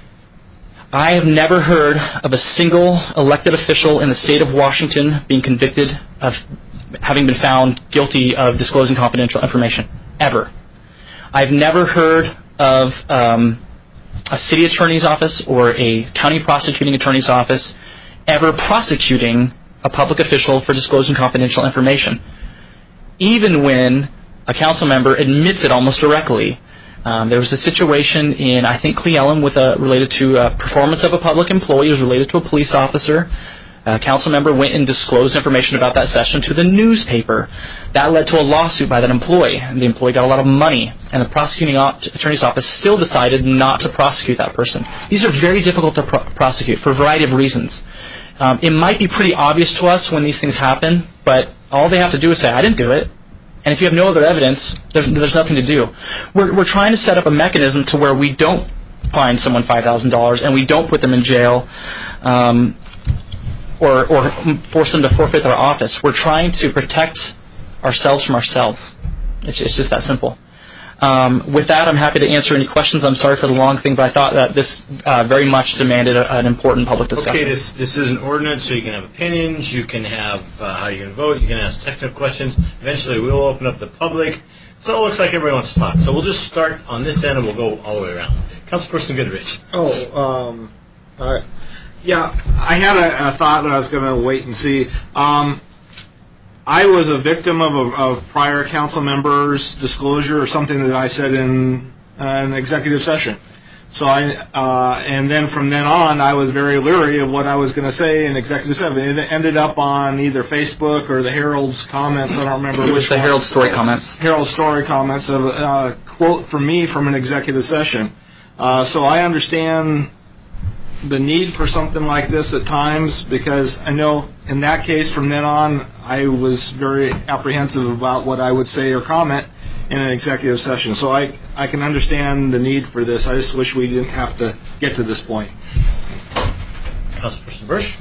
Speaker 2: I have never heard of a single elected official in the state of Washington being convicted of having been found guilty of disclosing confidential information, ever. I've never heard of um, a city attorney's office or a county prosecuting attorney's office ever prosecuting a public official for disclosing confidential information, even when a council member admits it almost directly. Um, there was a situation in, I think, Cle Elum with a, related to uh, performance of a public employee. It was related to a police officer. A council member went and disclosed information about that session to the newspaper. That led to a lawsuit by that employee. And the employee got a lot of money, and the prosecuting attorney's office still decided not to prosecute that person. These are very difficult to pro- prosecute for a variety of reasons. Um, it might be pretty obvious to us when these things happen, but all they have to do is say, I didn't do it. And if you have no other evidence, there's, there's nothing to do. We're, we're trying to set up a mechanism to where we don't fine someone five thousand dollars and we don't put them in jail um, or, or force them to forfeit their office. We're trying to protect ourselves from ourselves. It's, it's just that simple. Um, with that, I'm happy to answer any questions. I'm sorry for the long thing, but I thought that this uh, very much demanded a, an important public discussion.
Speaker 1: Okay, this this is an ordinance, so you can have opinions, you can have uh, how you're going to vote, you can ask technical questions. Eventually, we will open up the public. So it looks like everybody wants to talk. So we'll just start on this end, and we'll go all the way around. Councilperson Goodrich.
Speaker 7: Oh, um, all right. Yeah, I had a, a thought that I was going to wait and see. Um, I was a victim of, a, of prior council members' disclosure or something that I said in uh, an executive session. So I, uh, and then from then on, I was very leery of what I was going to say in executive session. It ended up on either Facebook or the Herald's comments. I don't remember which.
Speaker 2: The
Speaker 7: one.
Speaker 2: Herald Story comments.
Speaker 7: Herald Story comments of a uh, quote from me from an executive session. Uh, so I understand the need for something like this at times, because I know in that case from then on I was very apprehensive about what I would say or comment in an executive session. So I, I can understand the need for this. I just wish we didn't have to get to this point.
Speaker 1: Councilperson Bursch?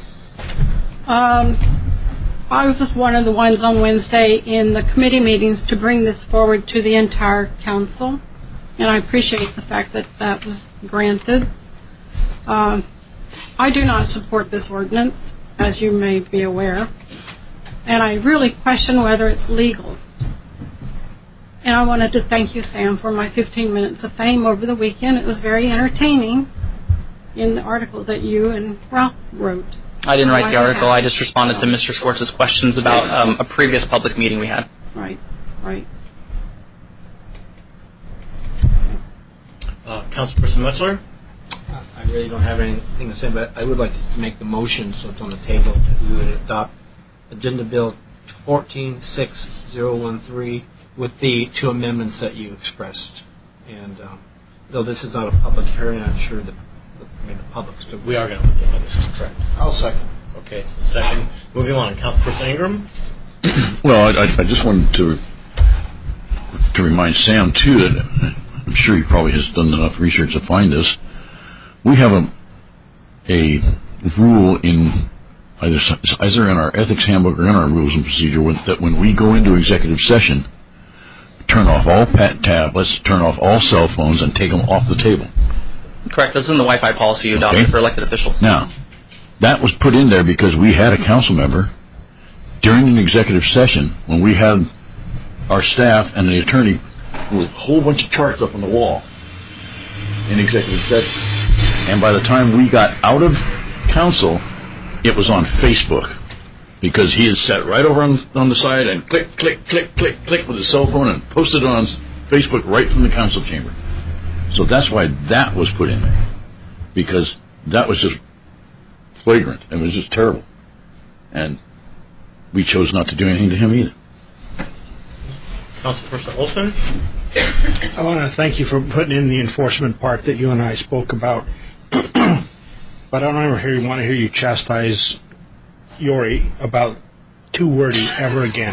Speaker 18: Um, I was one of the ones on Wednesday in the committee meetings to bring this forward to the entire council, and I appreciate the fact that that was granted. Uh, I do not support this ordinance, as you may be aware, and I really question whether it's legal. And I wanted to thank you, Sam, for my fifteen minutes of fame over the weekend. It was very entertaining in the article that you and Ralph wrote.
Speaker 2: I didn't write the article. I just responded to Mister Schwartz's questions about um, a previous public meeting we had.
Speaker 18: Right, right.
Speaker 1: Uh, Councilperson Metzler?
Speaker 11: I really don't have anything to say, but I would like to make the motion so it's on the table that we would adopt Agenda Bill fourteen six zero one three with the two amendments that you expressed. And um, though this is not a public hearing, I'm sure that I mean, the public's still...
Speaker 1: We are going to look at this. Correct.
Speaker 7: I'll second.
Speaker 1: Okay, so second. Moving on. Councilperson Ingram?
Speaker 17: Well, I, I just wanted to to remind Sam, too, that I'm sure he probably has done enough research to find this. We have a a rule in either, either in our ethics handbook or in our rules and procedure when, that when we go into executive session, turn off all pet tablets, turn off all cell phones, and take them off the table.
Speaker 2: Correct. This is in the Wi-Fi policy you adopted
Speaker 17: Okay.
Speaker 2: for elected officials.
Speaker 17: Now, that was put in there because we had a council member during an executive session when we had our staff and the attorney with a whole bunch of charts up on the wall in executive session. And by the time we got out of council, it was on Facebook because he had sat right over on, on the side and click, click, click, click, click with his cell phone and posted it on Facebook right from the council chamber. So that's why that was put in there, because that was just flagrant. It was just terrible. And we chose not to do anything to him either.
Speaker 1: Councilperson Olson?
Speaker 13: I want to thank you for putting in the enforcement part that you and I spoke about. But I don't ever hear, want to hear you chastise Yori about too wordy ever again.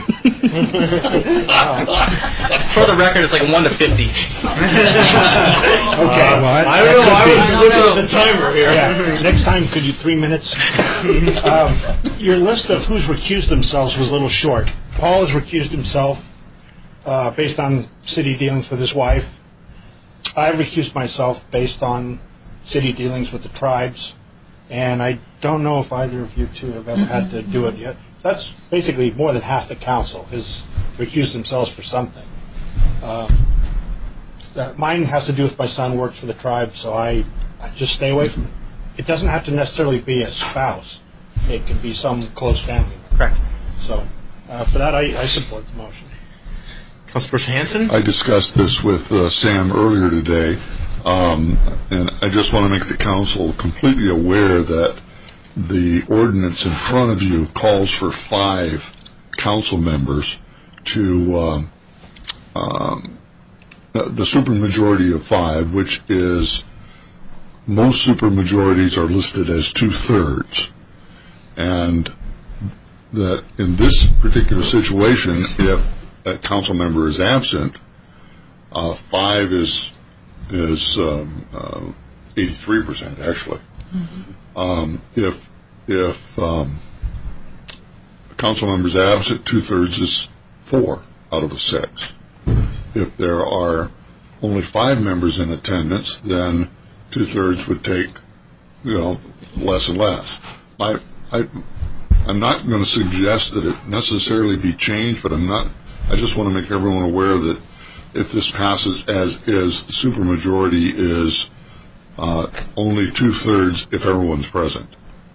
Speaker 2: For the record, it's like one to fifty.
Speaker 13: Okay, well, I,
Speaker 1: I don't know. I was looking at the timer here.
Speaker 13: Yeah. Next time, could you three minutes? um, your list of who's recused themselves was a little short. Paul has recused himself uh, based on city dealings with his wife. I've recused myself based on city dealings with the tribes. And I don't know if either of you two have ever had to do it yet. That's basically more than half the council has recused themselves for something. Uh, that mine has to do with my son works for the tribe, so I, I just stay away from it. It doesn't have to necessarily be a spouse. It can be some close family member.
Speaker 2: Correct.
Speaker 13: So uh, for that, I, I support the motion.
Speaker 1: Councilperson Hanson?
Speaker 8: I discussed this with uh, Sam earlier today, um, and I just want to make the council completely aware that the ordinance in front of you calls for five council members to um, um, the supermajority of five, which is most supermajorities are listed as two-thirds. And that in this particular situation, if a council member is absent, uh, five is is um, uh, eighty-three percent actually. Mm-hmm. Um, if if um, a council member is absent, two-thirds is four out of the six. If there are only five members in attendance, then two-thirds would take, you know, less and less. I, I, I'm not going to suggest that it necessarily be changed, but I'm not. I just want to make everyone aware that if this passes as is, the supermajority is uh, only two-thirds if everyone's present.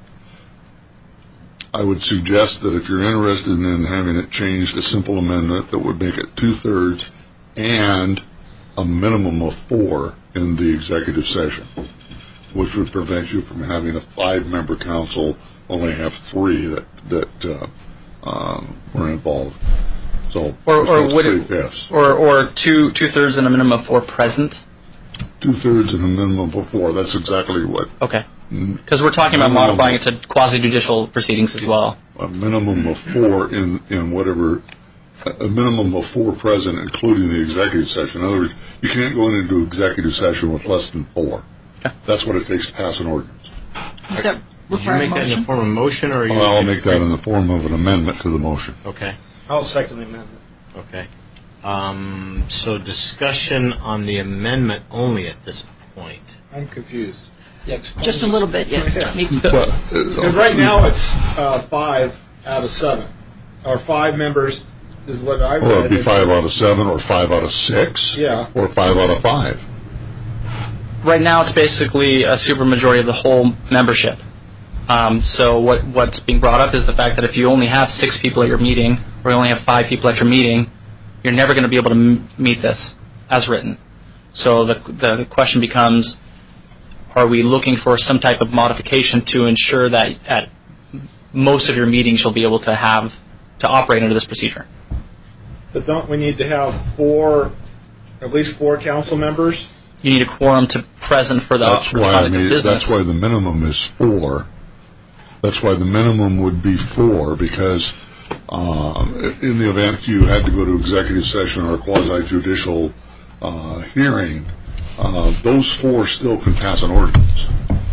Speaker 8: I would suggest that if you're interested in having it changed, a simple amendment that would make it two-thirds and a minimum of four in the executive session, which would prevent you from having a five-member council only have three that that uh, um, were involved. So,
Speaker 2: or or would it,
Speaker 8: fifths.
Speaker 2: or or two two thirds and a minimum of four present.
Speaker 8: Two thirds and a minimum of four. That's exactly what.
Speaker 2: Okay. Because we're talking about modifying it to quasi-judicial proceedings as well.
Speaker 8: A minimum of four in in whatever. A minimum of four present, including the executive session. In other words, you can't go into executive session with less than four.
Speaker 2: Okay.
Speaker 8: That's what it takes to pass an ordinance.
Speaker 12: Is that
Speaker 1: Did you make that in the form of a motion, or are you?
Speaker 8: Well, I'll make that in the form of an amendment to the motion.
Speaker 1: Okay.
Speaker 13: I'll second the amendment.
Speaker 1: Okay. Um, so discussion on the amendment only at this point.
Speaker 7: I'm confused.
Speaker 12: Yes. Just a little bit, yes.
Speaker 7: Because right now it's uh, five out of seven, or five members is what I read.
Speaker 8: Or it'd be five out of seven, or five out of six,
Speaker 7: yeah,
Speaker 8: or five out of five.
Speaker 2: Right now, it's basically a supermajority of the whole membership. Um, so what what's being brought up is the fact that if you only have six people at your meeting, or you only have five people at your meeting, you're never going to be able to m- meet this as written. So the the question becomes, are we looking for some type of modification to ensure that at most of your meetings you'll be able to have to operate under this procedure?
Speaker 7: But don't we need to have four, at least four council members?
Speaker 2: You need a quorum to present for the,
Speaker 8: that's
Speaker 2: for the
Speaker 8: why
Speaker 2: conduct
Speaker 8: I mean,
Speaker 2: of business.
Speaker 8: That's why the minimum is four. That's why the minimum would be four, because um, in the event you had to go to executive session or a quasi-judicial uh, hearing, uh, those four still can pass an ordinance.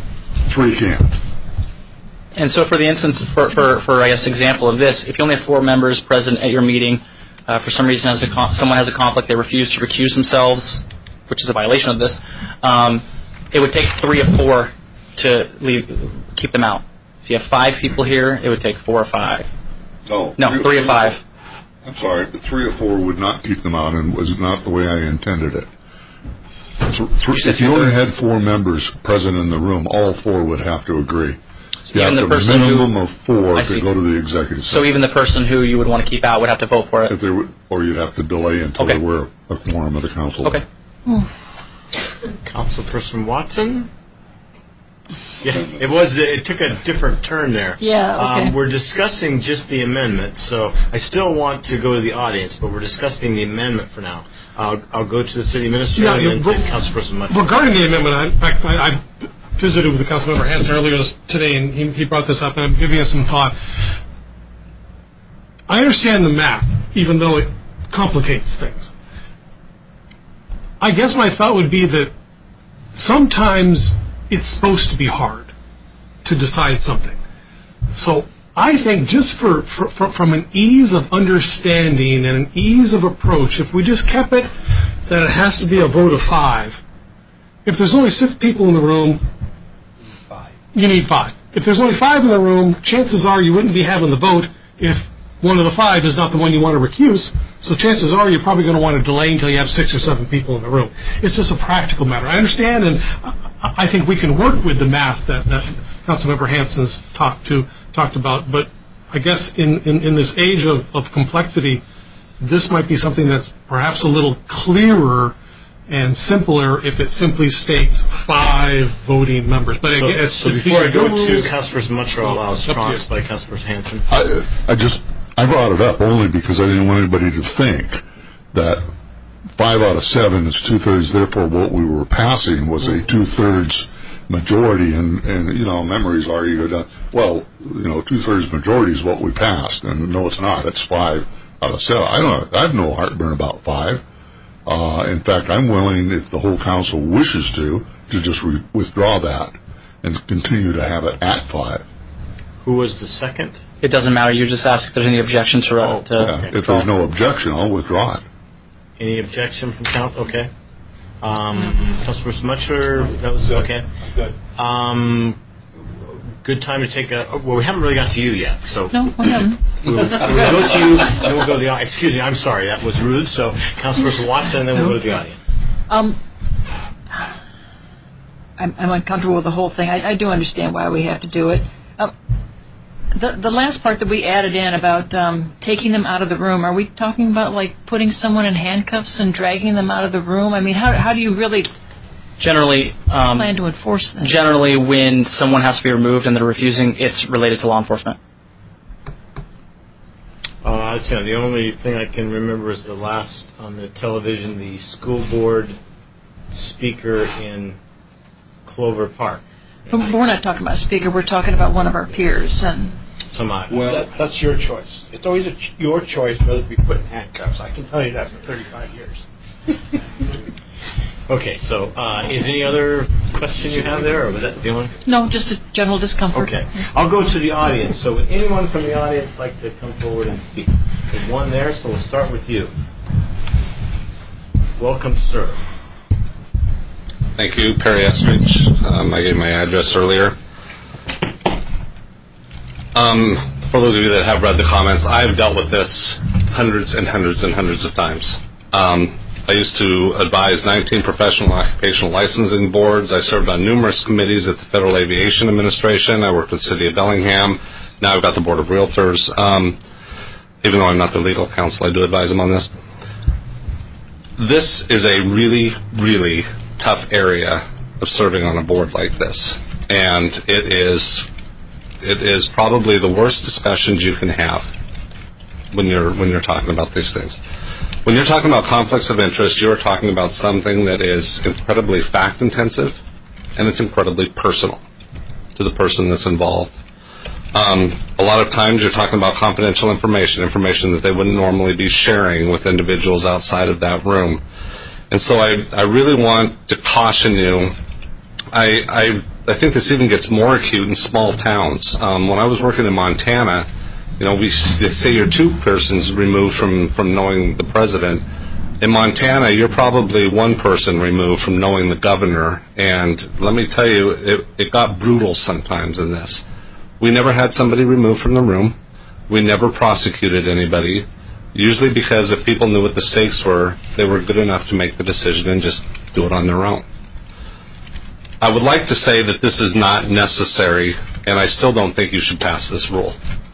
Speaker 8: three can't.
Speaker 2: And so, for the instance, for, for, for I guess example of this, if you only have four members present at your meeting, uh, for some reason has a con- someone has a conflict, they refuse to recuse themselves, which is a violation of this. Um, it would take three or four to leave, keep them out. If you have five people here, it would take four or five.
Speaker 8: No,
Speaker 2: no, three, three or five.
Speaker 8: I'm sorry, the three or four would not keep them out, and was not the way I intended it. Th- th- if you only had four members present in the room, all four would have to agree. You
Speaker 2: even
Speaker 8: have
Speaker 2: the
Speaker 8: a
Speaker 2: person
Speaker 8: minimum
Speaker 2: who,
Speaker 8: of four to go to the executive session.
Speaker 2: So even the person who you would want to keep out would have to vote for it?
Speaker 8: If they would, or you'd have to delay until
Speaker 2: okay.
Speaker 8: there were a quorum of the council.
Speaker 2: Okay.
Speaker 1: Councilperson Watson? Yeah, it was. It took a different turn there.
Speaker 12: Yeah, okay.
Speaker 1: Um, we're discussing just the amendment, so I still want to go to the audience, but we're discussing the amendment for now. I'll, I'll go to the city administrator
Speaker 5: yeah,
Speaker 1: and then to Councilperson Mutcher.
Speaker 5: Regarding the amendment, I, in fact, I, I visited with the Councilmember Hanson earlier today, and he, he brought this up, and I'm giving it some thought. I understand the math, even though it complicates things. I guess my thought would be that sometimes it's supposed to be hard to decide something. So I think just for, for, for from an ease of understanding and an ease of approach, if we just kept it that it has to be a vote of five, if there's only six people in the room, you need five. If there's only five in the room, chances are you wouldn't be having the vote if one of the five is not the one you want to recuse. So chances are you're probably going to want to delay until you have six or seven people in the room. It's just a practical matter. I understand, and I think we can work with the math that, that Councilmember Hanson's talked to talked about. But I guess in, in, in this age of, of complexity, this might be something that's perhaps a little clearer and simpler if it simply states five voting members. But
Speaker 1: so,
Speaker 5: again,
Speaker 1: so before I go to Councilperson Mutcher, I'll allow response by Councilperson Hanson.
Speaker 8: I, I just I brought it up only because I didn't want anybody to think that five out of seven is two thirds. Therefore, what we were passing was a two thirds majority, and and you know, memories are you go down. Well, you know, two thirds majority is what we passed, and no, it's not. It's five out of seven. I don't. I have no heartburn about five. Uh, in fact, I'm willing, if the whole council wishes to, to just re- withdraw that and continue to have it at five.
Speaker 1: Who was the second?
Speaker 2: It doesn't matter. You just ask if there's any objection to.
Speaker 1: Oh,
Speaker 2: to
Speaker 8: yeah.
Speaker 2: okay.
Speaker 8: If there's no objection, I'll withdraw it.
Speaker 1: Any objection from council? Okay. Um, Councilperson Mutcher, that was okay.
Speaker 13: I'm good.
Speaker 1: Um, good time to take a. Well, we haven't really got to you yet, so.
Speaker 12: No, we haven't.
Speaker 1: We'll, we'll go to you, and we'll go to the audience. Excuse me, I'm sorry, that was rude. So, Councilperson Watson, and then we'll go to the audience.
Speaker 12: Um, I'm, I'm uncomfortable with the whole thing. I, I do understand why we have to do it. Uh, the the last part that we added in about um, taking them out of the room, are we talking about like putting someone in handcuffs and dragging them out of the room? I mean, how how do you really
Speaker 2: generally um,
Speaker 12: plan to enforce that?
Speaker 2: Generally, when someone has to be removed and they're refusing, it's related to law enforcement.
Speaker 1: Uh, let's see, the only thing I can remember is the last on the television, the school board speaker in Clover Park.
Speaker 12: But we're not talking about a speaker. We're talking about one of our peers. And
Speaker 1: Somebody.
Speaker 13: Well, that, that's your choice. It's always a ch- your choice whether to be put in handcuffs. I can tell you that for thirty-five years.
Speaker 1: Okay, so uh, is any other question you have there, or was that the only?
Speaker 12: No, just a general discomfort.
Speaker 1: Okay, I'll go to the audience. So would anyone from the audience like to come forward and speak? There's one there, so we'll start with you. Welcome, sir.
Speaker 16: Thank you, Perry Eskridge. Um, I gave my address earlier. Um, for those of you that have read the comments, I've dealt with this hundreds and hundreds and hundreds of times. Um, I used to advise nineteen professional occupational licensing boards. I served on numerous committees at the Federal Aviation Administration. I worked with the City of Bellingham. Now I've got the Board of Realtors. Um, even though I'm not their legal counsel, I do advise them on this. This is a really, really tough area of serving on a board like this, and it is it is probably the worst discussions you can have when you're when you're talking about these things. When you're talking about conflicts of interest, you're talking about something that is incredibly fact intensive, and it's incredibly personal to the person that's involved. Um, a lot of times you're talking about confidential information, information that they wouldn't normally be sharing with individuals outside of that room. And so I, I really want to caution you. I, I, I think this even gets more acute in small towns. Um, when I was working in Montana, you know, we say you're two persons removed from, from knowing the president. In Montana, you're probably one person removed from knowing the governor. And let me tell you, it, it got brutal sometimes in this. We never had somebody removed from the room. We never prosecuted anybody, usually because if people knew what the stakes were, they were good enough to make the decision and just do it on their own. I would like to say that this is not necessary, and I still don't think you should pass this rule.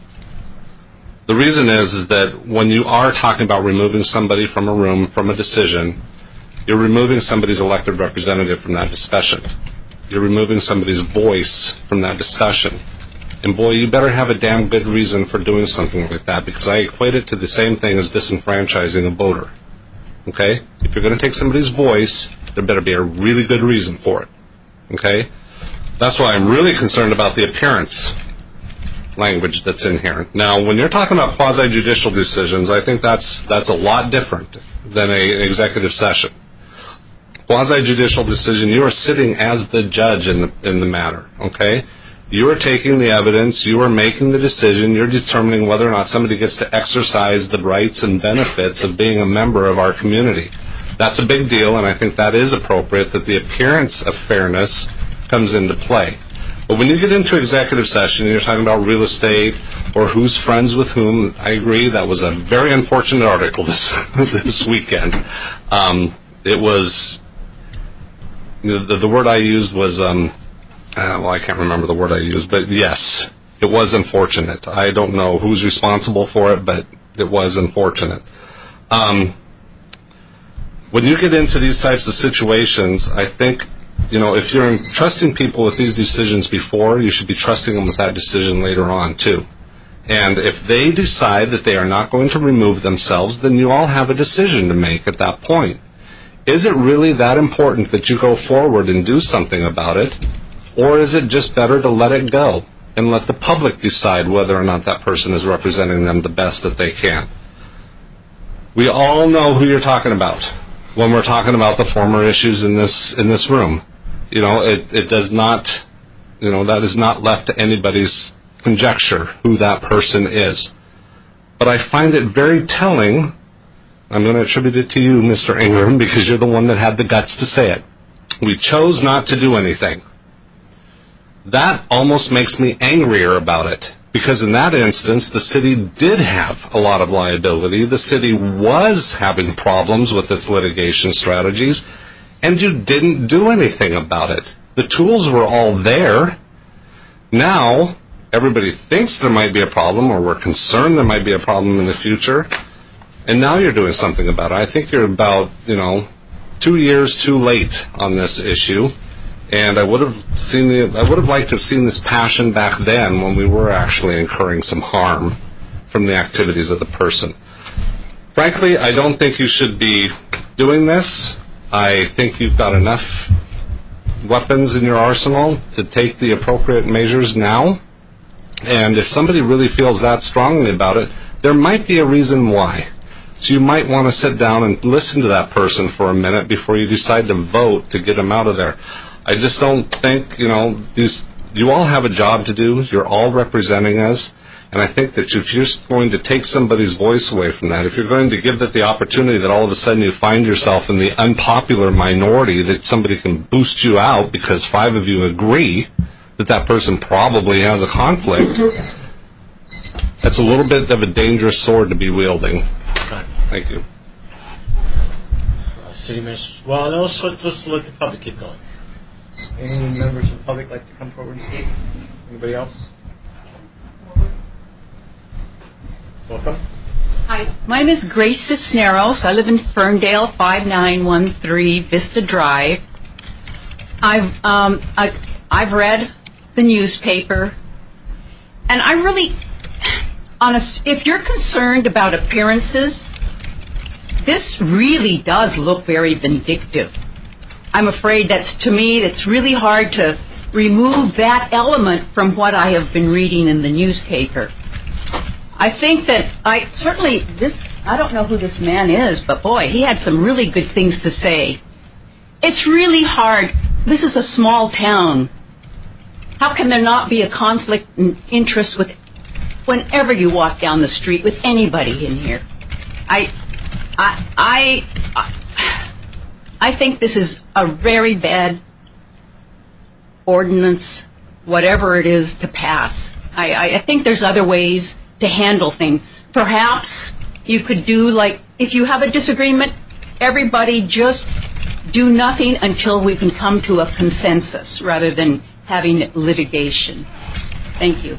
Speaker 16: The reason is, is that when you are talking about removing somebody from a room, from a decision, you're removing somebody's elected representative from that discussion. You're removing somebody's voice from that discussion. And boy, you better have a damn good reason for doing something like that, because I equate it to the same thing as disenfranchising a voter. Okay? If you're going to take somebody's voice, there better be a really good reason for it. Okay? That's why I'm really concerned about the appearance language that's in here. Now, when you're talking about quasi-judicial decisions, I think that's that's a lot different than a, an executive session. Quasi-judicial decision, you are sitting as the judge in the in the matter. Okay? You are taking the evidence, you are making the decision, you're determining whether or not somebody gets to exercise the rights and benefits of being a member of our community. That's a big deal, and I think that is appropriate, that the appearance of fairness comes into play. But when you get into executive session and you're talking about real estate or who's friends with whom, I agree, that was a very unfortunate article this this weekend. Um, it was, the, the word I used was... Um, Uh, well, I can't remember the word I used, but yes, it was unfortunate. I don't know who's responsible for it, but it was unfortunate. Um, when you get into these types of situations, I think, you know, if you're trusting people with these decisions before, you should be trusting them with that decision later on, too. And if they decide that they are not going to remove themselves, then you all have a decision to make at that point. Is it really that important that you go forward and do something about it? Or is it just better to let it go and let the public decide whether or not that person is representing them the best that they can? We all know who you're talking about when we're talking about the former issues in this in this room. You know, it, it does not, you know, that is not left to anybody's conjecture who that person is. But I find it very telling. I'm going to attribute it to you, Mister Ingram, because you're the one that had the guts to say it. We chose not to do anything. That almost makes me angrier about it, because in that instance, the city did have a lot of liability. The city was having problems with its litigation strategies, and you didn't do anything about it. The tools were all there. Now, everybody thinks there might be a problem, or we're concerned there might be a problem in the future, and now you're doing something about it. I think you're about, you know, two years too late on this issue. And I would have seen the, I would have liked to have seen this passion back then when we were actually incurring some harm from the activities of the person. Frankly, I don't think you should be doing this. I think you've got enough weapons in your arsenal to take the appropriate measures now. And if somebody really feels that strongly about it, there might be a reason why. So you might want to sit down and listen to that person for a minute before you decide to vote to get them out of there. I just don't think, you know, these, you all have a job to do. You're all representing us. And I think that if you're going to take somebody's voice away from that, if you're going to give it the opportunity that all of a sudden you find yourself in the unpopular minority that somebody can boost you out because five of you agree that that person probably has a conflict, that's a little bit of a dangerous sword to be wielding. Thank you.
Speaker 1: Uh, City Minister. Well, no, let's, let's, let's let the public keep going. Any members of the public like to come forward and speak? Anybody else? Welcome.
Speaker 19: Hi, my name is Grace Cisneros. I live in Ferndale, five nine one three Vista Drive. I've um, I, I've read the newspaper, and I really, honest, if you're concerned about appearances, this really does look very vindictive. I'm afraid that's, to me, it's really hard to remove that element from what I have been reading in the newspaper. I think that I certainly, this, I don't know who this man is, but boy, he had some really good things to say. It's really hard. This is a small town. How can there not be a conflict in interest with whenever you walk down the street with anybody in here? I, I, I, I think this is a very bad ordinance, whatever it is, to pass. I, I, I think there's other ways to handle things. Perhaps you could do like, if you have a disagreement, everybody just do nothing until we can come to a consensus rather than having litigation. Thank you.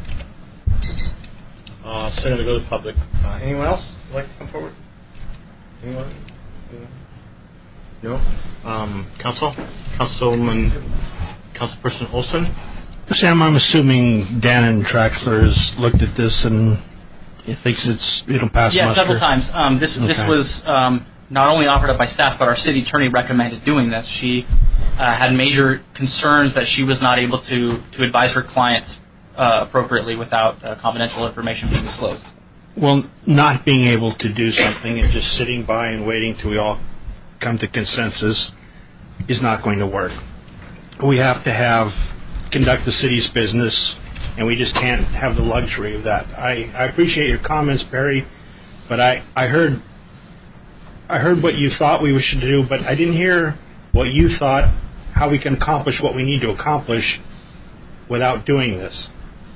Speaker 1: Uh, so I'm going to go to the public. Uh, anyone else would like to come forward? Anyone? Anyone? No? Um, Council? Councilman, Councilperson Olson?
Speaker 13: Sam, I'm assuming Dan Traxler has looked at this and he thinks it's it'll pass
Speaker 2: yeah,
Speaker 13: muster.
Speaker 2: several times. Um, this
Speaker 13: okay.
Speaker 2: this was um, not only offered up by staff, but our city attorney recommended doing this. She uh, had major concerns that she was not able to, to advise her clients uh, appropriately without uh, confidential information being disclosed.
Speaker 13: Well, not being able to do something and just sitting by and waiting till we all come to consensus is not going to work. We have to have conduct the city's business, and we just can't have the luxury of that. I, I appreciate your comments, Barry, but I, I heard I heard what you thought we should do, but I didn't hear what you thought, how we can accomplish what we need to accomplish without doing this.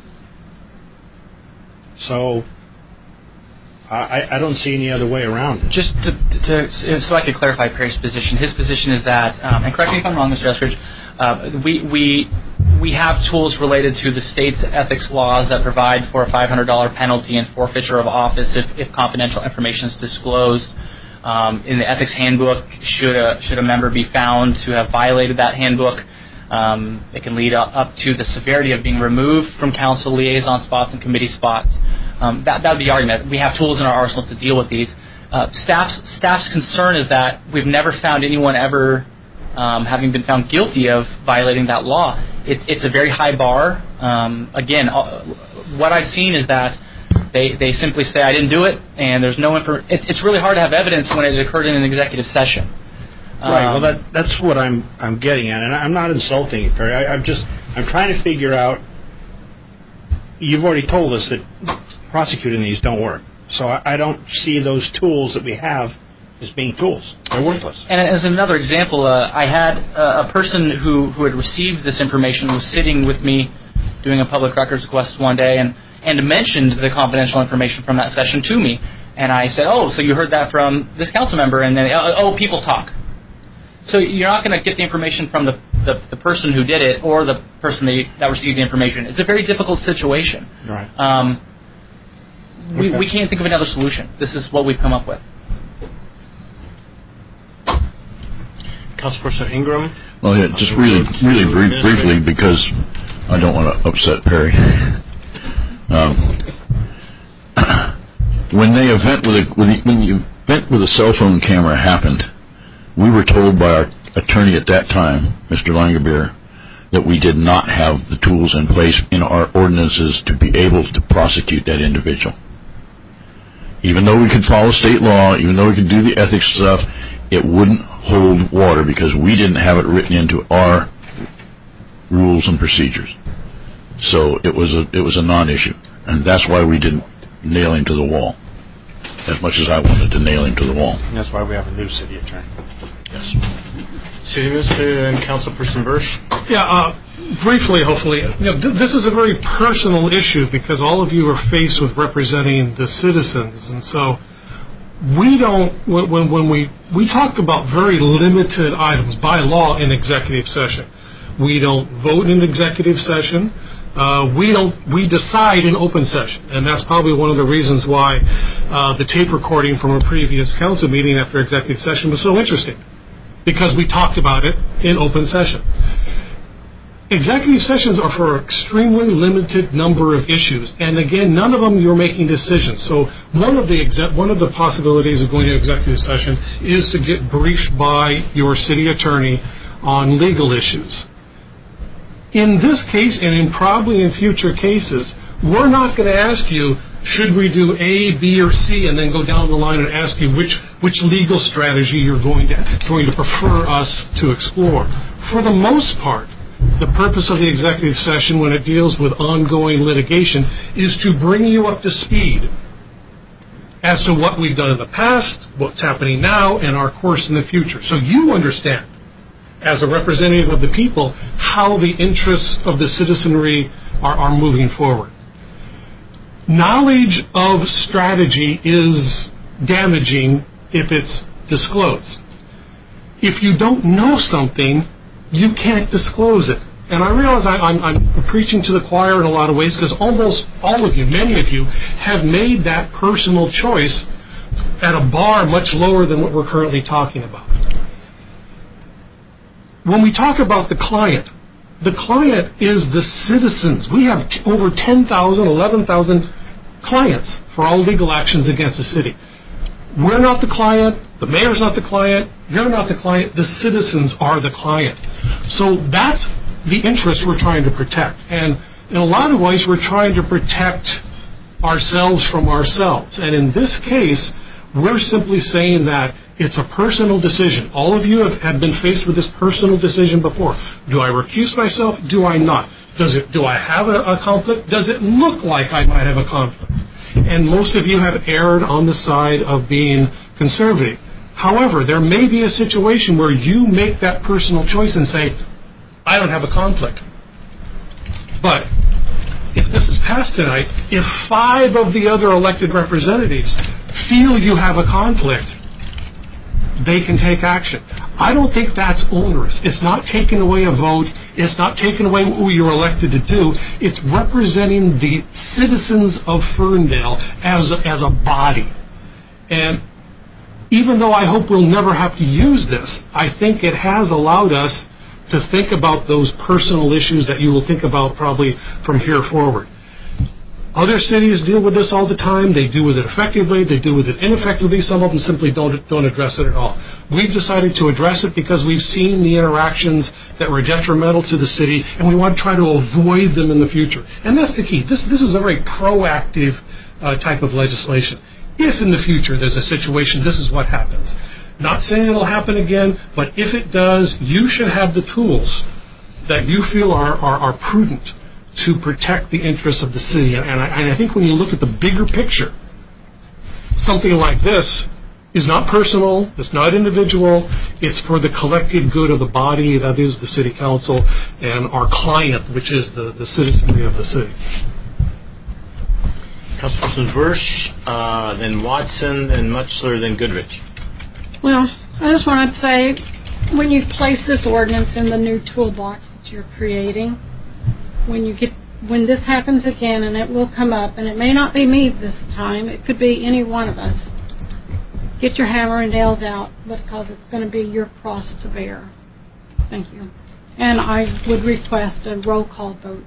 Speaker 13: So I, I don't see any other way around it.
Speaker 2: Just to, to, so I could clarify Perry's position. His position is that, um, and correct me if I'm wrong, Mister Eskridge, uh, we we we have tools related to the state's ethics laws that provide for a five hundred dollars penalty and forfeiture of office if, if confidential information is disclosed. Um, in the ethics handbook, should a should a member be found to have violated that handbook, um, it can lead up, up to the severity of being removed from council liaison spots and committee spots. Um, that that would be the argument. We have tools in our arsenal to deal with these. Uh, staff's staff's concern is that we've never found anyone ever um, having been found guilty of violating that law. It's it's a very high bar. Um, again, uh, what I've seen is that they they simply say I didn't do it, and there's no infor- it's it's really hard to have evidence when it occurred in an executive session. Um,
Speaker 13: right. Well, that that's what I'm I'm getting at, and I'm not insulting you, Perry. I, I'm just I'm trying to figure out. You've already told us that prosecuting these don't work, so I, I don't see those tools that we have as being tools. They're worthless.
Speaker 2: And as another example, uh, I had uh, a person who who had received this information was sitting with me doing a public records request one day, and and mentioned the confidential information from that session to me, and I said, "Oh, so you heard that from this council member?" And then, "Oh, people talk." So you're not going to get the information from the, the, the person who did it or the person that, that received the information. It's a very difficult situation.
Speaker 13: Right.
Speaker 2: Um, we,
Speaker 13: okay.
Speaker 2: we can't think of another solution. This is what we've come up with.
Speaker 1: Councilperson Ingram?
Speaker 17: Well, yeah, just really, really brief, briefly, because I don't want to upset Perry. Um, when the event with a, when the, when the event with a cell phone camera happened, we were told by our attorney at that time, Mister Langebier, that we did not have the tools in place in our ordinances to be able to prosecute that individual. Even though we could follow state law, even though we could do the ethics stuff, it wouldn't hold water because we didn't have it written into our rules and procedures. So it was a it was a non-issue, and that's why we didn't nail him to the wall as much as I wanted to nail him to the wall.
Speaker 13: And that's why we have a new city attorney.
Speaker 1: Yes. City Administrator and Councilperson Bursch.
Speaker 5: Yeah, uh, briefly, hopefully. You know, th- this is a very personal issue because all of you are faced with representing the citizens, and so we don't. When, when, when we we talk about very limited items by law in executive session, we don't vote in executive session. Uh, we don't. We decide in open session, and that's probably one of the reasons why uh, the tape recording from a previous council meeting after executive session was so interesting, because we talked about it in open session. Executive sessions are for an extremely limited number of issues, and again, none of them you're making decisions. So one of the exe- one of the possibilities of going to executive session is to get briefed by your city attorney on legal issues. In this case, and in probably in future cases, we're not going to ask you, should we do A, B, or C, and then go down the line and ask you which which legal strategy you're going to going to prefer us to explore. For the most part, The purpose of the executive session when it deals with ongoing litigation is to bring you up to speed as to what we've done in the past, what's happening now, and our course in the future. So you understand, as a representative of the people, how the interests of the citizenry are, are moving forward. Knowledge of strategy is damaging if it's disclosed. If you don't know something, you can't disclose it. And I realize I, I'm, I'm preaching to the choir in a lot of ways because almost all of you, many of you, have made that personal choice at a bar much lower than what we're currently talking about. When we talk about the client, the client is the citizens. We have t- over ten thousand, eleven thousand clients for all legal actions against the city. We're not the client. The mayor's not the client. You're not the client. The citizens are the client. So that's the interest we're trying to protect. And in a lot of ways, we're trying to protect ourselves from ourselves. And in this case, we're simply saying that it's a personal decision. All of you have, have been faced with this personal decision before. Do I recuse myself? Do I not? Does it? Do I have a, a conflict? Does it look like I might have a conflict? And most of you have erred on the side of being conservative. However, there may be a situation where you make that personal choice and say, I don't have a conflict. But if this is passed tonight, if five of the other elected representatives feel you have a conflict, they can take action. I don't think that's onerous. It's not taking away a vote. It's not taking away what you're elected to do. It's representing the citizens of Ferndale as a, as a body. And even though I hope we'll never have to use this, I think it has allowed us to think about those personal issues that you will think about probably from here forward. Other cities deal with this all the time. They deal with it effectively. They deal with it ineffectively. Some of them simply don't don't address it at all. We've decided to address it because we've seen the interactions that were detrimental to the city, and we want to try to avoid them in the future. And that's the key. This this is a very proactive uh, type of legislation. If in the future there's a situation, this is what happens. Not saying it'll happen again, but if it does, you should have the tools that you feel are, are, are prudent to protect the interests of the city. And I, and I think when you look at the bigger picture, something like this is not personal, it's not individual, it's for the collective good of the body, that is the city council, and our client, which is the, the citizenry of the city.
Speaker 1: Councilperson Versch, uh, then Watson, then Mutchler, then Goodrich.
Speaker 18: Well, I just want to say, when you place this ordinance in the new toolbox that you're creating, when you get when this happens again, and it will come up, and it may not be me this time, it could be any one of us, get your hammer and nails out, because it's going to be your cross to bear. Thank you. And I would request a roll call vote.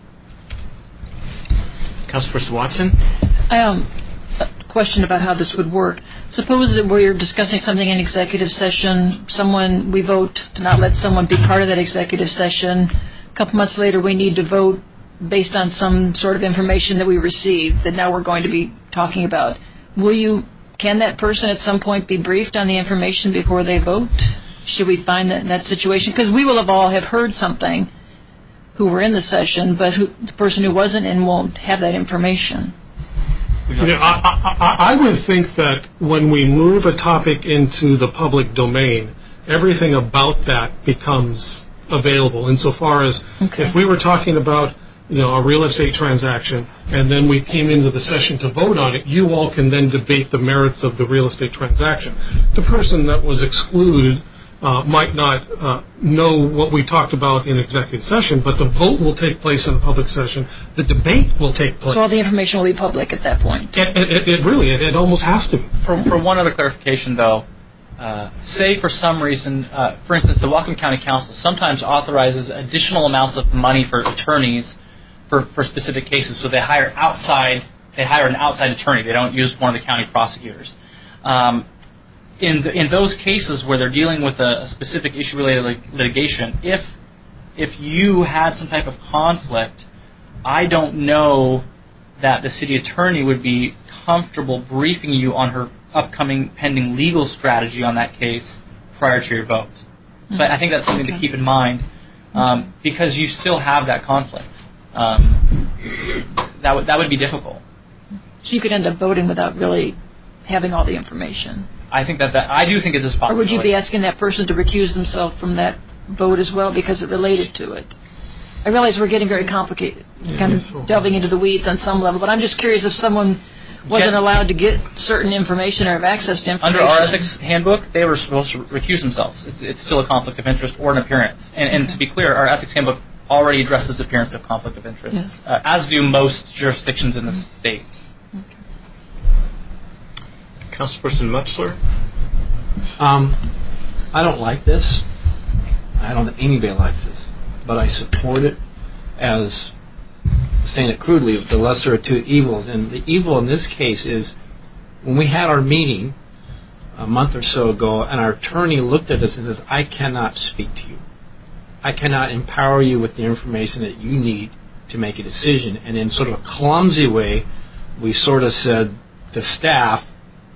Speaker 1: Councilperson Watson?
Speaker 12: Um, a question about how this would work. Suppose that we're discussing something in executive session, someone, we vote to not let someone be part of that executive session. A couple months later, we need to vote based on some sort of information that we received that now we're going to be talking about. Will you, can that person at some point be briefed on the information before they vote? Should we find that in that situation? Because we will have all have heard something who were in the session, but who, the person who wasn't in won't have that information.
Speaker 5: You know, I, I, I would think that when we move a topic into the public domain, everything about that becomes available. Insofar as okay. If we were talking about, you know, a real estate transaction, and then we came into the session to vote on it, you all can then debate the merits of the real estate transaction. The person that was excluded uh, might not uh, know what we talked about in executive session, but the vote will take place in a public session. The debate will take place.
Speaker 12: So all the information will be public at that point.
Speaker 5: It, it, it really, it, it almost has to be.
Speaker 2: For, for one other clarification, though, uh, say for some reason, uh, for instance, the Whatcom County Council sometimes authorizes additional amounts of money for attorneys for, for specific cases. So they hire outside, they hire an outside attorney. They don't use one of the county prosecutors. Um, In, the, in those cases where they're dealing with a, a specific issue-related lit- litigation, if if you had some type of conflict, I don't know that the city attorney would be comfortable briefing you on her upcoming pending legal strategy on that case prior to your vote. So I think that's something okay. to keep in mind um, because you still have that conflict. Um, that would that would be difficult.
Speaker 12: So you could end up voting without really having all the information.
Speaker 2: I think that, that I do think it is possible.
Speaker 12: Or would you be asking that person to recuse themselves from that vote as well because it related to it? I realize we're getting very complicated, yeah, kind of so delving into the weeds on some level, but I'm just curious if someone wasn't allowed to get certain information or have access to information.
Speaker 2: Under our ethics handbook, they were supposed to recuse themselves. It's, it's still a conflict of interest or an appearance. And, and to be clear, our ethics handbook already addresses appearance of conflict of interest, yes. uh, as do most jurisdictions in the state.
Speaker 1: Okay. Councilperson Mutzler?
Speaker 11: Um, I don't like this. I don't think anybody likes this. But I support it as, saying it crudely, the lesser of two evils. And the evil in this case is when we had our meeting a month or so ago and our attorney looked at us and says, I cannot speak to you. I cannot empower you with the information that you need to make a decision. And in sort of a clumsy way, we sort of said to staff,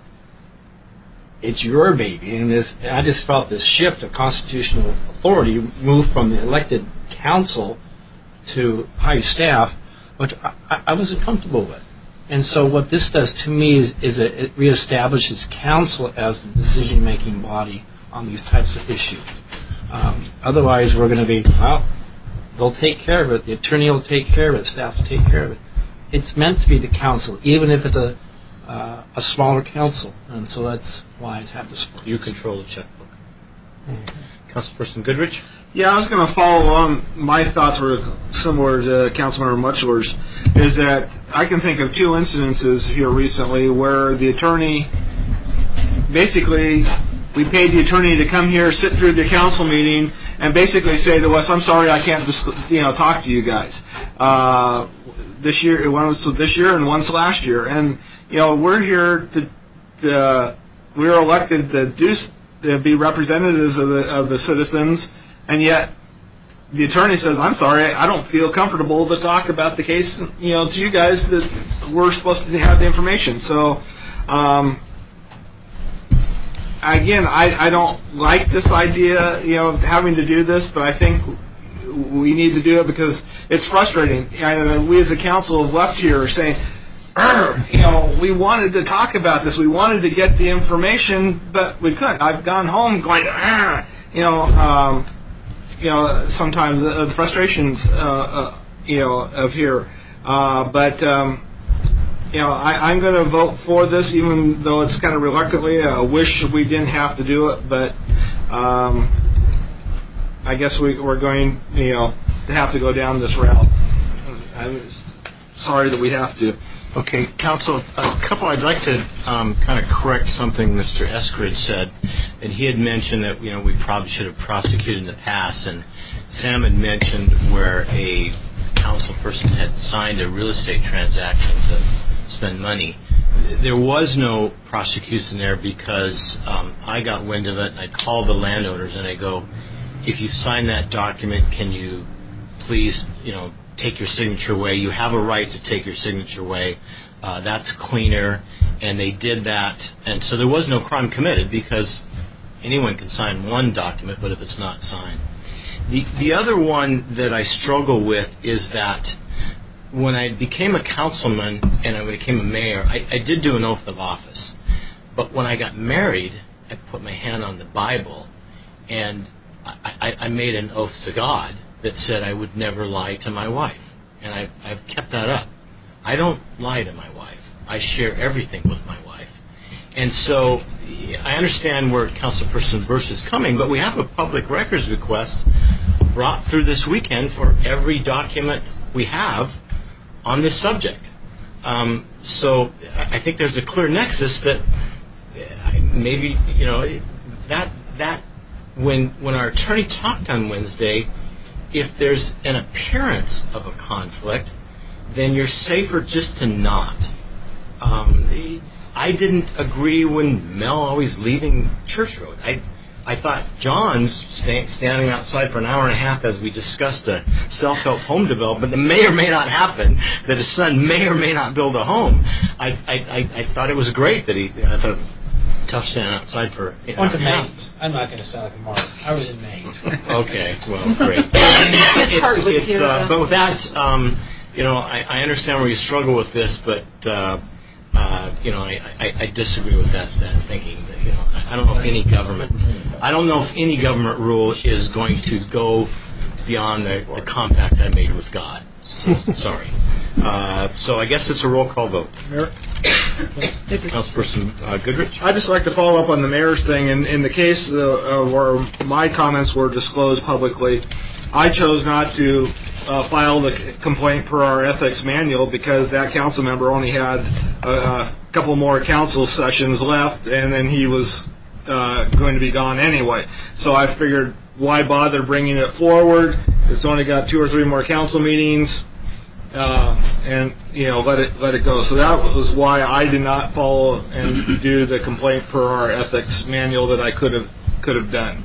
Speaker 11: it's your baby. And this, I just felt this shift of constitutional authority move from the elected council to high staff, which I, I wasn't comfortable with. And so what this does to me is, is it, it reestablishes council as the decision-making body on these types of issues. Um, otherwise, we're going to be, well, they'll take care of it. The attorney will take care of it. Staff will take care of it. It's meant to be the council, even if it's a uh, a smaller council. And so that's why I have to support.
Speaker 1: You control the checkbook. Mm-hmm. Councilperson Goodrich?
Speaker 7: Yeah, I was going to follow on. My thoughts were similar to Councilmember Mutzler's, is that I can think of two incidences here recently where the attorney, basically, we paid the attorney to come here, sit through the council meeting, and basically say to us, I'm sorry, I can't just, you know, talk to you guys. Uh, this year, one was this year and one's last year. And, you know, we're here to, to we're elected to do, to be representatives of the, of the citizens, and yet the attorney says, I'm sorry, I don't feel comfortable to talk about the case, you know, to you guys that we're supposed to have the information. So, um, again, I, I don't like this idea, you know, of having to do this, but I think we need to do it because it's frustrating. And we as a council have left here saying, you know, we wanted to talk about this, we wanted to get the information, but we couldn't. I've gone home going, you know, um, you know, sometimes uh, the frustrations, uh, uh, you know, of here. Uh, but, um, you know, I, I'm going to vote for this, even though it's kind of reluctantly. I wish we didn't have to do it, but um, I guess we, we're going, you know, to have to go down this route. I'm sorry that we have to.
Speaker 1: Okay, Council, a couple, I'd like to um, kind of correct something Mister Eskridge said, and he had mentioned that, you know, we probably should have prosecuted in the past, and Sam had mentioned where a council person had signed a real estate transaction to spend money. There was no prosecution there because um, I got wind of it, and I called the landowners, and I go, if you sign that document, can you please, you know, take your signature away. You have a right to take your signature away. Uh, that's cleaner. And they did that. And so there was no crime committed because anyone can sign one document, but if it's not signed. The, the other one that I struggle with is that when I became a councilman and I became a mayor, I, I did do an oath of office. But when I got married, I put my hand on the Bible and I, I, I made an oath to God that said I would never lie to my wife. And I've, I've kept that up. I don't lie to my wife. I share everything with my wife. And so I understand where Councilperson Bursch is coming, but we have a public records request brought through this weekend for every document we have on this subject. Um, so I think there's a clear nexus that maybe, you know, that that when when our attorney talked on Wednesday, if there's an appearance of a conflict, then you're safer just to not. Um, I didn't agree when Mel always leaving Church Road. I I thought John's sta- standing outside for an hour and a half as we discussed a self-help home development that may or may not happen, that his son may or may not build a home. I I, I, I thought it was great that he. I thought tough standing outside for. You know,
Speaker 11: Went to Maine. I'm not going to sound like a martyr. I was in Maine.
Speaker 1: Okay, well, great. it's, it's, uh, but with that, um, you know, I, I understand where you struggle with this, but uh, uh, you know, I, I, I disagree with that, that thinking. That, you know, I, I don't know if any government, I don't know if any government rule is going to go beyond the, the compact I made with God. So, sorry. Uh, so I guess it's a roll call vote.
Speaker 7: Mayor?
Speaker 1: Councilperson uh, Goodrich?
Speaker 7: I'd just like to follow up on the mayor's thing. In, in the case uh, uh, where my comments were disclosed publicly, I chose not to uh, file the complaint per our ethics manual because that council member only had a, a couple more council sessions left, and then he was uh, going to be gone anyway. So I figured, why bother bringing it forward? It's only got two or three more council meetings. Uh, and you know, let it let it go. So that was why I did not follow and do the complaint per our ethics manual that I could have could have done.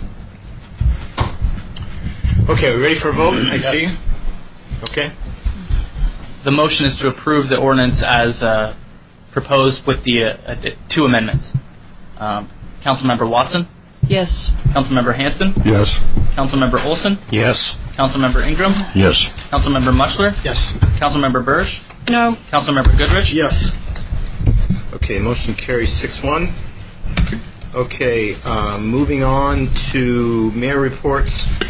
Speaker 1: Okay, we ready for a vote? I see. Okay.
Speaker 2: The motion is to approve the ordinance as uh, proposed with the uh, two amendments. Um, Councilmember Watson.
Speaker 12: Yes.
Speaker 2: Councilmember Hanson.
Speaker 8: Yes.
Speaker 2: Councilmember Olson.
Speaker 17: Yes.
Speaker 2: Councilmember Ingram.
Speaker 17: Yes.
Speaker 2: Councilmember Muchler.
Speaker 5: Yes.
Speaker 2: Councilmember Burge.
Speaker 18: No.
Speaker 2: Councilmember Goodrich.
Speaker 7: Yes.
Speaker 1: Okay, motion carries six one. Okay, um, moving on to mayor reports.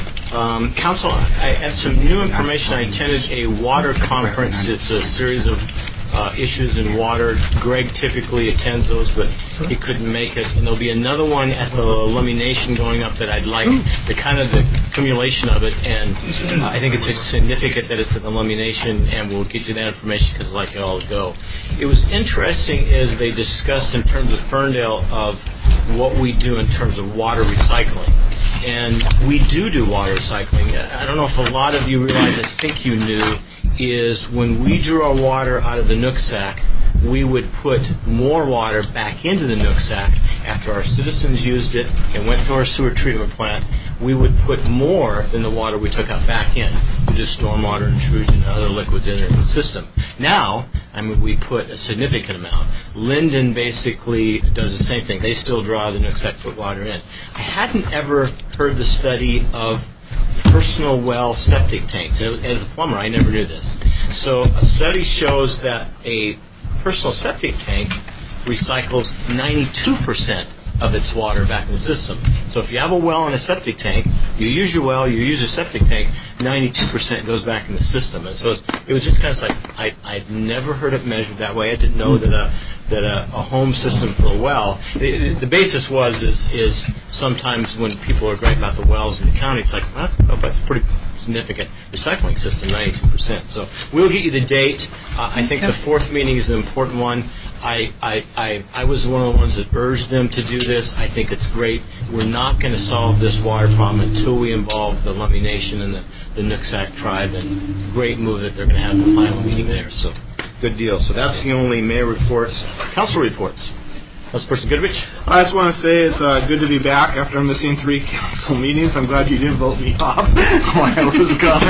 Speaker 1: Um, Council, I had some new information. I attended a water conference. It's a series of uh, issues in water. Greg typically attends those, but he couldn't make it. And there'll be another one at the Illumination going up that I'd like, the kind of the accumulation of it. And uh, I think it's significant that it's at the Illumination, and we'll get you that information because I'd like it all to go. It was interesting as they discussed in terms of Ferndale of what we do in terms of water recycling. And we do do water recycling. I don't know if a lot of you realize, I think you knew, is when we drew our water out of the Nooksack, we would put more water back into the Nooksack after our citizens used it and went to our sewer treatment plant. We would put more than the water we took out back in due to stormwater intrusion and other liquids in the system. Now, I mean, we put a significant amount. Linden basically does the same thing. They still draw the Nooksack, put water in. I hadn't ever heard the study of personal well septic tanks. As a plumber, I never knew this. So a study shows that a personal septic tank recycles ninety-two percent of its water back in the system. So if you have a well and a septic tank, you use your well, you use your septic tank, ninety-two percent goes back in the system. And so it's, it was just kind of like, I, I'd never heard it measured that way. I didn't know that a that a, a home system for a well, it, it, the basis was is is sometimes when people are griping about the wells in the county, it's like, well, that's, oh, that's a pretty significant recycling system, ninety-two percent. So we'll get you the date. Uh, I think the fourth meeting is an important one. I, I, I, I was one of the ones that urged them to do this. I think it's great. We're not going to solve this water problem until we involve the Lummi Nation and the, the Nooksack tribe, and great move that they're going to have the final meeting there. So good deal. So that's the only mayor reports. Council reports. Councilperson Goodrich.
Speaker 7: I just want to say it's uh, good to be back after missing three council meetings. I'm glad you didn't vote me off while I was gone.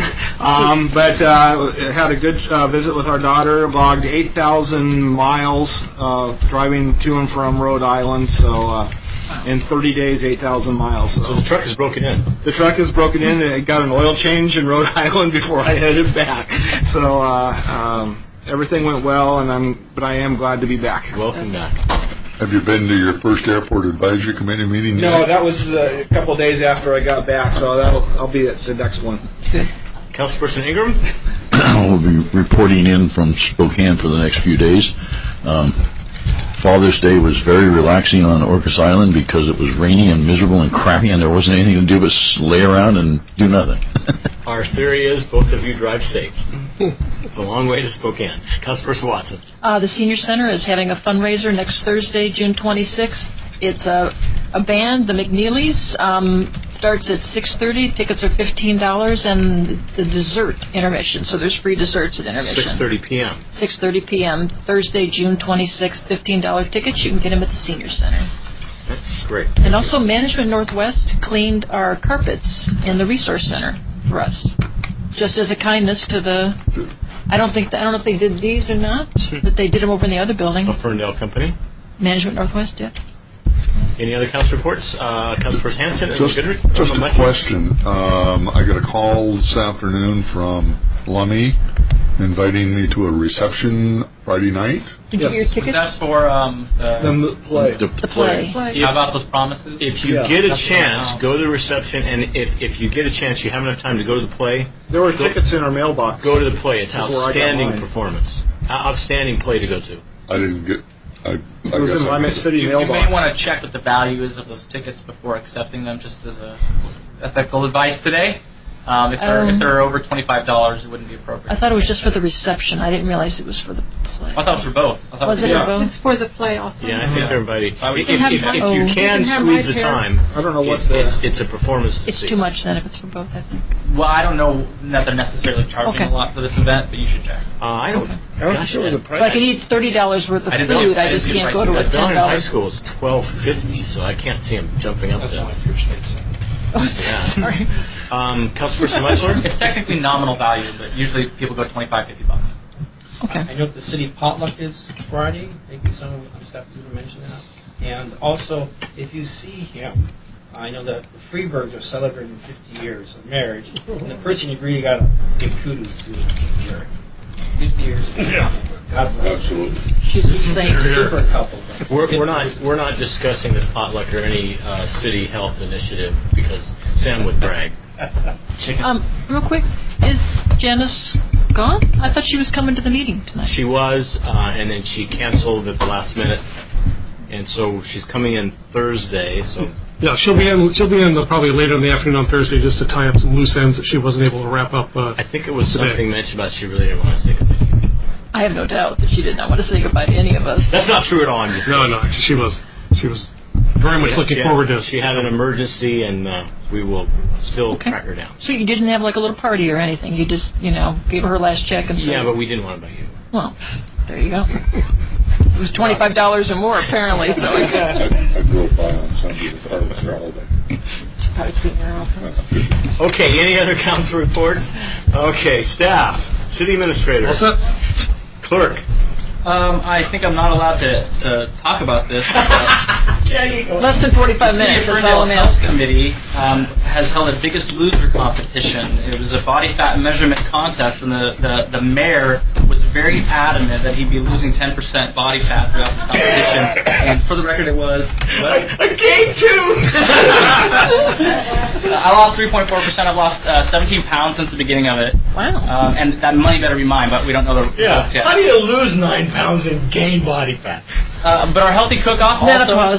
Speaker 7: Um, but uh, had a good uh, visit with our daughter. Logged eight thousand miles uh, driving to and from Rhode Island. So uh, in thirty days, eight thousand miles. So.
Speaker 1: so the truck is broken in.
Speaker 7: The truck is broken in. It got an oil change in Rhode Island before I headed back. So uh, um, everything went well, and I'm. But I am glad to be back.
Speaker 1: Welcome back.
Speaker 8: Have you been to your first airport advisory committee meeting yet?
Speaker 7: No, that was uh, a couple of days after I got back, so that'll I'll be at the next one.
Speaker 1: Good. Councilperson Ingram?
Speaker 17: We'll be reporting in from Spokane for the next few days. Um, Father's Day was very relaxing on Orcas Island because it was rainy and miserable and crappy, and there wasn't anything to do but lay around and do nothing.
Speaker 1: Our theory is both of you drive safe. It's a long way to Spokane. Councilperson Watson.
Speaker 12: Uh, the Senior Center is having a fundraiser next Thursday, June twenty-sixth. It's a, a band, the McNeelys. Um, starts at six thirty. Tickets are fifteen dollars, and the dessert intermission. So there's free desserts at intermission.
Speaker 1: six thirty p.m.
Speaker 12: six thirty p.m. Thursday, June twenty-sixth. fifteen dollars tickets. You can get them at the Senior Center.
Speaker 1: That's great.
Speaker 12: And also, Management Northwest cleaned our carpets in the Resource Center for us, just as a kindness to the. I don't think I don't know if they did these or not, but they did them over in the other building.
Speaker 1: A Ferndale company.
Speaker 12: Management Northwest, yeah.
Speaker 1: Any other council reports? Uh, Councilperson Hanson and
Speaker 8: Just,
Speaker 1: Goodrich?
Speaker 8: just a question. Um, I got a call this afternoon from Lummy inviting me to a reception Friday night.
Speaker 12: Did you get your tickets?
Speaker 2: Was that for um, the,
Speaker 7: The play.
Speaker 2: the,
Speaker 12: The play.
Speaker 2: play. How about those promises?
Speaker 1: If you
Speaker 7: Yeah.
Speaker 1: get a
Speaker 2: That's
Speaker 1: chance,
Speaker 2: what I
Speaker 1: go to the reception, and if, if you get a chance, you have enough time to go to the play,
Speaker 7: There were
Speaker 1: Go-
Speaker 7: tickets in our mailbox.
Speaker 1: go to the play. It's
Speaker 7: Before I got
Speaker 1: outstanding
Speaker 7: mine.
Speaker 1: performance. Outstanding play to go to.
Speaker 8: I didn't get. I, I
Speaker 7: It was
Speaker 8: guess
Speaker 7: in
Speaker 8: I
Speaker 7: Limit
Speaker 8: missed it.
Speaker 7: City
Speaker 2: You, you may
Speaker 7: mailbox.
Speaker 2: want to check what the value is of those tickets before accepting them, just as a ethical advice today. Um, if, they're,
Speaker 12: Um,
Speaker 2: if they're over twenty-five dollars, it wouldn't be appropriate.
Speaker 12: I thought it was just for the reception. I didn't realize it was for the play.
Speaker 2: I thought it was for both. I thought
Speaker 12: Was
Speaker 2: it
Speaker 12: it
Speaker 2: was
Speaker 12: for both?
Speaker 18: It's for the play also.
Speaker 1: Yeah, I think
Speaker 2: Yeah.
Speaker 1: they're inviting.
Speaker 2: I would-
Speaker 1: If,
Speaker 18: You can
Speaker 1: if,
Speaker 18: have
Speaker 1: if
Speaker 18: my-
Speaker 1: you
Speaker 18: oh.
Speaker 1: can
Speaker 18: You can have
Speaker 1: squeeze
Speaker 18: my
Speaker 1: the
Speaker 18: pair.
Speaker 1: time,
Speaker 7: I don't know
Speaker 1: it's,
Speaker 7: what's the-
Speaker 1: it's, it's a performance to
Speaker 12: It's
Speaker 1: see.
Speaker 12: too much then if it's for both, I think.
Speaker 2: Well, I don't know that they're necessarily charging
Speaker 12: Okay.
Speaker 2: a lot for this event, but you should check.
Speaker 1: Uh, I don't.
Speaker 7: I don't
Speaker 1: Gosh,
Speaker 7: think there was a
Speaker 1: Ed,
Speaker 7: price.
Speaker 12: If I could eat thirty dollars worth of
Speaker 2: I didn't
Speaker 12: food,
Speaker 2: know-
Speaker 12: I
Speaker 2: I
Speaker 12: just
Speaker 2: didn't see
Speaker 12: can't
Speaker 2: the
Speaker 12: go to a
Speaker 2: price.
Speaker 1: Don
Speaker 12: ten
Speaker 1: in high
Speaker 12: dollars.
Speaker 1: school is twelve fifty, so I can't see him jumping up
Speaker 11: That's
Speaker 1: there.
Speaker 11: my first date.
Speaker 12: Oh,
Speaker 1: Yeah.
Speaker 12: sorry.
Speaker 1: Um, Councilperson Metzler?
Speaker 2: It's technically nominal value, but usually people go twenty-five, fifty bucks.
Speaker 12: Okay.
Speaker 11: I know the city potluck is Friday. Maybe some of the staff didn't mention that. And also, if you see him, I know that the Freeburgs are celebrating fifty years of marriage, and the person you really got to give kudos to is Jerry. fifty years of marriage. God bless.
Speaker 8: Absolutely.
Speaker 12: She's a saint.
Speaker 11: Super couple. but
Speaker 1: We're, we're
Speaker 11: fifty
Speaker 1: not we're not discussing the potluck or any uh, city health initiative because Sam would brag.
Speaker 12: Um, real quick, is Janice gone? I thought she was coming to the meeting tonight.
Speaker 1: She was, uh, and then she canceled at the last minute, and so she's coming in Thursday. So
Speaker 5: Yeah, she'll be in. She'll be in the, probably later in the afternoon on Thursday just to tie up some loose ends that she wasn't able to wrap up. Uh,
Speaker 1: I think it was
Speaker 5: today.
Speaker 1: something mentioned about she really didn't want to say goodbye to you.
Speaker 12: I have no doubt that she did not want to say goodbye to any of us.
Speaker 1: That's not true at all. I'm just
Speaker 5: No, no, actually, she was. She was very much
Speaker 1: She-
Speaker 5: looking
Speaker 1: she had-
Speaker 5: forward to.
Speaker 1: She had an emergency, and uh, we will still
Speaker 12: Okay.
Speaker 1: track her down.
Speaker 12: So you didn't have like a little party or anything. You just, you know, gave her her last check and said,
Speaker 1: Yeah, but we didn't want to buy you.
Speaker 12: well, there you go. It was twenty-five dollars or more apparently. So I could
Speaker 8: I, I drove by on Sunday. The car was there all day.
Speaker 12: probably clean her office.
Speaker 1: Okay, any other council reports? Okay, staff, city administrator,
Speaker 5: What's up?
Speaker 1: clerk.
Speaker 2: Um, I think I'm not allowed to, to talk about this.
Speaker 12: Less than forty-five minutes.
Speaker 2: The
Speaker 12: That's all I'm
Speaker 2: Ferndale Health
Speaker 12: asking.
Speaker 2: Committee um, has held a Biggest Loser competition. It was a body fat measurement contest, and the, the, the mayor was very adamant that he'd be losing ten percent body fat throughout this competition. And for the record, it was... What?
Speaker 1: I gained two!
Speaker 2: I lost three point four percent. I've lost uh, seventeen pounds since the beginning of it.
Speaker 12: Wow.
Speaker 2: Um, and that money better be mine, but we don't know the
Speaker 1: Yeah.
Speaker 2: results yet.
Speaker 1: How do you lose nine pounds and gain body fat?
Speaker 2: Uh, but our Healthy Cook-Off also,
Speaker 12: Menopause.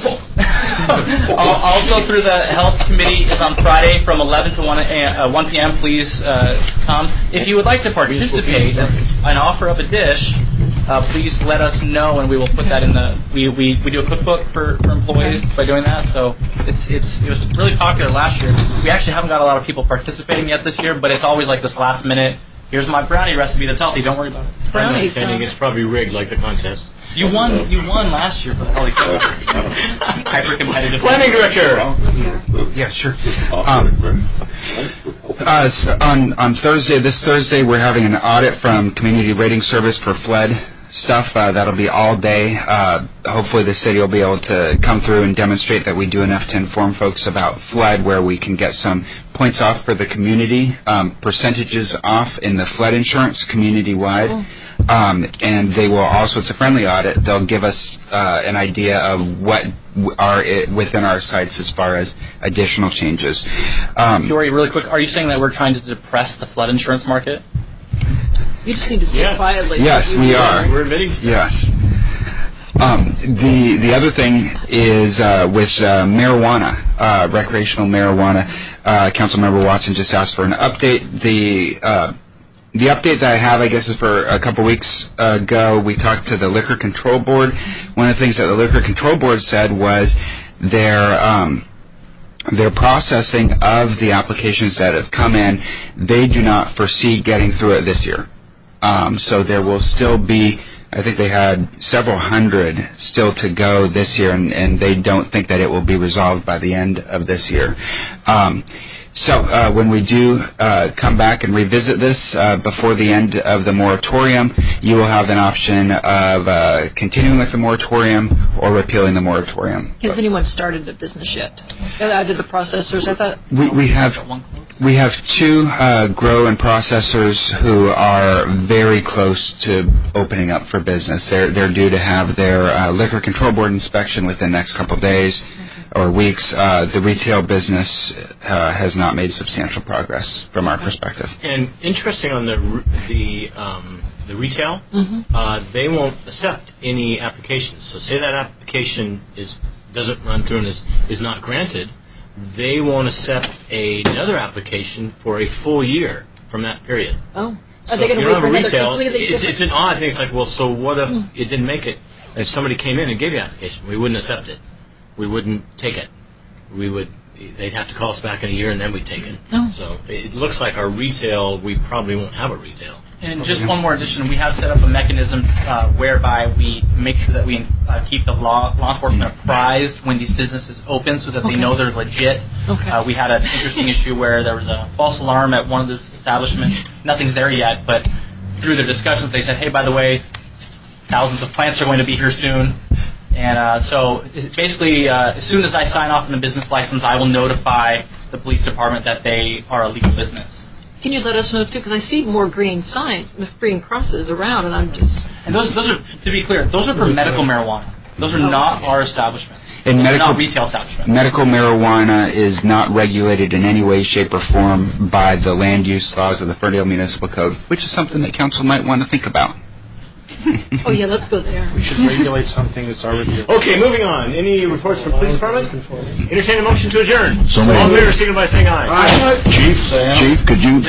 Speaker 2: al- also through the Health Committee is on Friday from eleven to one, uh, one p.m. Please uh, come. If you would like to participate and offer up a dish, uh, please let us know, and we will put that in the. We, we, we do a cookbook for, for employees by doing that, so it's it's it was really popular last year. We actually haven't got a lot of people participating yet this year, but it's always like this last minute. Here's my brownie recipe that's healthy. Don't worry about it.
Speaker 1: I'm
Speaker 12: Brownies,
Speaker 1: understanding
Speaker 12: huh?
Speaker 1: it's probably rigged like the contest.
Speaker 2: You won. You won last year for the Healthy Cook. Hyper competitive.
Speaker 1: Planning director.
Speaker 14: Yeah, sure. Um, uh, s- on on Thursday, this Thursday, we're having an audit from Community Rating Service for flood stuff. Uh, that'll be all day. Uh, hopefully, the city will be able to come through and demonstrate that we do enough to inform folks about flood, where we can get some points off for the community, um, percentages off in the flood insurance community-wide.
Speaker 12: Oh.
Speaker 14: Um, and they will also, it's a friendly audit, they'll give us uh, an idea of what w- are i- within our sites as far as additional changes. Um,
Speaker 2: Dory, really quick, are you saying that we're trying to depress the flood insurance market?
Speaker 12: You just need to sit
Speaker 1: Yes.
Speaker 12: quietly.
Speaker 14: Yes, we are.
Speaker 1: We're admitting stuff.
Speaker 14: Yes. Um, the the other thing is uh, with uh, marijuana, uh, recreational marijuana. Uh, Councilmember Watson just asked for an update. The uh, The update that I have, I guess, is for a couple weeks ago, we talked to the Liquor Control Board. One of the things that the Liquor Control Board said was their um, their processing of the applications that have come in, they do not foresee getting through it this year. Um, so there will still be, I think they had several hundred still to go this year, and, and they don't think that it will be resolved by the end of this year. Um, So uh, when we do uh, come back and revisit this uh, before the end of the moratorium, you will have an option of uh, continuing with the moratorium or repealing the moratorium.
Speaker 12: Has anyone started a business yet? I did the processors. I thought
Speaker 14: we, we have we have two uh, grow and processors who are very close to opening up for business. They're they're due to have their uh, liquor control board inspection within the next couple of days. Or weeks. Uh, the retail business uh, has not made substantial progress from our perspective.
Speaker 1: And interesting on the the um, the retail,
Speaker 12: mm-hmm.
Speaker 1: uh, they won't accept any applications. So say that application is doesn't run through and is, is not granted, they won't accept a, another application for a full year from that period.
Speaker 12: Oh,
Speaker 1: so
Speaker 12: are they going to wait for another
Speaker 1: retail,
Speaker 12: completely
Speaker 1: it's,
Speaker 12: different?
Speaker 1: it's an odd thing. It's like, well, so what if
Speaker 12: mm.
Speaker 1: it didn't make it? If somebody came in and gave you an application, we wouldn't accept it. We wouldn't take it. We would. They'd have to call us back in a year, and then we'd take it.
Speaker 12: Oh.
Speaker 1: So it looks like our retail, we probably won't have a retail.
Speaker 2: And just one more addition, we have set up a mechanism uh, whereby we make sure that we uh, keep the law, law enforcement apprised when these businesses open so that
Speaker 12: okay.
Speaker 2: they know they're legit.
Speaker 12: Okay.
Speaker 2: Uh, we had an interesting issue where there was a false alarm at one of the establishments. Nothing's there yet, but through their discussions, they said, hey, by the way, thousands of plants are going to be here soon. And uh, so basically, uh, as soon as I sign off on the business license, I will notify the police department that they are a legal business.
Speaker 12: Can you let us know, too? Because I see more green signs, green crosses around, and I'm just...
Speaker 2: And those, those are, to be clear, those are for medical marijuana. Those are
Speaker 12: oh,
Speaker 2: not
Speaker 12: okay.
Speaker 2: our establishment.
Speaker 14: And
Speaker 2: those
Speaker 14: medical,
Speaker 2: are not retail establishments.
Speaker 14: Medical marijuana is not regulated in any way, shape, or form by the land use laws of the Ferndale Municipal Code, which is something that council might want to think about.
Speaker 12: Oh, yeah, let's go there.
Speaker 13: We should regulate something that's already...
Speaker 1: Okay, moving on. Any reports from the police department? Entertain a motion to adjourn.
Speaker 17: So
Speaker 1: All in favor, signify by saying aye.
Speaker 17: Aye. Chief, Chief, could you